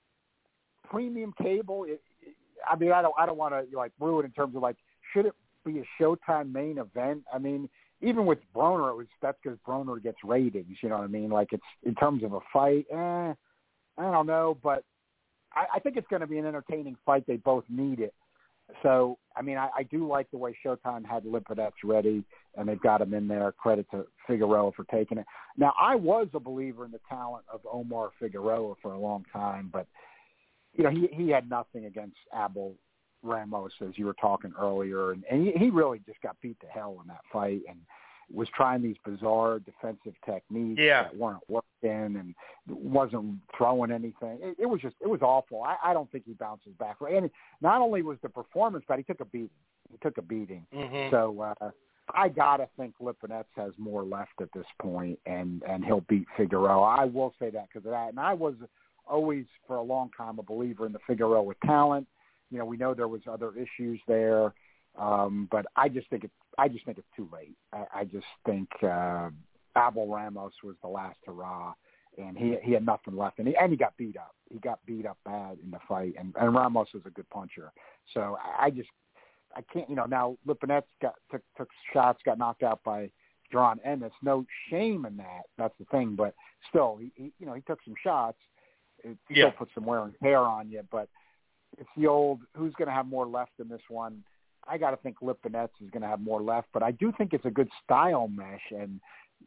premium cable. It, it, I mean, I don't I don't want to like ruin it in terms of like should it be a Showtime main event? I mean, even with Broner, it was that's because Broner gets ratings. You know what I mean? Like it's in terms of a fight. Eh, I don't know, but. I think it's going to be an entertaining fight. They both need it. So, I mean, I, I do like the way Showtime had Lipinets ready, and they've got him in there. Credit to Figueroa for taking it. Now, I was a believer in the talent of Omar Figueroa for a long time, but, you know, he, he had nothing against Abel Ramos, as you were talking earlier, and, and he, he really just got beat to hell in that fight and was trying these bizarre defensive techniques yeah. that weren't working and wasn't throwing anything. It, it was just, it was awful. I, I don't think he bounces back. And not only was the performance bad, he took a beating. He took a beating. Mm-hmm. So uh, I got to think Lipinets has more left at this point, and, and he'll beat Figueroa. I will say that because of that. And I was always, for a long time, a believer in the Figueroa talent. You know, we know there was other issues there. Um, but I just think it's I just think it's too late. I, I just think uh, Abel Ramos was the last hurrah, and he he had nothing left, and he and he got beat up. He got beat up bad in the fight, and, and Ramos is a good puncher. So I, I just I can't you know now Lipinets got took took shots, got knocked out by Jaron Ennis. No shame in that. That's the thing, but still, he, he you know he took some shots. It yeah. still put some wear and tear on you, but it's the old who's going to have more left in this one. I got to think Lipinets is going to have more left, but I do think it's a good style mesh, and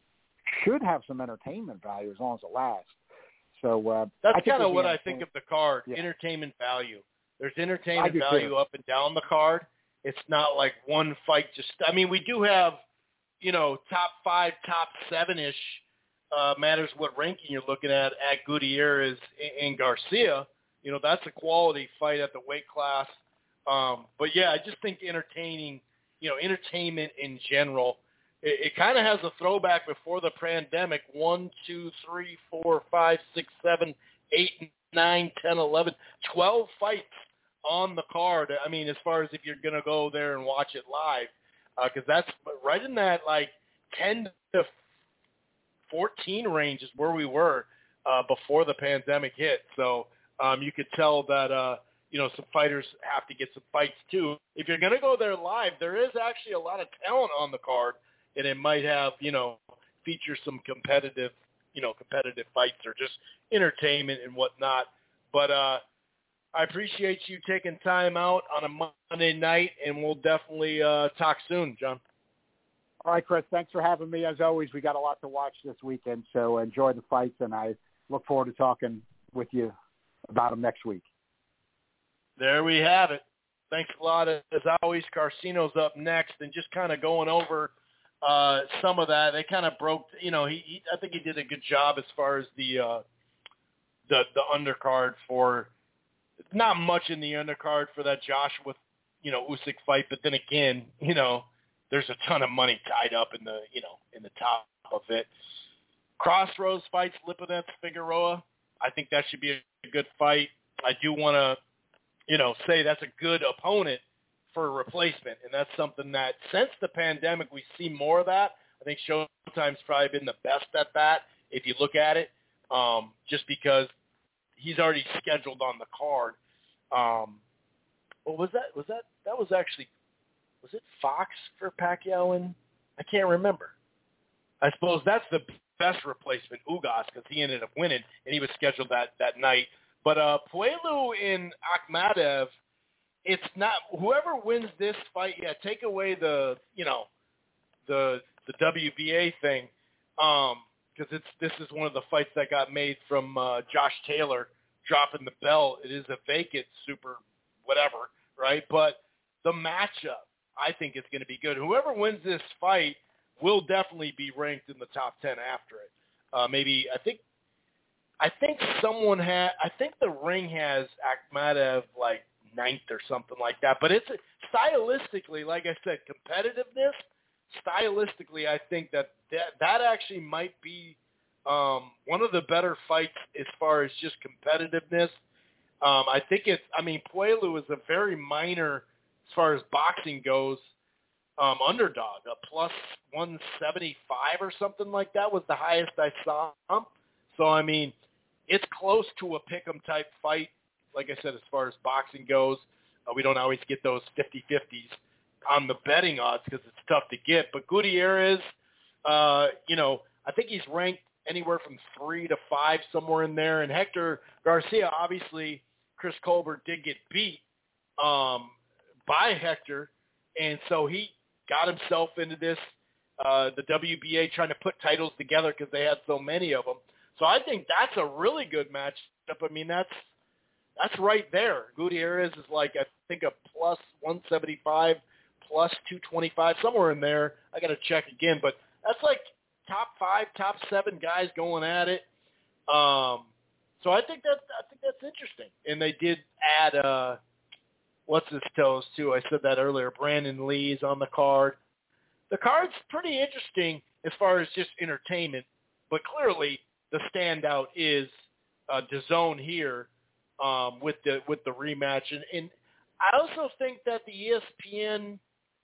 should have some entertainment value as long as it lasts. So uh, that's kind of what I think of the card, yeah. entertainment value. There's entertainment value too. up and down the card. It's not like one fight just – I mean, we do have, you know, top five, top seven-ish, uh, matters what ranking you're looking at, at Gutierrez and Garcia. You know, that's a quality fight at the weight class. Um, but, yeah, I just think entertaining, you know, entertainment in general, it, it kind of has a throwback before the pandemic. One, two, three, four, five, six, seven, eight, nine, ten, eleven, twelve fights on the card. I mean, as far as if you're going to go there and watch it live, because uh, that's right in that, like, ten to fourteen range is where we were uh, before the pandemic hit. So um, you could tell that, uh, you know, some fighters have to get some fights too. If you're going to go there live, there is actually a lot of talent on the card, and it might have, you know, feature some competitive, you know, competitive fights or just entertainment and whatnot. But uh, I appreciate you taking time out on a Monday night, and we'll definitely uh, talk soon, John. All right, Chris, thanks for having me. As always, we got a lot to watch this weekend, so enjoy the fights, and I look forward to talking with you about them next week. There we have it. Thanks a lot. As always, Carcino's up next, and just kind of going over uh, some of that. They kind of broke, you know, he, he I think he did a good job as far as the uh, the the undercard for – not much in the undercard for that Joshua, you know, Usyk fight, but then again, you know, there's a ton of money tied up in the, you know, in the top of it. Crossroads fights, Lipinets, Figueroa. I think that should be a good fight. I do want to, you know, say that's a good opponent for a replacement, and that's something that since the pandemic we see more of that. I think Showtime's probably been the best at that if you look at it, um, just because he's already scheduled on the card. Um, well, was that was that that was actually was it Fox for Pacquiao? And I can't remember. I suppose that's the best replacement, Ugas, because he ended up winning and he was scheduled that that night. But uh, Puelu and Akhmadov, it's not whoever wins this fight. Yeah, take away the you know the the W B A thing. Um, Because it's this is one of the fights that got made from uh, Josh Taylor dropping the belt. It is a vacant super whatever, right? But the matchup, I think, is going to be good. Whoever wins this fight will definitely be ranked in the top ten after it. Uh, maybe I think I think someone had I think the ring has Akhmadov like ninth or something like that. But it's stylistically, like I said, competitiveness. Stylistically, I think that that, that actually might be um, one of the better fights as far as just competitiveness. Um, I think it's, I mean, Puelu is a very minor, as far as boxing goes, um, underdog. A plus one seventy-five or something like that was the highest I saw him. So, I mean, it's close to a pick'em type fight. Like I said, as far as boxing goes, uh, we don't always get those fifty-fifties on the betting odds because it's tough to get. But Gutierrez, uh, you know, I think he's ranked anywhere from three to five, somewhere in there. And Hector Garcia, obviously, Chris Colbert did get beat um, by Hector, and so he got himself into this, uh, the W B A trying to put titles together because they had so many of them. So I think that's a really good matchup. I mean, that's that's right there. Gutierrez is like, I think, a plus one seventy-five, plus two twenty-five, somewhere in there. I got to check again, but that's like top five, top seven guys going at it. Um, so I think that I think that's interesting. And they did add uh, what's his toes too. I said that earlier. Brandon Lee's on the card. The card's pretty interesting as far as just entertainment, but clearly the standout is uh, DAZN here um, with the with the rematch. And, and I also think that the E S P N,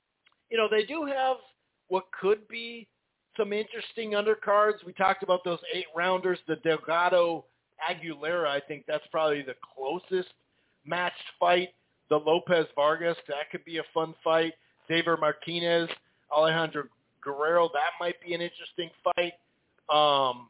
you know, they do have what could be some interesting undercards. We talked about those eight rounders, the Delgado Aguilera. I think that's probably the closest matched fight. The Lopez Vargas, that could be a fun fight. Xavier Martinez, Alejandro Guerrero, that might be an interesting fight. Um,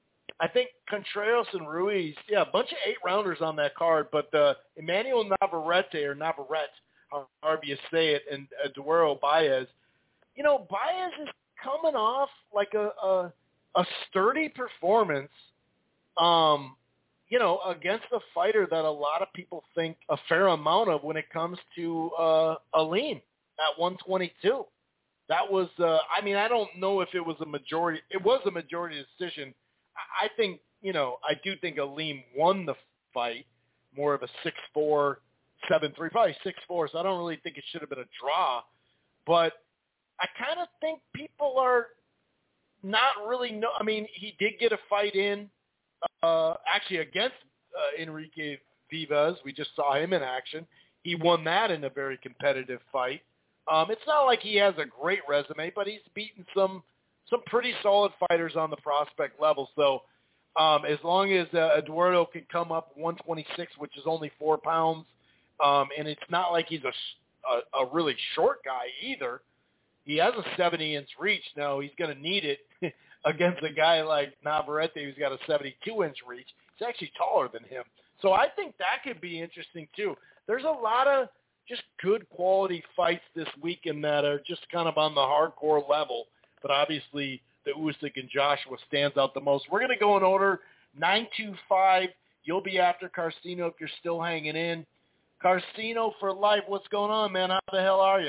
I think Contreras and Ruiz, yeah, a bunch of eight rounders on that card, but uh, Emmanuel Navarrete or Navarrete, however you say it, and Eduardo Baez, you know, Baez is coming off like a, a a sturdy performance, um, you know, against a fighter that a lot of people think a fair amount of when it comes to uh, Aleem at one twenty-two. That was, uh, I mean, I don't know if it was a majority. It was a majority decision. I think, you know, I do think Aleem won the fight, more of a six four, seven three, probably six four, so I don't really think it should have been a draw. But I kind of think people are not really know. I mean, he did get a fight in, uh, actually against uh, Enrique Vivas. We just saw him in action. He won that in a very competitive fight. Um, it's not like he has a great resume, but he's beaten some some pretty solid fighters on the prospect level. So um, as long as uh, Eduardo can come up one twenty-six, which is only four pounds, um, and it's not like he's a, a, a really short guy either. He has a seventy-inch reach. Now, he's going to need it against a guy like Navarrete who's got a seventy-two-inch reach. He's actually taller than him. So I think that could be interesting, too. There's a lot of just good quality fights this weekend that are just kind of on the hardcore level. But obviously, the Usyk and Joshua stands out the most. We're going to go in order, nine two five. You'll be after Carcino if you're still hanging in. Carcino for life, what's going on, man? How the hell are you?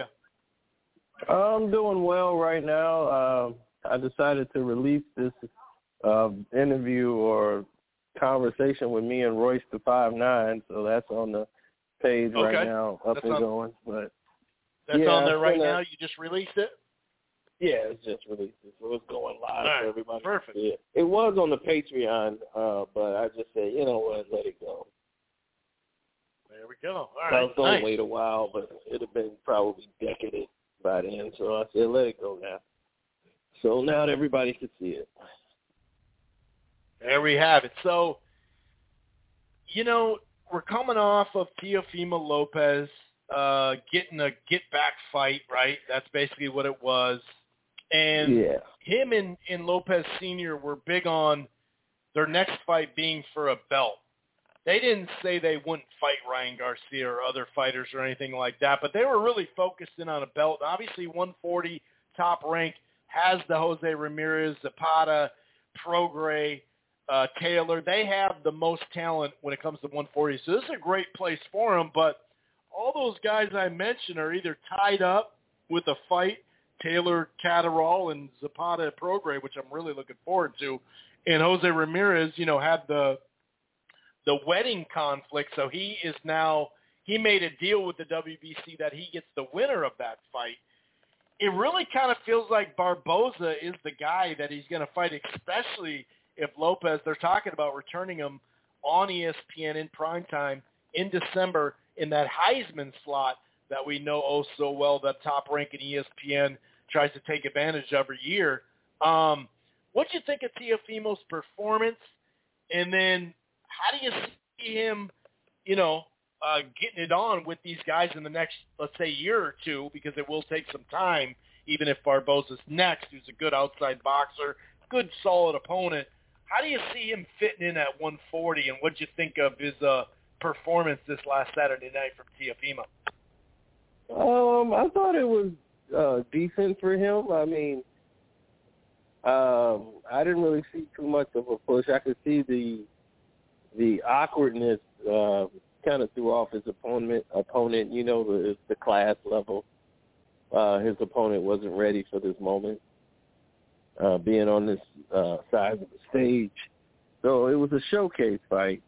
I'm doing well right now. Uh, I decided to release this uh, interview or conversation with me and Royce the five nine, so that's on the page okay. right now, up that's and on, going. But that's yeah, on there right a, now? You just released it? Yeah, it's just released. So it's going live right. for everybody. Perfect. Yeah. It was on the Patreon, uh, but I just said, you know what, let it go. There we go. All right. I was going nice. to wait a while, but it would have been probably decadent by then. So I said, let it go now. So now that everybody can see it. There we have it. So, you know, we're coming off of Teofimo Lopez uh, getting a get-back fight, right? That's basically what it was. And yeah. him and, and Lopez Senior were big on their next fight being for a belt. They didn't say they wouldn't fight Ryan Garcia or other fighters or anything like that, but they were really focused in on a belt. Obviously, one forty top rank has the Jose Ramirez, Zapata, Prograis, uh, Taylor. They have the most talent when it comes to one forty, so this is a great place for them, but all those guys I mentioned are either tied up with a fight, Taylor, Catterall, and Zapata, Prograis, which I'm really looking forward to, and Jose Ramirez, you know, had the the wedding conflict, so he is now, he made a deal with the W B C that he gets the winner of that fight. It really kind of feels like Barboza is the guy that he's going to fight, especially if Lopez, they're talking about returning him on E S P N in primetime in December in that Heisman slot that we know oh so well, that top rank in E S P N tries to take advantage of every year. Um, what do you think of Teofimo's performance? And then how do you see him, you know, uh, getting it on with these guys in the next, let's say, year or two, because it will take some time, even if Barboza's next, who's a good outside boxer, good, solid opponent. How do you see him fitting in at one forty, and what do you think of his uh, performance this last Saturday night from Teofimo? Um, I thought it was uh, decent for him. I mean, um, I didn't really see too much of a push. I could see the the awkwardness uh, kind of threw off his opponent. Opponent, you know, the the class level. Uh, his opponent wasn't ready for this moment, uh, being on this uh, side of the stage. So it was a showcase fight.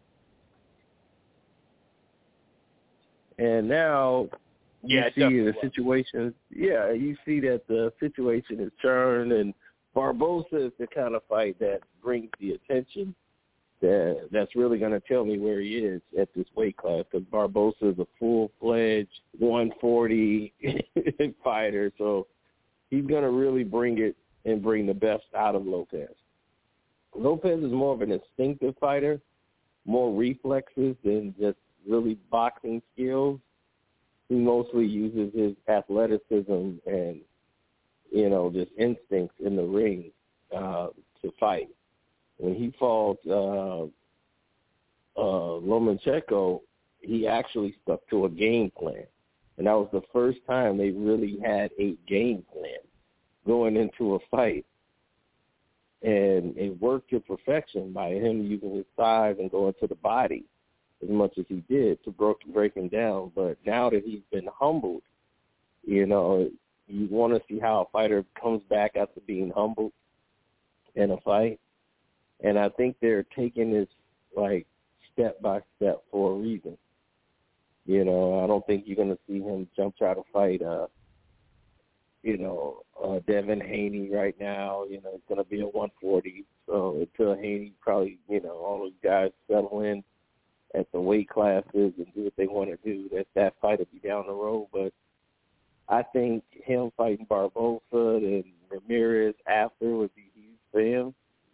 And now you yeah, see the situation. Yeah, you see that the situation is turned, and Barboza is the kind of fight that brings the attention. That that's really going to tell me where he is at this weight class, because Barboza is a full-fledged one forty fighter, so he's going to really bring it and bring the best out of Lopez. Lopez is more of an instinctive fighter, more reflexes than just really boxing skills. He mostly uses his athleticism and, you know, just instincts in the ring uh, to fight. When he fought uh, uh, Lomachenko, he actually stuck to a game plan. And that was the first time they really had a game plan going into a fight. And it worked to perfection by him using his thighs and going to the body as much as he did to break, break him down. But now that he's been humbled, you know, you want to see how a fighter comes back after being humbled in a fight. And I think they're taking this, like, step by step for a reason. You know, I don't think you're going to see him jump try to fight, uh, you know, uh, Devin Haney right now. You know, it's going to be a one forty. So until Haney probably, you know, all those guys settle in at the weight classes and do what they want to do, that that fight will be down the road. But I think him fighting Barboza and Ramirez after would be huge for him.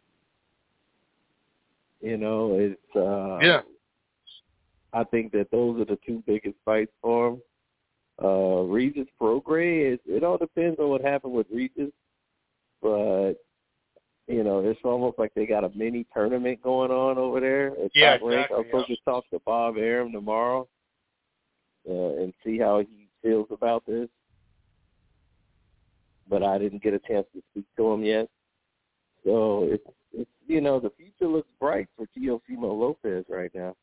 You know, it's uh, yeah. I think that those are the two biggest fights for him. Uh, Regis Prograis, it, it all depends on what happened with Regis, but you know, it's almost like they got a mini tournament going on over there at yeah, Top Rank. exactly, I'm supposed yeah. to talk to Bob Arum tomorrow uh, and see how he feels about this, but I didn't get a chance to speak to him yet. So it's, it's you know, the future looks bright for Teofimo Lopez right now.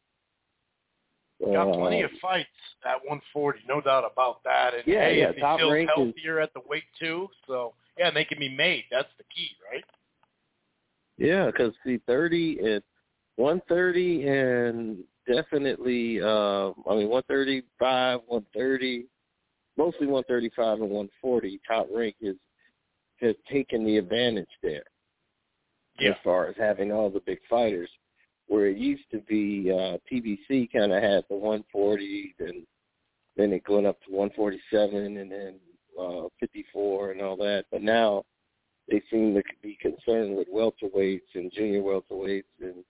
Got plenty uh, of fights at one forty, no doubt about that. And yeah, hey, yeah, if he Top feels Rank healthier is, at the weight too, so yeah, and they can be made. That's the key, right? Yeah, because see, thirty and one thirty, and definitely, uh, I mean, one thirty-five, one thirty, mostly one thirty-five and one forty. Top Rank is has taken the advantage there, yeah. as far as having all the big fighters. Where it used to be, uh, P B C kind of had the one forty, and then it went up to one forty-seven, and then uh, fifty-four and all that. But now they seem to be concerned with welterweights and junior welterweights and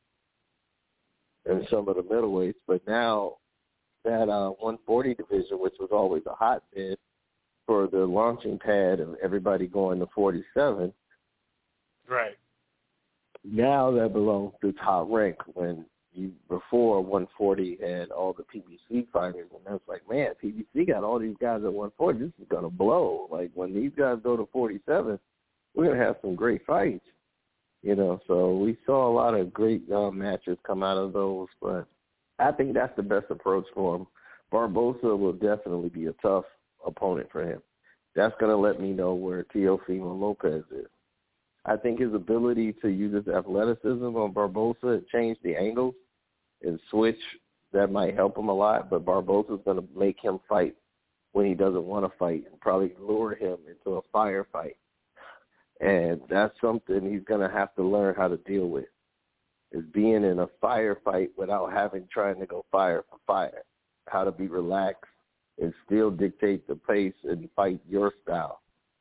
and some of the middleweights. But now that uh, one forty division, which was always a hotbed for the launching pad of everybody going to forty-seven, right? Now that belongs to Top Rank. When you before one forty had all the P B C fighters, and that's like, man, P B C got all these guys at one forty. This is gonna blow. Like when these guys go to forty-seven, we're gonna have some great fights. You know, so we saw a lot of great uh, matches come out of those. But I think that's the best approach for him. Barboza will definitely be a tough opponent for him. That's gonna let me know where Teofimo Lopez is. I think his ability to use his athleticism on Barboza and change the angles and switch, that might help him a lot. But Barboza's going to make him fight when he doesn't want to fight and probably lure him into a firefight. And that's something he's going to have to learn how to deal with, is being in a firefight without having trying to go fire for fire, how to be relaxed and still dictate the pace and fight your style.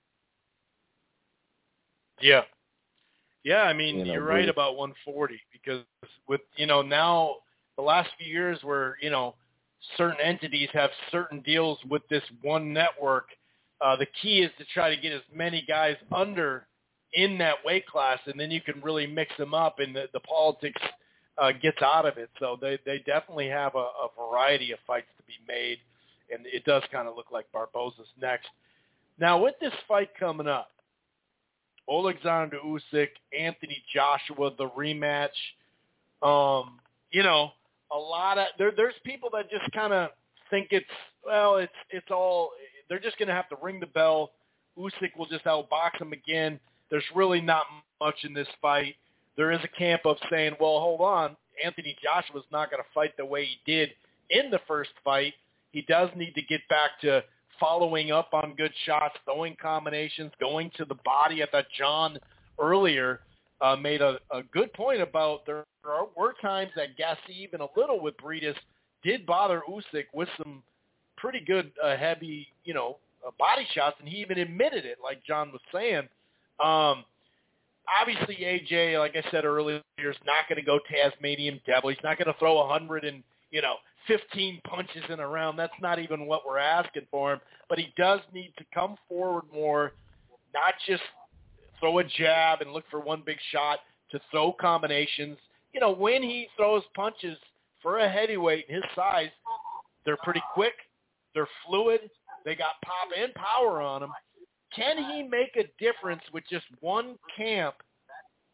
Yeah. Yeah, I mean, you know, you're right about one forty because with, you know, now the last few years where, you know, certain entities have certain deals with this one network, uh, the key is to try to get as many guys under in that weight class, and then you can really mix them up, and the, the politics uh, gets out of it. So they, they definitely have a, a variety of fights to be made, and it does kind of look like Barboza's next. Now, with this fight coming up, Alexander Usyk, Anthony Joshua, the rematch. Um, you know, a lot of there. There's people that just kind of think it's well, it's it's all. They're just going to have to ring the bell. Usyk will just outbox him again. There's really not much in this fight. There is a camp of saying, well, hold on, Anthony Joshua's not going to fight the way he did in the first fight. He does need to get back to following up on good shots, throwing combinations, going to the body. I thought John earlier uh, made a, a good point about there are, were times that Gassi, even a little with Briedis, did bother Usyk with some pretty good uh, heavy, you know, uh, body shots, and he even admitted it, like John was saying. Um, obviously, A J, like I said earlier, is not going to go Tasmanian Devil. He's not going to throw a hundred and, you know, fifteen punches in a round. That's not even what we're asking for him. But he does need to come forward more, not just throw a jab and look for one big shot, to throw combinations. You know, when he throws punches for a heavyweight his size, they're pretty quick, they're fluid, they got pop and power on them. Can he make a difference with just one camp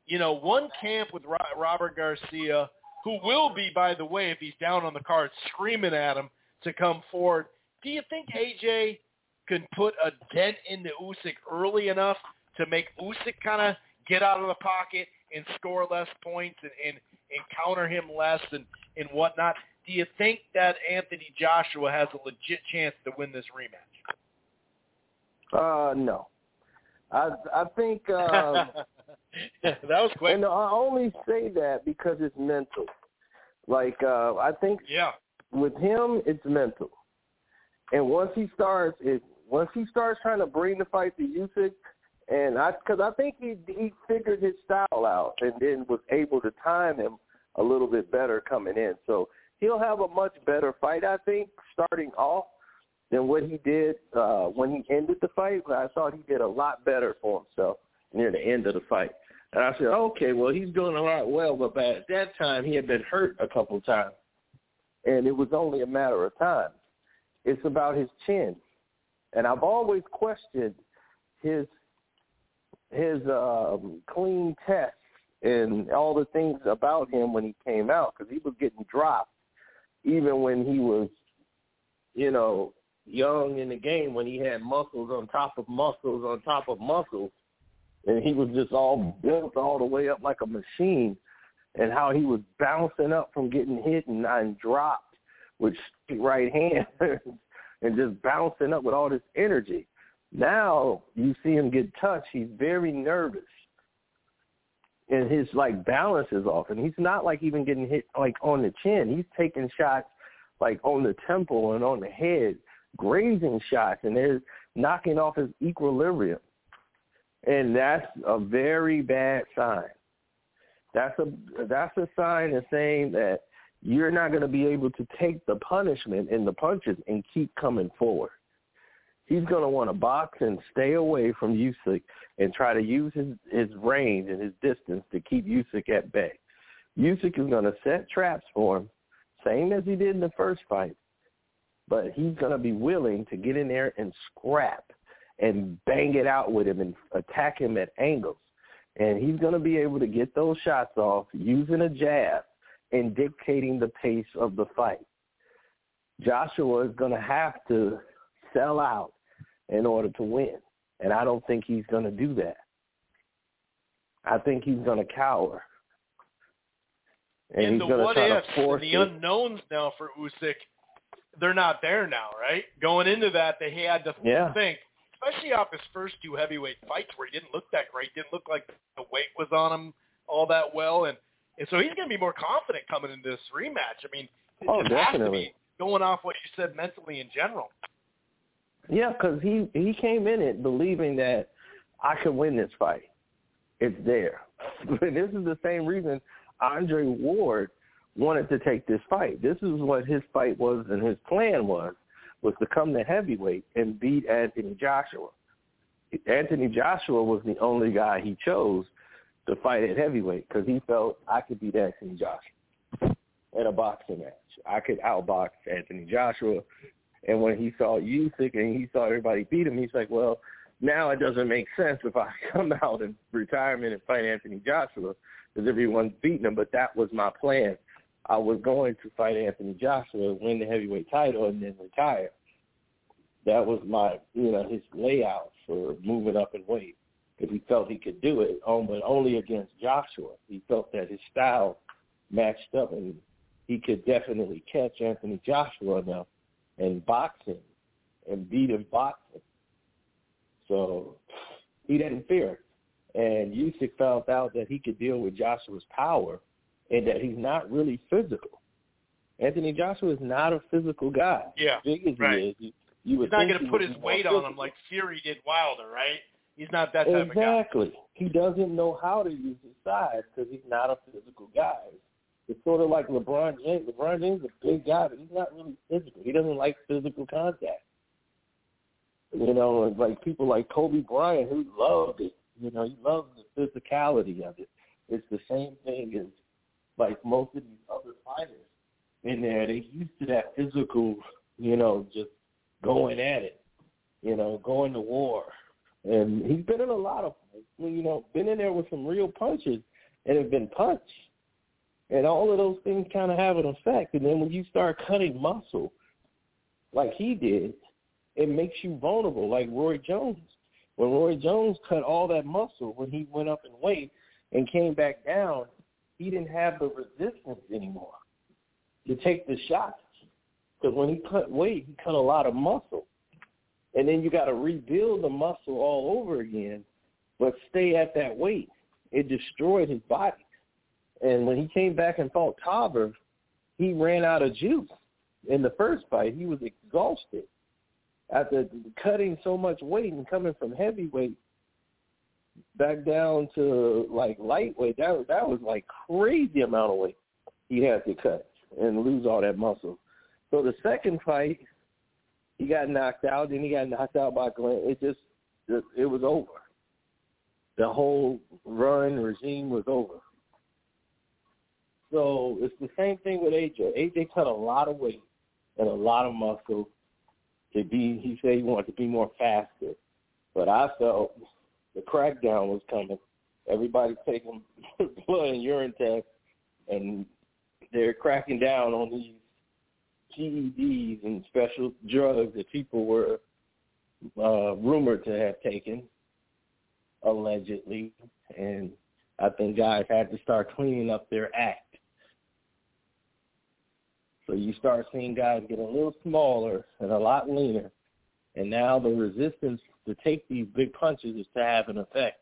you know, one camp with Robert Garcia, who will be, by the way, if he's down on the card, screaming at him to come forward. Do you think A J can put a dent into Usyk early enough to make Usyk kind of get out of the pocket and score less points and, and, and counter him less and, and whatnot? Do you think that Anthony Joshua has a legit chance to win this rematch? Uh, no. I I think um, that was quick. And I only say that because it's mental. Like uh, I think yeah. with him, it's mental. And once he starts, it once he starts trying to bring the fight to Usyk, and I because I think he he figured his style out and then was able to time him a little bit better coming in. So he'll have a much better fight, I think, starting off than what he did uh, when he ended the fight. But I thought he did a lot better for himself near the end of the fight. And I said, okay, well, he's doing a lot well, but at that time he had been hurt a couple of times, and it was only a matter of time. It's about his chin. And I've always questioned his his um, clean tests and all the things about him when he came out, because he was getting dropped even when he was, you know, young in the game, when he had muscles on top of muscles on top of muscles, and he was just all built all the way up like a machine, and how he was bouncing up from getting hit and, and dropped with straight right hand and just bouncing up with all this energy. Now you see him get touched, he's very nervous, and his like balance is off, and he's not like even getting hit like on the chin. He's taking shots like on the temple and on the head, grazing shots, and they're knocking off his equilibrium. And that's a very bad sign. That's a that's a sign of saying that you're not going to be able to take the punishment and the punches and keep coming forward. He's going to want to box and stay away from Usyk and try to use his, his range and his distance to keep Usyk at bay. Usyk is going to set traps for him, same as he did in the first fight, but he's going to be willing to get in there and scrap and bang it out with him and attack him at angles. And he's going to be able to get those shots off using a jab and dictating the pace of the fight. Joshua is going to have to sell out in order to win, and I don't think he's going to do that. I think he's going to cower. And, and he's the going to try ifs, to force the it. unknowns now for Usyk, they're not there now, right? Going into that, they had to yeah. think, especially off his first two heavyweight fights where he didn't look that great, didn't look like the weight was on him all that well, and, and so he's going to be more confident coming into this rematch. I mean, it oh, just has to definitely. be going off what you said mentally in general. Yeah, because he, he came in it believing that I could win this fight. It's there. This is the same reason Andre Ward wanted to take this fight. This is what his fight was and his plan was, was to come to heavyweight and beat Anthony Joshua. Anthony Joshua was the only guy he chose to fight at heavyweight because he felt I could beat Anthony Joshua in a boxing match. I could outbox Anthony Joshua. And when he saw Usyk and he saw everybody beat him, he's like, well, now it doesn't make sense if I come out in retirement and fight Anthony Joshua because everyone's beating him. But that was my plan. I was going to fight Anthony Joshua, win the heavyweight title, and then retire. That was my, you know, his layout for moving up in weight because he felt he could do it, but only against Joshua. He felt that his style matched up, and he could definitely catch Anthony Joshua enough and box him and beat him boxing. So he didn't fear. And Usyk found out that he could deal with Joshua's power and that he's not really physical. Anthony Joshua is not a physical guy. Yeah, as big as right. he is, you, you would he's not going to put his weight on him like Fury did Wilder, right? He's not that type exactly. of guy. Exactly. He doesn't know how to use his size because he's not a physical guy. It's sort of like LeBron James. LeBron James is a big guy, but he's not really physical. He doesn't like physical contact. You know, like people like Kobe Bryant who loved it. You know, he loves the physicality of it. It's the same thing as like most of these other fighters in there. They're used to that physical, you know, just going at it, you know, going to war. And he's been in a lot of, you know, been in there with some real punches. and have been punched. And all of those things kind of have an effect. And then when you start cutting muscle like he did, it makes you vulnerable, like Roy Jones. When Roy Jones cut all that muscle when he went up in weight and came back down, he didn't have the resistance anymore to take the shots. Because when he cut weight, he cut a lot of muscle. And then you got to rebuild the muscle all over again, but stay at that weight. It destroyed his body. And when he came back and fought Tarver, he ran out of juice in the first fight. He was exhausted after cutting so much weight and coming from heavyweight back down to like lightweight. That was, that was like crazy amount of weight he had to cut and lose all that muscle. So the second fight, he got knocked out. Then he got knocked out by Glenn. It just, it was over. The whole run regime was over. So it's the same thing with A J. A J cut a lot of weight and a lot of muscle to be, he said he wanted to be more faster. But I felt the crackdown was coming. Everybody's taking blood and urine tests, and they're cracking down on these G E Ds and special drugs that people were uh, rumored to have taken, allegedly. And I think guys had to start cleaning up their act. So you start seeing guys get a little smaller and a lot leaner, and now the resistance to take these big punches is to have an effect.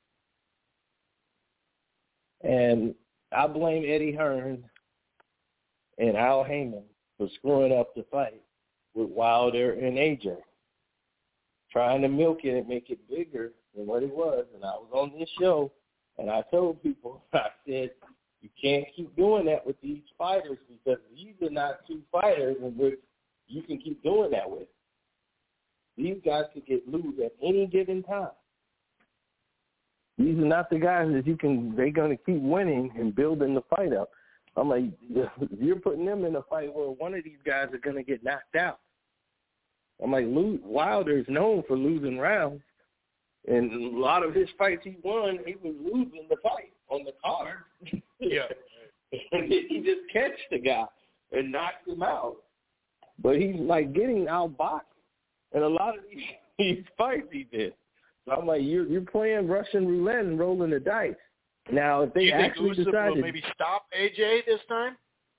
And I blame Eddie Hearn and Al Heyman for screwing up the fight with Wilder and A J, trying to milk it and make it bigger than what it was. And I was on this show, and I told people, I said, you can't keep doing that with these fighters because these are not two fighters in which you can keep doing that with. These guys could get loose at any given time. These are not the guys that you can, they're going to keep winning and building the fight up. I'm like, you're putting them in a fight where one of these guys are going to get knocked out. I'm like, Wilder is known for losing rounds. And a lot of his fights he won, he was losing the fight on the card. Yeah. And he just catched the guy and knocked him out. But he's like getting outboxed. And a lot of these, these fights he did. So I'm like, you're you're playing Russian roulette and rolling the dice. Now, if they Do you think actually Usyk decided, will maybe stop A J this time?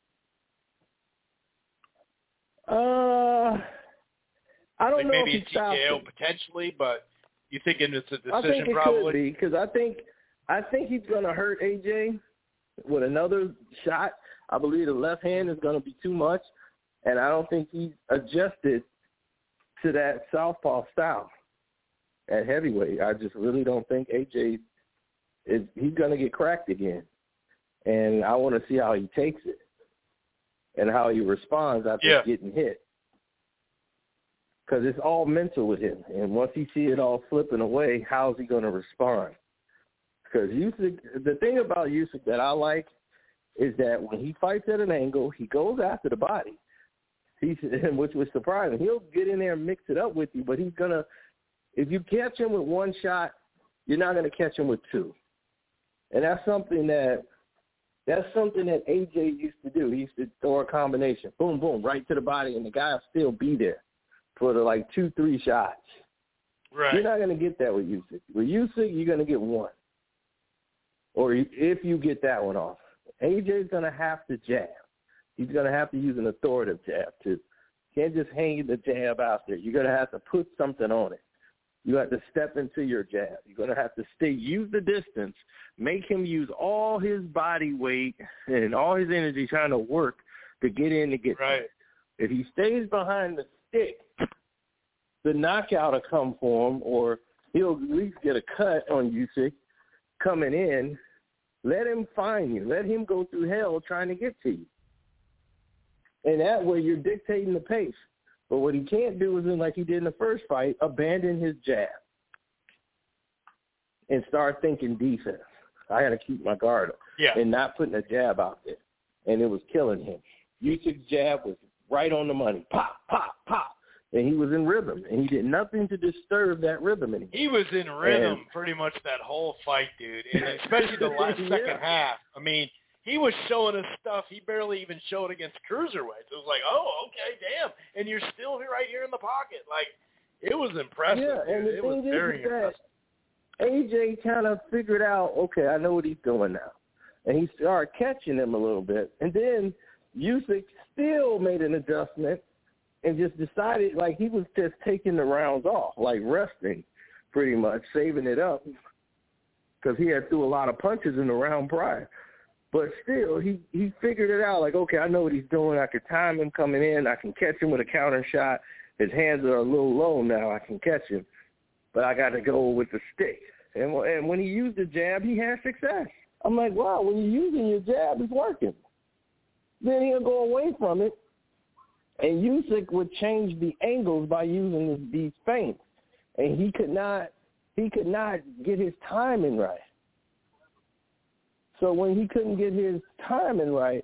Uh, I don't like know maybe if he stopped T K O him. potentially, but you thinking it's a decision I think it probably? could be because I think I think he's going to hurt A J with another shot. I believe the left hand is going to be too much, and I don't think he's adjusted to that southpaw style at heavyweight. I just really don't think A J is he's going to get cracked again, and I want to see how he takes it and how he responds after yeah. getting hit. Because it's all mental with him. And once he see it all slipping away, how's he going to respond? Because Usyk, the thing about Usyk that I like is that when he fights at an angle, he goes after the body, he's, which was surprising. He'll get in there and mix it up with you, but he's going to, if you catch him with one shot, you're not going to catch him with two. And that's something that, that's something that A J used to do. He used to throw a combination, boom, boom, right to the body, and the guy will still be there for the like two, three shots. Right. You're not going to get that with Usyk. With Usyk, you're going to get one. Or if you get that one off. A J's going to have to jab. He's going to have to use an authoritative jab too. You can't just hang the jab out there. You're going to have to put something on it. You have to step into your jab. You're going to have to stay, use the distance, make him use all his body weight and all his energy trying to work to get in to get right. If he stays behind the stick, the knockout will come for him, or he'll at least get a cut on Usyk coming in. Let him find you. Let him go through hell trying to get to you. And that way you're dictating the pace. But what he can't do is, like he did in the first fight, abandon his jab and start thinking defense. I got to keep my guard up yeah. and not putting a jab out there. And it was killing him. Usyk's jab was right on the money. Pop, pop, pop. and he was in rhythm, and he did nothing to disturb that rhythm anymore. He was in rhythm and, pretty much that whole fight, dude, and especially the last yeah. second half. I mean, he was showing us stuff he barely even showed against cruiserweights. It was like, oh, okay, damn, and you're still right here in the pocket. Like, it was impressive. Yeah, dude. and the it thing was is very that impressive. A J kind of figured out, okay, I know what he's doing now. And he started catching him a little bit. And then Usyk still made an adjustment and just decided, like, he was just taking the rounds off, like resting pretty much, saving it up because he had threw a lot of punches in the round prior. But still, he, he figured it out, like, okay, I know what he's doing. I can time him coming in. I can catch him with a counter shot. His hands are a little low now. I can catch him. But I got to go with the stick. And, and when he used the jab, he had success. I'm like, wow, when you're using your jab, it's working. Then he'll go away from it, and Usyk would change the angles by using this, these feints. And he could not he could not get his timing right. So when he couldn't get his timing right,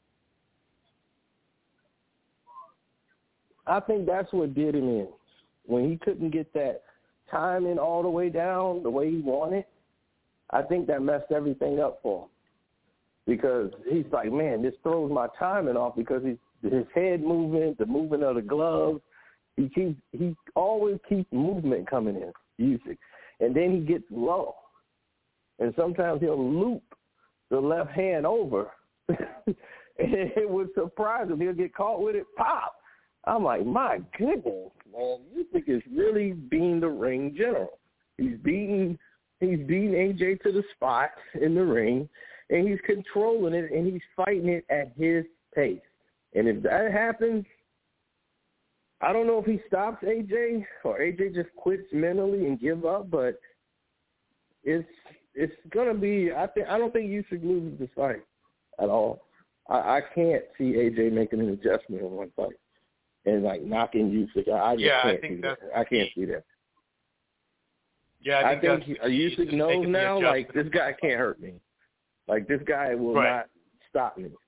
I think that's what did him in. When he couldn't get that timing all the way down the way he wanted, I think that messed everything up for him. Because he's like, man, this throws my timing off because he's, his head movement, the movement of the gloves, he keeps he always keeps movement coming in, Usyk. And then he gets low. And sometimes he'll loop the left hand over. And it would surprise him. He'll get caught with it, pop. I'm like, my goodness, man, Usyk is really being the ring general. He's beating he's beating A J to the spot in the ring, and he's controlling it, and he's fighting it at his pace. And if that happens, I don't know if he stops A J or A J just quits mentally and give up, but it's it's gonna be. I think I don't think Usyk loses this fight at all. I, I can't see A J making an adjustment in one fight and like knocking Usyk. I, I just yeah, can't I think see that's that. I can't see that. Yeah, I I think, think, that's he, Usyk knows now, like, this guy can't hurt me. Like, this guy will right. not stop me.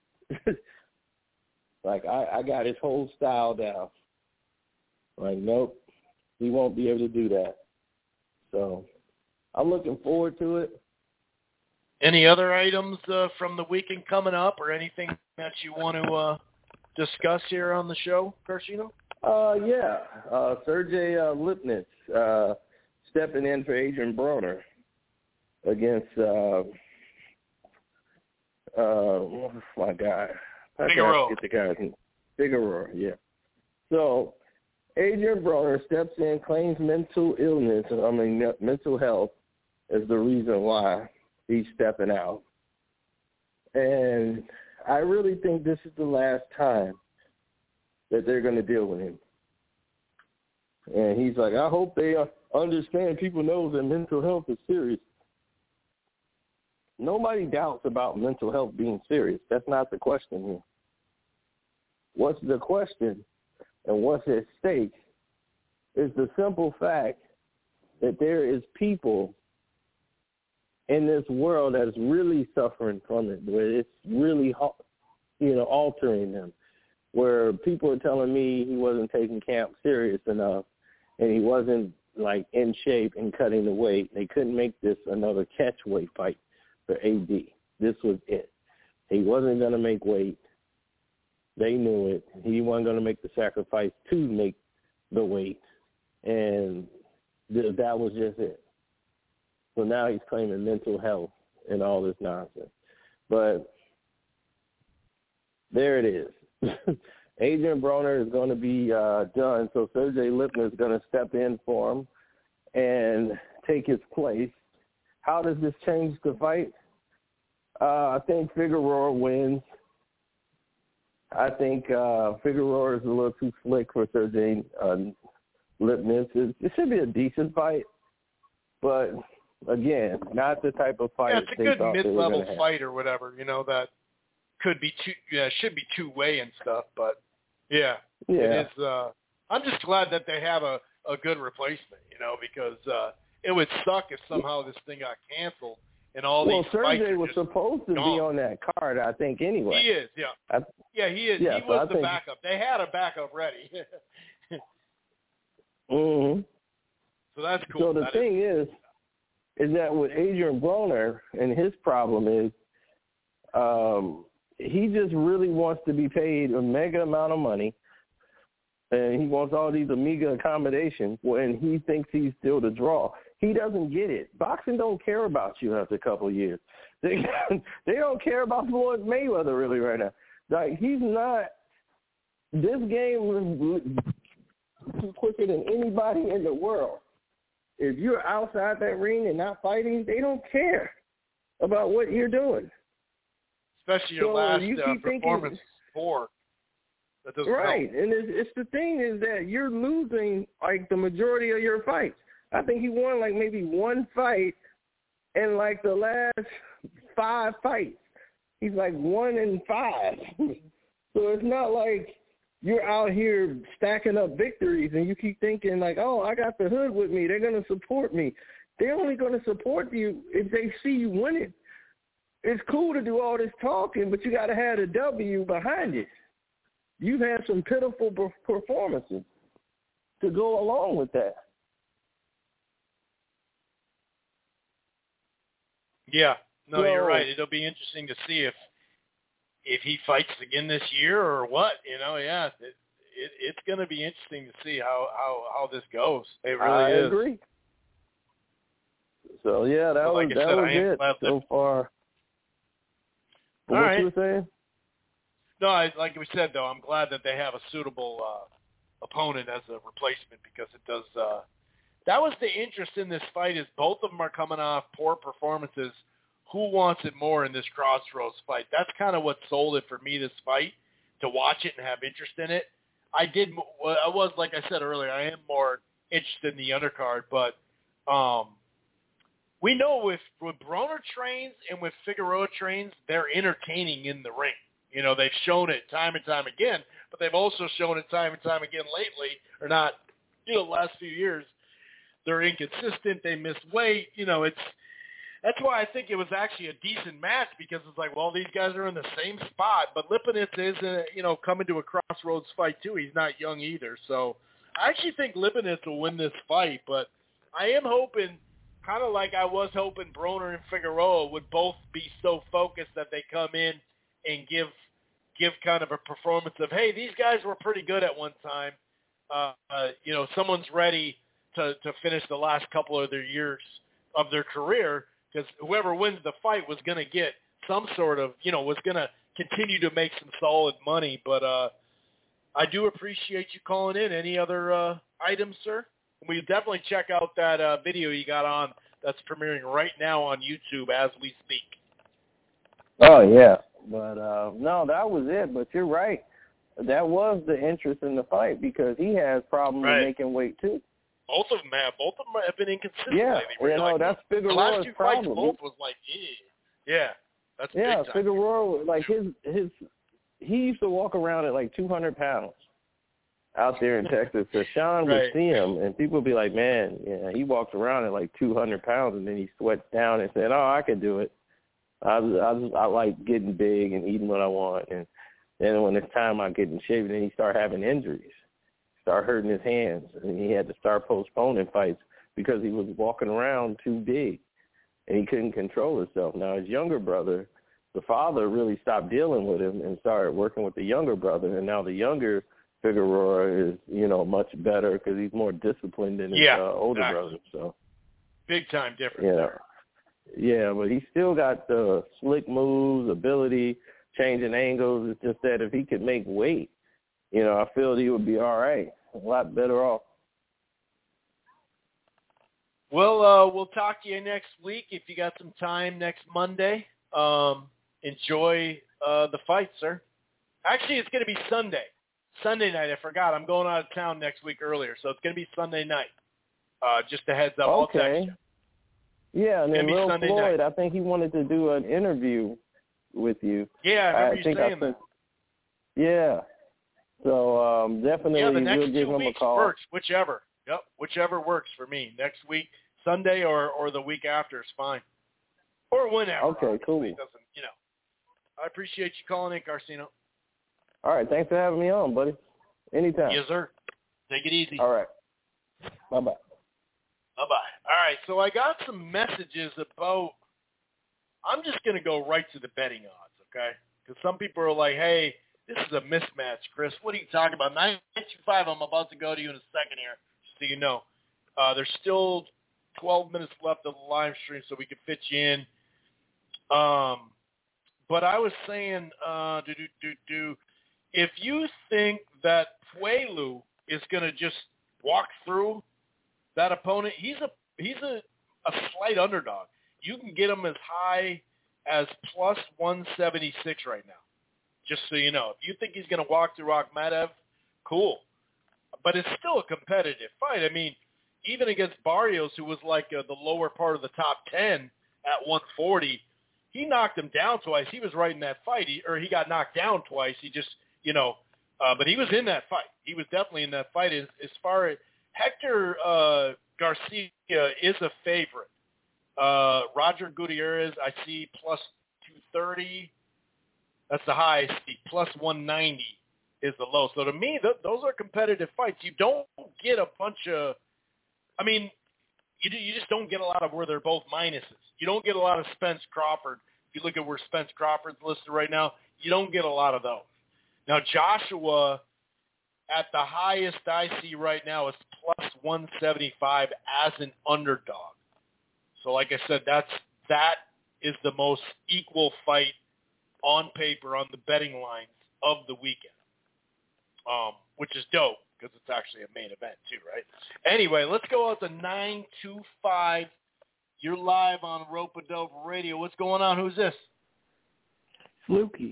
Like, I, I got his whole style down. Like, nope, he won't be able to do that. So, I'm looking forward to it. Any other items uh, from the weekend coming up or anything that you want to uh, discuss here on the show, Carcino? Uh, yeah. Uh, Sergey uh, Lipnitz uh, stepping in for Adrian Broner against, uh, uh, what's my guy? Figueroa. Get the guy's name. Figueroa, yeah. So, Adrian Broner steps in, claims mental illness, I mean, mental health is the reason why he's stepping out. And I really think this is the last time that they're going to deal with him. And he's like, I hope they understand, people know that mental health is serious. Nobody doubts about mental health being serious. That's not the question here. What's the question and what's at stake is the simple fact that there is people in this world that's really suffering from it, where it's really, you know, altering them, where people are telling me he wasn't taking camp serious enough and he wasn't, like, in shape and cutting the weight. They couldn't make this another catch weight fight for A D. This was it. He wasn't going to make weight. They knew it. He wasn't going to make the sacrifice to make the weight, and th- that was just it. So now he's claiming mental health and all this nonsense. But there it is. Adrian Broner is going to be uh, done, so Sergey Lipnitz is going to step in for him and take his place. How does this change the fight? Uh, I think Figueroa wins. I think uh, Figueroa is a little too slick for Sergey uh, Lipnitz. It, it should be a decent fight, but again, not the type of fight. Yeah, it's a they good thought mid-level they fight or whatever, you know, that could be two, yeah, should be two-way and stuff, but yeah, yeah. it is. Uh, I'm just glad that they have a, a good replacement, you know, because uh, it would suck if somehow this thing got canceled and all well, these Sergey fights are was just supposed to gone. be on that card, I think, anyway. He is, yeah. I, yeah, he is. Yeah, he so was I the think, backup. They had a backup ready. Mm-hmm. So that's cool. So the that thing is, is, is that with Adrian Broner and his problem is um, he just really wants to be paid a mega amount of money, and he wants all these Amiga accommodations when he thinks he's still the draw. He doesn't get it. Boxing don't care about you after a couple of years. They they don't care about Floyd Mayweather really right now. Like, he's not – this game is quicker than anybody in the world. If you're outside that ring and not fighting, they don't care about what you're doing. Especially your so last you uh, keep performance thinking, four. That doesn't right, help. and it's, it's the thing is that you're losing, like, the majority of your fights. I think he won, like, maybe one fight in, like, the last five fights. He's, like, one in five. So it's not like you're out here stacking up victories and you keep thinking, like, oh, I got the hood with me. They're going to support me. They're only going to support you if they see you winning. It's cool to do all this talking, but you got to have a W behind it. You've had some pitiful performances to go along with that. Yeah, no, so, you're right. It'll be interesting to see if if he fights again this year or what. You know, yeah, it, it, it's going to be interesting to see how, how, how this goes. It really I is. I agree. So yeah, that but was like that said, was it so that, far. All what right. you were saying? No, I, like we said though, I'm glad that they have a suitable uh, opponent as a replacement because it does. Uh, that was the interest in this fight is both of them are coming off poor performances. Who wants it more in this Crossroads fight? That's kind of what sold it for me, this fight, to watch it and have interest in it. I did. I was, like I said earlier, I am more interested in the undercard, but um, we know with, with Broner trains and with Figueroa trains, they're entertaining in the ring. You know, they've shown it time and time again, but they've also shown it time and time again lately, or not, you know, the last few years. They're inconsistent. They miss weight. You know, it's that's why I think it was actually a decent match because it's like, well, these guys are in the same spot, but Lipinets is, a, you know, coming to a Crossroads fight too. He's not young either, so I actually think Lipinets will win this fight, but I am hoping, kind of like I was hoping Broner and Figueroa would both be so focused that they come in and give give kind of a performance of, hey, these guys were pretty good at one time. Uh, uh, you know, someone's ready to, to finish the last couple of their years of their career because whoever wins the fight was going to get some sort of, you know, was going to continue to make some solid money. But uh, I do appreciate you calling in. Any other uh, items, sir? We definitely check out that uh, video you got on that's premiering right now on YouTube as we speak. Oh, yeah. But, uh, no, that was it. But you're right. That was the interest in the fight because he has problems right. with making weight, too. Both of them have. Both of them have been inconsistent yeah, lately. You know, like, that's Figueroa's the last two problem. fights, both was like, eh. Yeah, that's yeah, big time. Figueroa, like his, his, he used to walk around at like two hundred pounds out there in Texas. So Sean right. would see him, and people would be like, man, yeah, he walks around at like two hundred pounds, and then he sweats down and said, oh, I can do it. I, I, I like getting big and eating what I want. And then when it's time I get in shape, then he start having injuries. Start hurting his hands, and he had to start postponing fights because he was walking around too big, and he couldn't control himself. Now, his younger brother, the father really stopped dealing with him and started working with the younger brother, and now the younger Figueroa is, you know, much better because he's more disciplined than his yeah, uh, older exactly. brother. So, big time difference yeah. there. Yeah, but he still got the slick moves, ability, changing angles. It's just that if he could make weight, you know, I feel he would be all right, a lot better off. Well, uh, we'll talk to you next week if you got some time next Monday. Um, enjoy uh, the fight, sir. Actually, it's going to be Sunday. Sunday night, I forgot. I'm going out of town next week earlier, so it's going to be Sunday night. Uh, just a heads up. Okay. I'll text you. Yeah, and then Lil Sunday Floyd, night. I think he wanted to do an interview with you. Yeah, I remember I you think saying I that. Yeah. So um, definitely Yeah, the next we'll two give him a weeks call. works, whichever. Yep, whichever works for me. Next week, Sunday or, or the week after is fine. Or whenever. Okay, cool. It doesn't, you know. I appreciate you calling in, Carcino. All right, thanks for having me on, buddy. Anytime. Yes, sir. Take it easy. All right. Bye-bye. Bye-bye. All right, so I got some messages about – I'm just going to go right to the betting odds, okay? Because some people are like, hey, this is a mismatch, Chris. What are you talking about? nine two five, I'm about to go to you in a second here, just so you know. Uh, there's still twelve minutes left of the live stream, so we can fit you in. Um, but I was saying, uh, do, do, do, do, if you think that Puelu is going to just walk through that opponent, he's a he's a, a slight underdog. You can get him as high as plus one seventy-six right now, just so you know. If you think he's going to walk through Akhmedov, cool. But it's still a competitive fight. I mean, even against Barrios, who was like uh, the lower part of the top ten at one forty, he knocked him down twice. He was right in that fight, he, or he got knocked down twice. He just, you know, uh, but he was in that fight. He was definitely in that fight. As, as far as Hector uh, Garcia is a favorite. Uh, Roger Gutierrez, I see plus two thirty. That's the high. I see plus one ninety is the low. So to me, th- those are competitive fights. You don't get a bunch of, I mean, you do, you just don't get a lot of where they're both minuses. You don't get a lot of Spence Crawford. If you look at where Spence Crawford's listed right now, you don't get a lot of those. Now, Joshua, at the highest I see right now, is plus one seventy-five as an underdog. So like I said, that's that is the most equal fight on paper on the betting lines of the weekend, um, which is dope because it's actually a main event too, right? Anyway, let's go out to nine two five. You're live on Rope-A-Dope Radio. What's going on? Who's this? It's Lukey.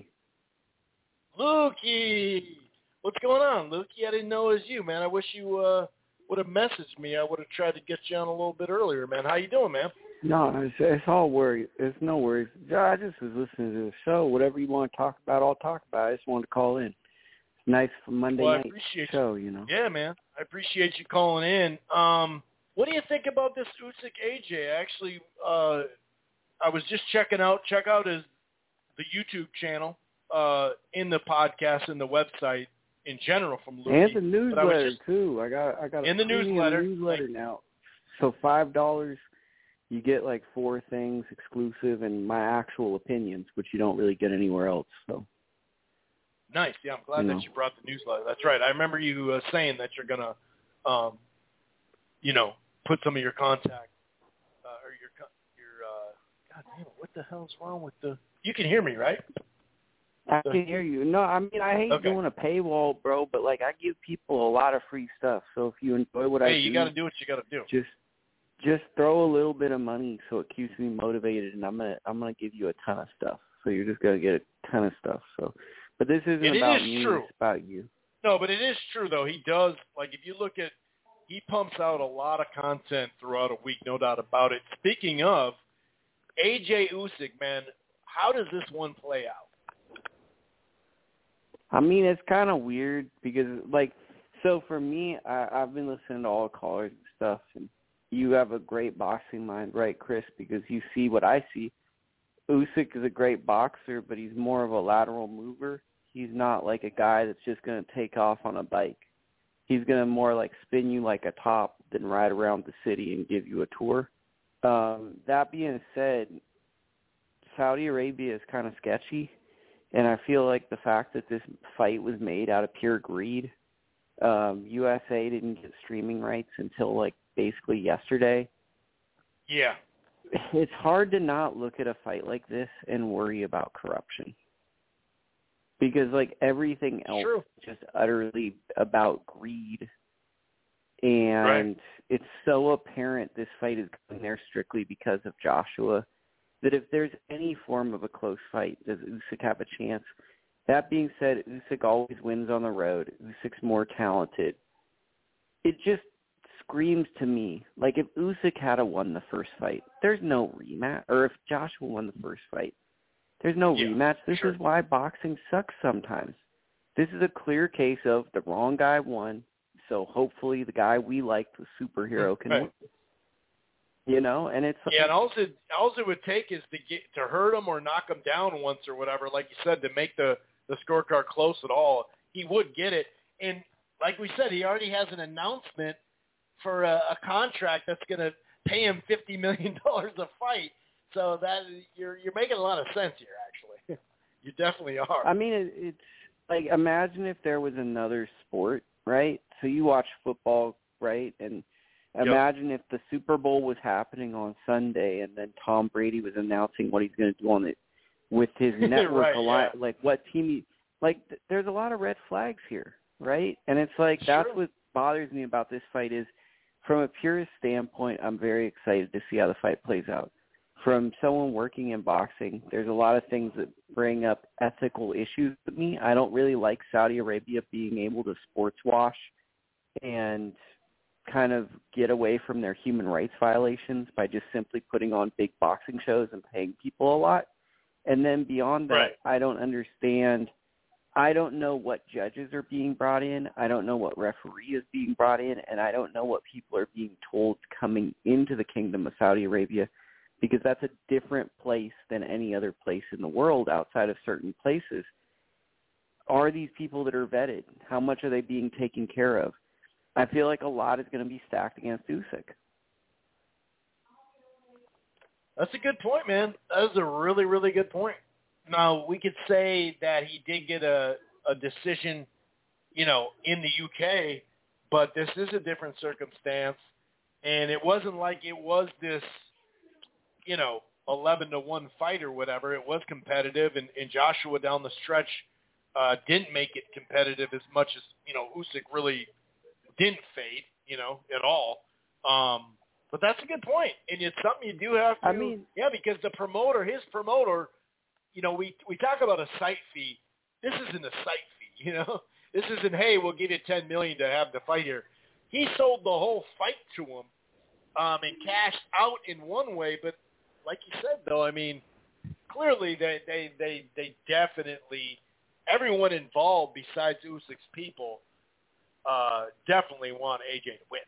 Lukey! What's going on, Lukey? I didn't know it was you, man. I wish you uh, would have messaged me. I would have tried to get you on a little bit earlier, man. How you doing, man? No, it's, it's all worry. It's no worries. I just was listening to the show. Whatever you want to talk about, I'll talk about. I just wanted to call in. It's nice for Monday well, night I appreciate show, you. you know. Yeah, man. I appreciate you calling in. Um, what do you think about this Usyk A J? Actually, uh, I was just checking out. Check out his the YouTube channel uh, in the podcast and the website in general from Lukey. And the newsletter just, too. I got I got a in the newsletter newsletter like, now. So five dollars. You get like four things exclusive and my actual opinions, which you don't really get anywhere else. So nice. Yeah, I'm glad you that know. you brought the newsletter. That's right. I remember you uh, saying that you're gonna, um, you know, put some of your contact uh, or your your. Uh, God damn it! What the hell's wrong with the? You can hear me, right? I can hear you. No, I mean I hate okay. doing a paywall, bro. But like I give people a lot of free stuff. So if you enjoy what hey, I do, you got to do what you got to do. Just. Just throw a little bit of money so it keeps me motivated, and I'm gonna I'm gonna give you a ton of stuff. So you're just gonna get a ton of stuff. So, but this isn't it about is me; true. it's about you. No, but it is true though. He does like if you look at, he pumps out a lot of content throughout a week, no doubt about it. Speaking of A J Usyk, man, how does this one play out? I mean, it's kind of weird because, like, so for me, I, I've been listening to all the callers and stuff, and you have a great boxing mind, right, Chris? Because you see what I see. Usyk is a great boxer, but he's more of a lateral mover. He's not like a guy that's just going to take off on a bike. He's going to more like spin you like a top than ride around the city and give you a tour. Um, that being said, Saudi Arabia is kind of sketchy, and I feel like the fact that this fight was made out of pure greed, um, U S A didn't get streaming rights until like basically yesterday. Yeah. It's hard to not look at a fight like this and worry about corruption. Because, like, everything else True. is just utterly about greed. And right. It's so apparent this fight is going there strictly because of Joshua that if there's any form of a close fight, does Usyk have a chance? That being said, Usyk always wins on the road. Usyk's more talented. It just screams to me, like if Usyk had won the first fight, there's no rematch. Or if Joshua won the first fight, there's no yeah, rematch. This sure. is why boxing sucks sometimes. This is a clear case of the wrong guy won, so hopefully the guy we like, the superhero, can right. win. You know, and it's yeah, and all it all it would take is to get to hurt him or knock him down once or whatever, like you said, to make the the scorecard close at all. He would get it, and like we said, he already has an announcement for a, a contract that's going to pay him fifty million dollars a fight. So that you're you're making a lot of sense here, actually. You definitely are. I mean, it, it's like, imagine if there was another sport, right? So you watch football, right? And imagine yep. if the Super Bowl was happening on Sunday and then Tom Brady was announcing what he's going to do on it with his network. right, a lot, yeah. like what team he, like th- there's a lot of red flags here, right? And it's like, sure. that's what bothers me about this fight is, from a purist standpoint, I'm very excited to see how the fight plays out. From someone working in boxing, there's a lot of things that bring up ethical issues with me. I don't really like Saudi Arabia being able to sports wash and kind of get away from their human rights violations by just simply putting on big boxing shows and paying people a lot. And then beyond that, right. I don't understand. I don't know what judges are being brought in. I don't know what referee is being brought in. And I don't know what people are being told coming into the Kingdom of Saudi Arabia, because that's a different place than any other place in the world outside of certain places. Are these people that are vetted? How much are they being taken care of? I feel like a lot is going to be stacked against Usyk. That's a good point, man. That is a really, really good point. Now, we could say that he did get a, a decision, you know, in the U K, but this is a different circumstance, and it wasn't like it was this, you know, eleven to one fight or whatever. It was competitive, and, and Joshua down the stretch uh, didn't make it competitive as much as, you know, Usyk really didn't fade, you know, at all. Um, but that's a good point, and it's something you do have to. I mean, yeah, because the promoter, his promoter, you know, we we talk about a site fee. This isn't a site fee, you know. This isn't, hey, we'll give you ten million dollars to have the fight here. He sold the whole fight to him um, and cashed out in one way, but like you said, though, I mean, clearly they, they, they, they definitely, everyone involved besides Usyk's people uh, definitely want A J to win.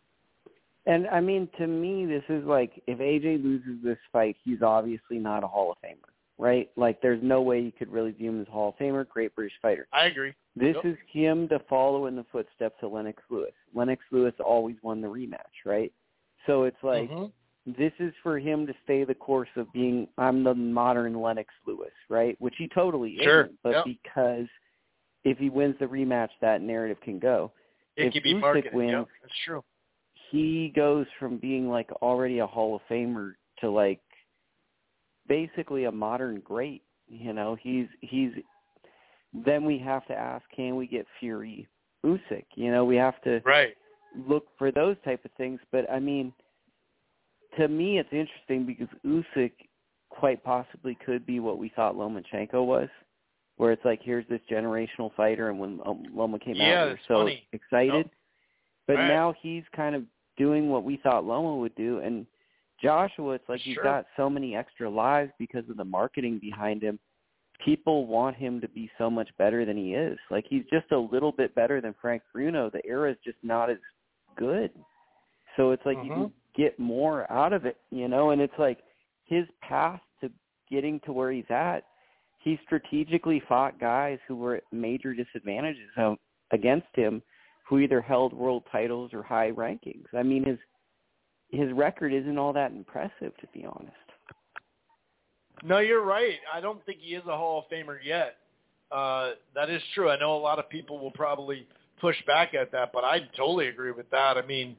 And, I mean, to me, this is like, if A J loses this fight, he's obviously not a Hall of Famer, right? Like, there's no way you could really view him as a Hall of Famer, great British fighter. I agree. This yep. is him to follow in the footsteps of Lennox Lewis. Lennox Lewis always won the rematch, right? So it's like, mm-hmm. this is for him to stay the course of being, I'm the modern Lennox Lewis, right? Which he totally sure. isn't, but yep. because if he wins the rematch, that narrative can go. It if can be Usyk marketed. wins, yep. That's true. He goes from being like already a Hall of Famer to like basically a modern great. You know, he's he's. Then we have to ask, can we get Fury Usyk? You know, we have to right. look for those type of things. But I mean, to me, it's interesting because Usyk quite possibly could be what we thought Lomachenko was, where it's like, here's this generational fighter, and when um, Loma came yeah, out, we were so funny. excited. Nope. But right. now he's kind of doing what we thought Loma would do, and Joshua, it's like sure. he's got so many extra lives because of the marketing behind him. People want him to be so much better than he is. Like, he's just a little bit better than Frank Bruno. The era is just not as good. So it's like mm-hmm. you can get more out of it, you know, and it's like his path to getting to where he's at, he strategically fought guys who were at major disadvantages against him, who either held world titles or high rankings. I mean, his his record isn't all that impressive, to be honest. No, you're right. I don't think he is a Hall of Famer yet. Uh, that is true. I know a lot of people will probably push back at that, but I totally agree with that. I mean,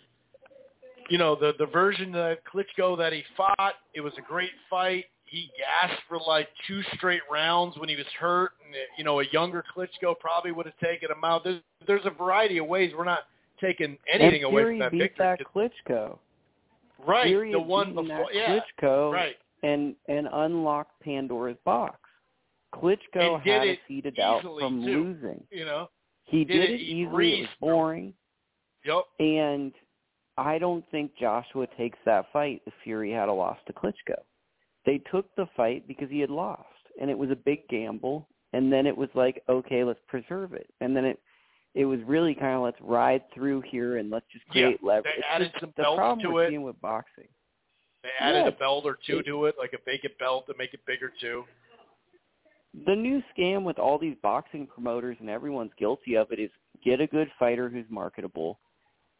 you know, the, the version of Klitschko that he fought, it was a great fight. He gasped for like two straight rounds when he was hurt. And, you know, a younger Klitschko probably would have taken him out. There's, there's a variety of ways. We're not taking anything and away Fury from that beat victory. That Klitschko. Right, Fury the one before. That yeah, Klitschko right. And, and unlocked Pandora's box. Klitschko and did had it a seeded out easily, from too, losing. You know, he did, did it it easily. breezed. It was boring. Yep. And I don't think Joshua takes that fight if Fury had a loss to Klitschko. They took the fight because he had lost, and it was a big gamble. And then it was like, okay, let's preserve it. And then it it was really kind of let's ride through here and let's just create yeah, leverage. They it's added just some the belts problem to we're it. seeing with boxing. They added yeah, a belt or two it, to it, like a vacant belt to make it bigger too. The new scam with all these boxing promoters, and everyone's guilty of it, is get a good fighter who's marketable,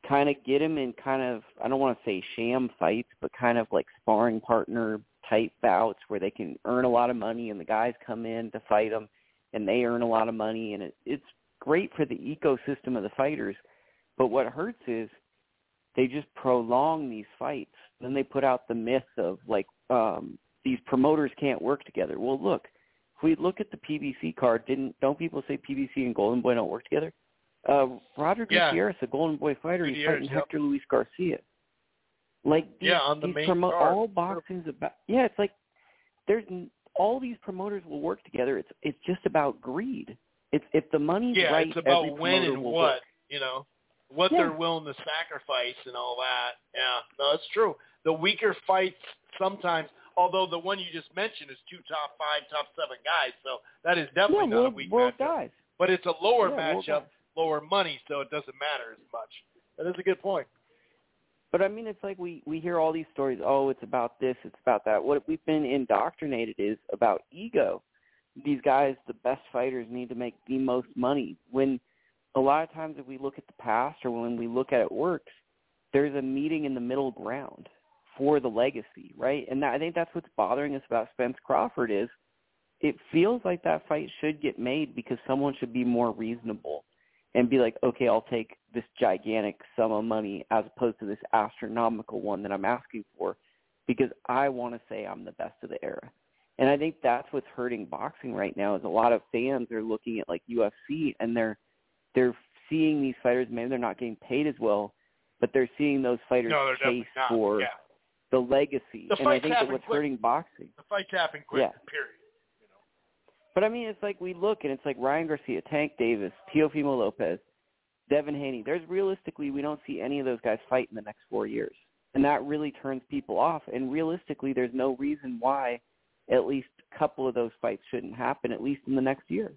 kind of get them in kind of, I don't want to say sham fights, but kind of like sparring partner type bouts where they can earn a lot of money and the guys come in to fight them and they earn a lot of money, and it, it's great for the ecosystem of the fighters. But what hurts is they just prolong these fights. Then they put out the myth of like um, these promoters can't work together. Well, look, if we look at the P B C card, didn't don't people say P B C and Golden Boy don't work together? Uh, Roger yeah. Gutierrez, a Golden Boy fighter, he's Gutierrez, fighting yep. Hector Luis Garcia. Like these, yeah, on the these main promo- card. all boxing's about. Yeah, it's like there's all these promoters will work together. It's it's just about greed. It's if the money's yeah, right, it's about every when promoter and will what work. you know, what Yeah. they're willing to sacrifice and all that. Yeah, no, it's true. The weaker fights sometimes, although the one you just mentioned is two top five, top seven guys, so that is definitely yeah, not world, a weak world matchup. guys. But it's a lower Yeah, world matchup, guys. lower money, so it doesn't matter as much. That is a good point. But I mean, it's like we, we hear all these stories. Oh, it's about this, it's about that. What we've been indoctrinated is about ego. These guys, the best fighters, need to make the most money. When a lot of times if we look at the past or when we look at it works, there's a meeting in the middle ground for the legacy, right? And that, I think that's what's bothering us about Spence Crawford is it feels like that fight should get made because someone should be more reasonable and be like, okay, I'll take this gigantic sum of money as opposed to this astronomical one that I'm asking for because I want to say I'm the best of the era. And I think that's what's hurting boxing right now is a lot of fans are looking at like U F C and they're they're seeing these fighters, maybe they're not getting paid as well, but they're seeing those fighters No, they're chase definitely not. for Yeah. the legacy. The and I fights think that happen what's quick. hurting boxing. The fights happen quick, Yeah. period. But, I mean, it's like we look, and it's like Ryan Garcia, Tank Davis, Teofimo Lopez, Devin Haney. There's realistically, we don't see any of those guys fight in the next four years. And that really turns people off. And realistically, there's no reason why at least a couple of those fights shouldn't happen, at least in the next year.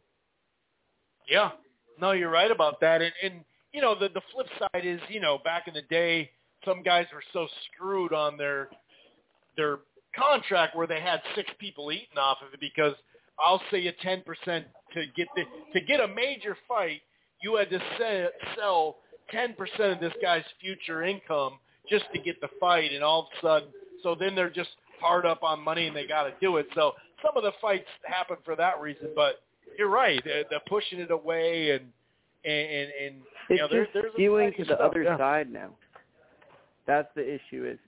Yeah. No, you're right about that. And, and you know, the, the flip side is, you know, back in the day, some guys were so screwed on their their contract where they had six people eating off of it because I'll say a ten percent to get the to get a major fight, you had to sell, sell ten percent of this guy's future income just to get the fight, and all of a sudden, so then they're just hard up on money and they got to do it. So some of the fights happen for that reason, but you're right, they're, they're pushing it away, and and and you It's know, there, just there's skewing to the stuff, other yeah. side now. That's the issue is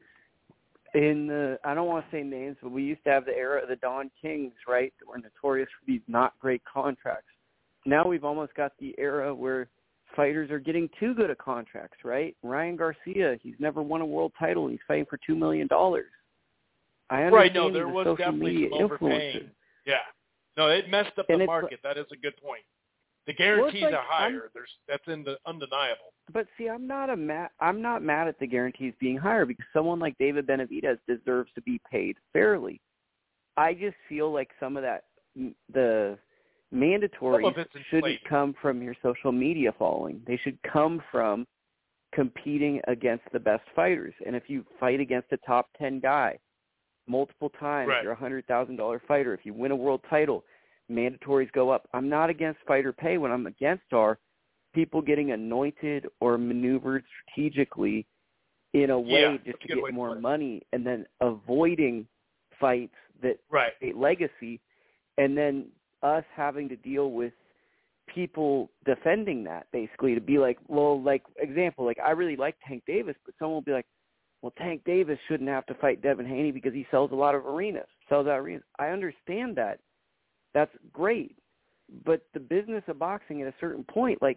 in the, I don't want to say names, but we used to have the era of the Don Kings, right, that were notorious for these not great contracts. Now we've almost got the era where fighters are getting too good at contracts, right? Ryan Garcia, he's never won a world title. He's fighting for two million dollars. I understand Right, no, there the was social definitely media some overpaying. influencer. Yeah. No, it messed up And the it's- market. That is a good point. The guarantees like, are higher. I'm- There's that's in the undeniable. But see, I'm not a ma- I'm not mad at the guarantees being higher because someone like David Benavidez deserves to be paid fairly. I just feel like some of that the mandatories Some of it's shouldn't inflated. come from your social media following. They should come from competing against the best fighters. And if you fight against a top ten guy multiple times, Right. you're a hundred thousand dollar fighter. If you win a world title, mandatories go up. I'm not against fighter pay. What I'm against are people getting anointed or maneuvered strategically in a way Yeah, just that's a to good get way to more put it. money and then avoiding fights that Right. create legacy and then us having to deal with people defending that basically to be like, well, like example, like I really like Tank Davis, but someone will be like, well, Tank Davis shouldn't have to fight Devin Haney because he sells a lot of arenas, sells out arenas. I understand that. That's great. But the business of boxing at a certain point, like,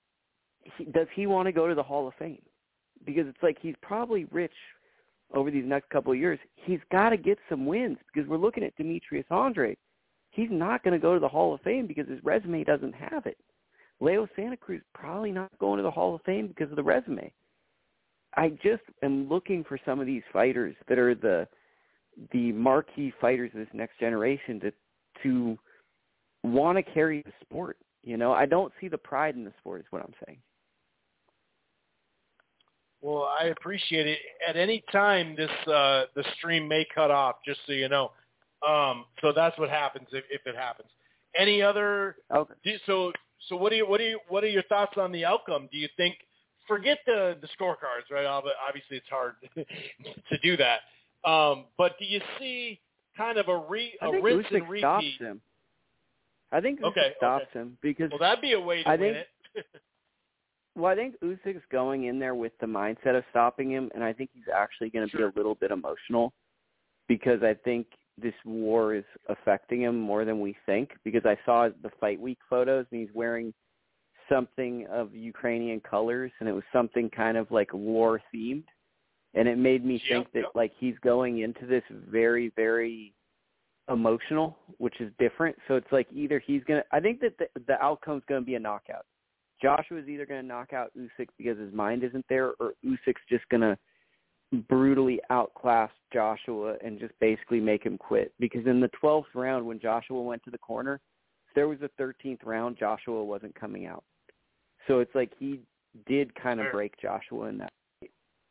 he, does he want to go to the Hall of Fame? Because it's like he's probably rich over these next couple of years. He's got to get some wins because we're looking at Demetrius Andrade. He's not going to go to the Hall of Fame because his resume doesn't have it. Leo Santa Cruz probably not going to the Hall of Fame because of the resume. I just am looking for some of these fighters that are the the marquee fighters of this next generation to to want to carry the sport. You know, I don't see the pride in the sport is what I'm saying. Well, I appreciate it. At any time, this uh, the stream may cut off, just so you know. Um, so that's what happens if, if it happens. Any other? Okay. Do, so, so what do you what do you what are your thoughts on the outcome? Do you think forget the, the scorecards, right? Obviously, it's hard to do that. Um, but do you see kind of a, re, a I think rinse Usyk and repeat? stops him. I think Usyk okay, stops okay. him because well, that'd be a way to I win think, it. Well, I think Usyk's going in there with the mindset of stopping him, and I think he's actually going to sure. be a little bit emotional because I think this war is affecting him more than we think, because I saw the fight week photos, and he's wearing something of Ukrainian colors, and it was something kind of like war-themed, and it made me yep, think that, yep. like, he's going into this very, very emotional, which is different. So it's like either he's going to – I think that the, the outcome's going to be a knockout. Joshua is either going to knock out Usyk because his mind isn't there, or Usyk's just going to brutally outclass Joshua and just basically make him quit. Because in the twelfth round, when Joshua went to the corner, if there was a thirteenth round, Joshua wasn't coming out. So it's like he did kind of sure. break Joshua in that fight.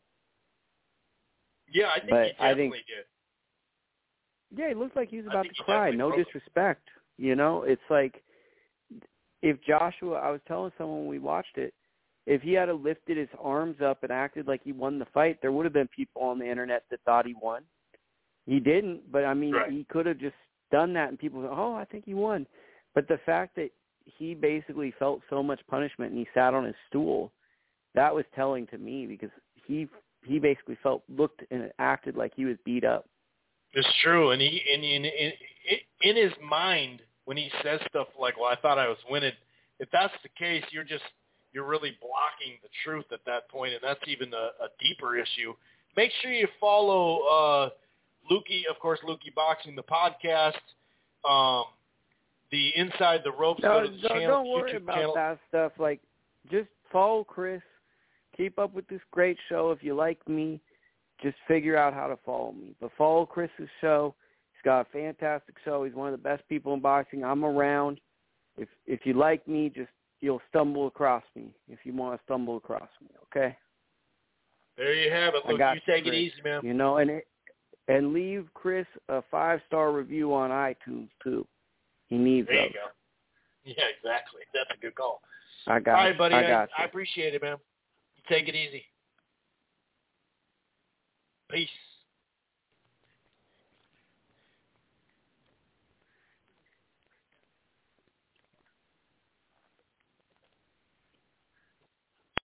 Yeah, I think but he definitely I think, did. Yeah, he looked like he was about to he cry. No broke disrespect. You know, it's like if Joshua, I was telling someone when we watched it, if he had lifted his arms up and acted like he won the fight, there would have been people on the internet that thought he won. He didn't, but I mean, right. he could have just done that and people go, oh, I think he won. But the fact that he basically felt so much punishment and he sat on his stool, that was telling to me, because he he basically felt, looked and acted like he was beat up. It's true, and he in in, in in his mind when he says stuff like, "Well, I thought I was winning," if that's the case, you're just you're really blocking the truth at that point, and that's even a, a deeper issue. Make sure you follow uh, Lukey, of course, Lukey Boxing, the podcast, um, the Inside the Ropes. No, go to the don't, channel, don't worry YouTube about channel. that stuff. Like, just follow Chris. Keep up with this great show. If you like me, just figure out how to follow me. But follow Chris's show. He's got a fantastic show. He's one of the best people in boxing. I'm around. If if you like me, just you'll stumble across me if you want to stumble across me, okay? There you have it. I Look, got you take Chris, it easy, man. You know, and it, and leave Chris a five-star review on iTunes, too. He needs There those. you go. Yeah, exactly. That's a good call. I got All right, buddy. I, I, got I appreciate it, man. You take it easy. Peace.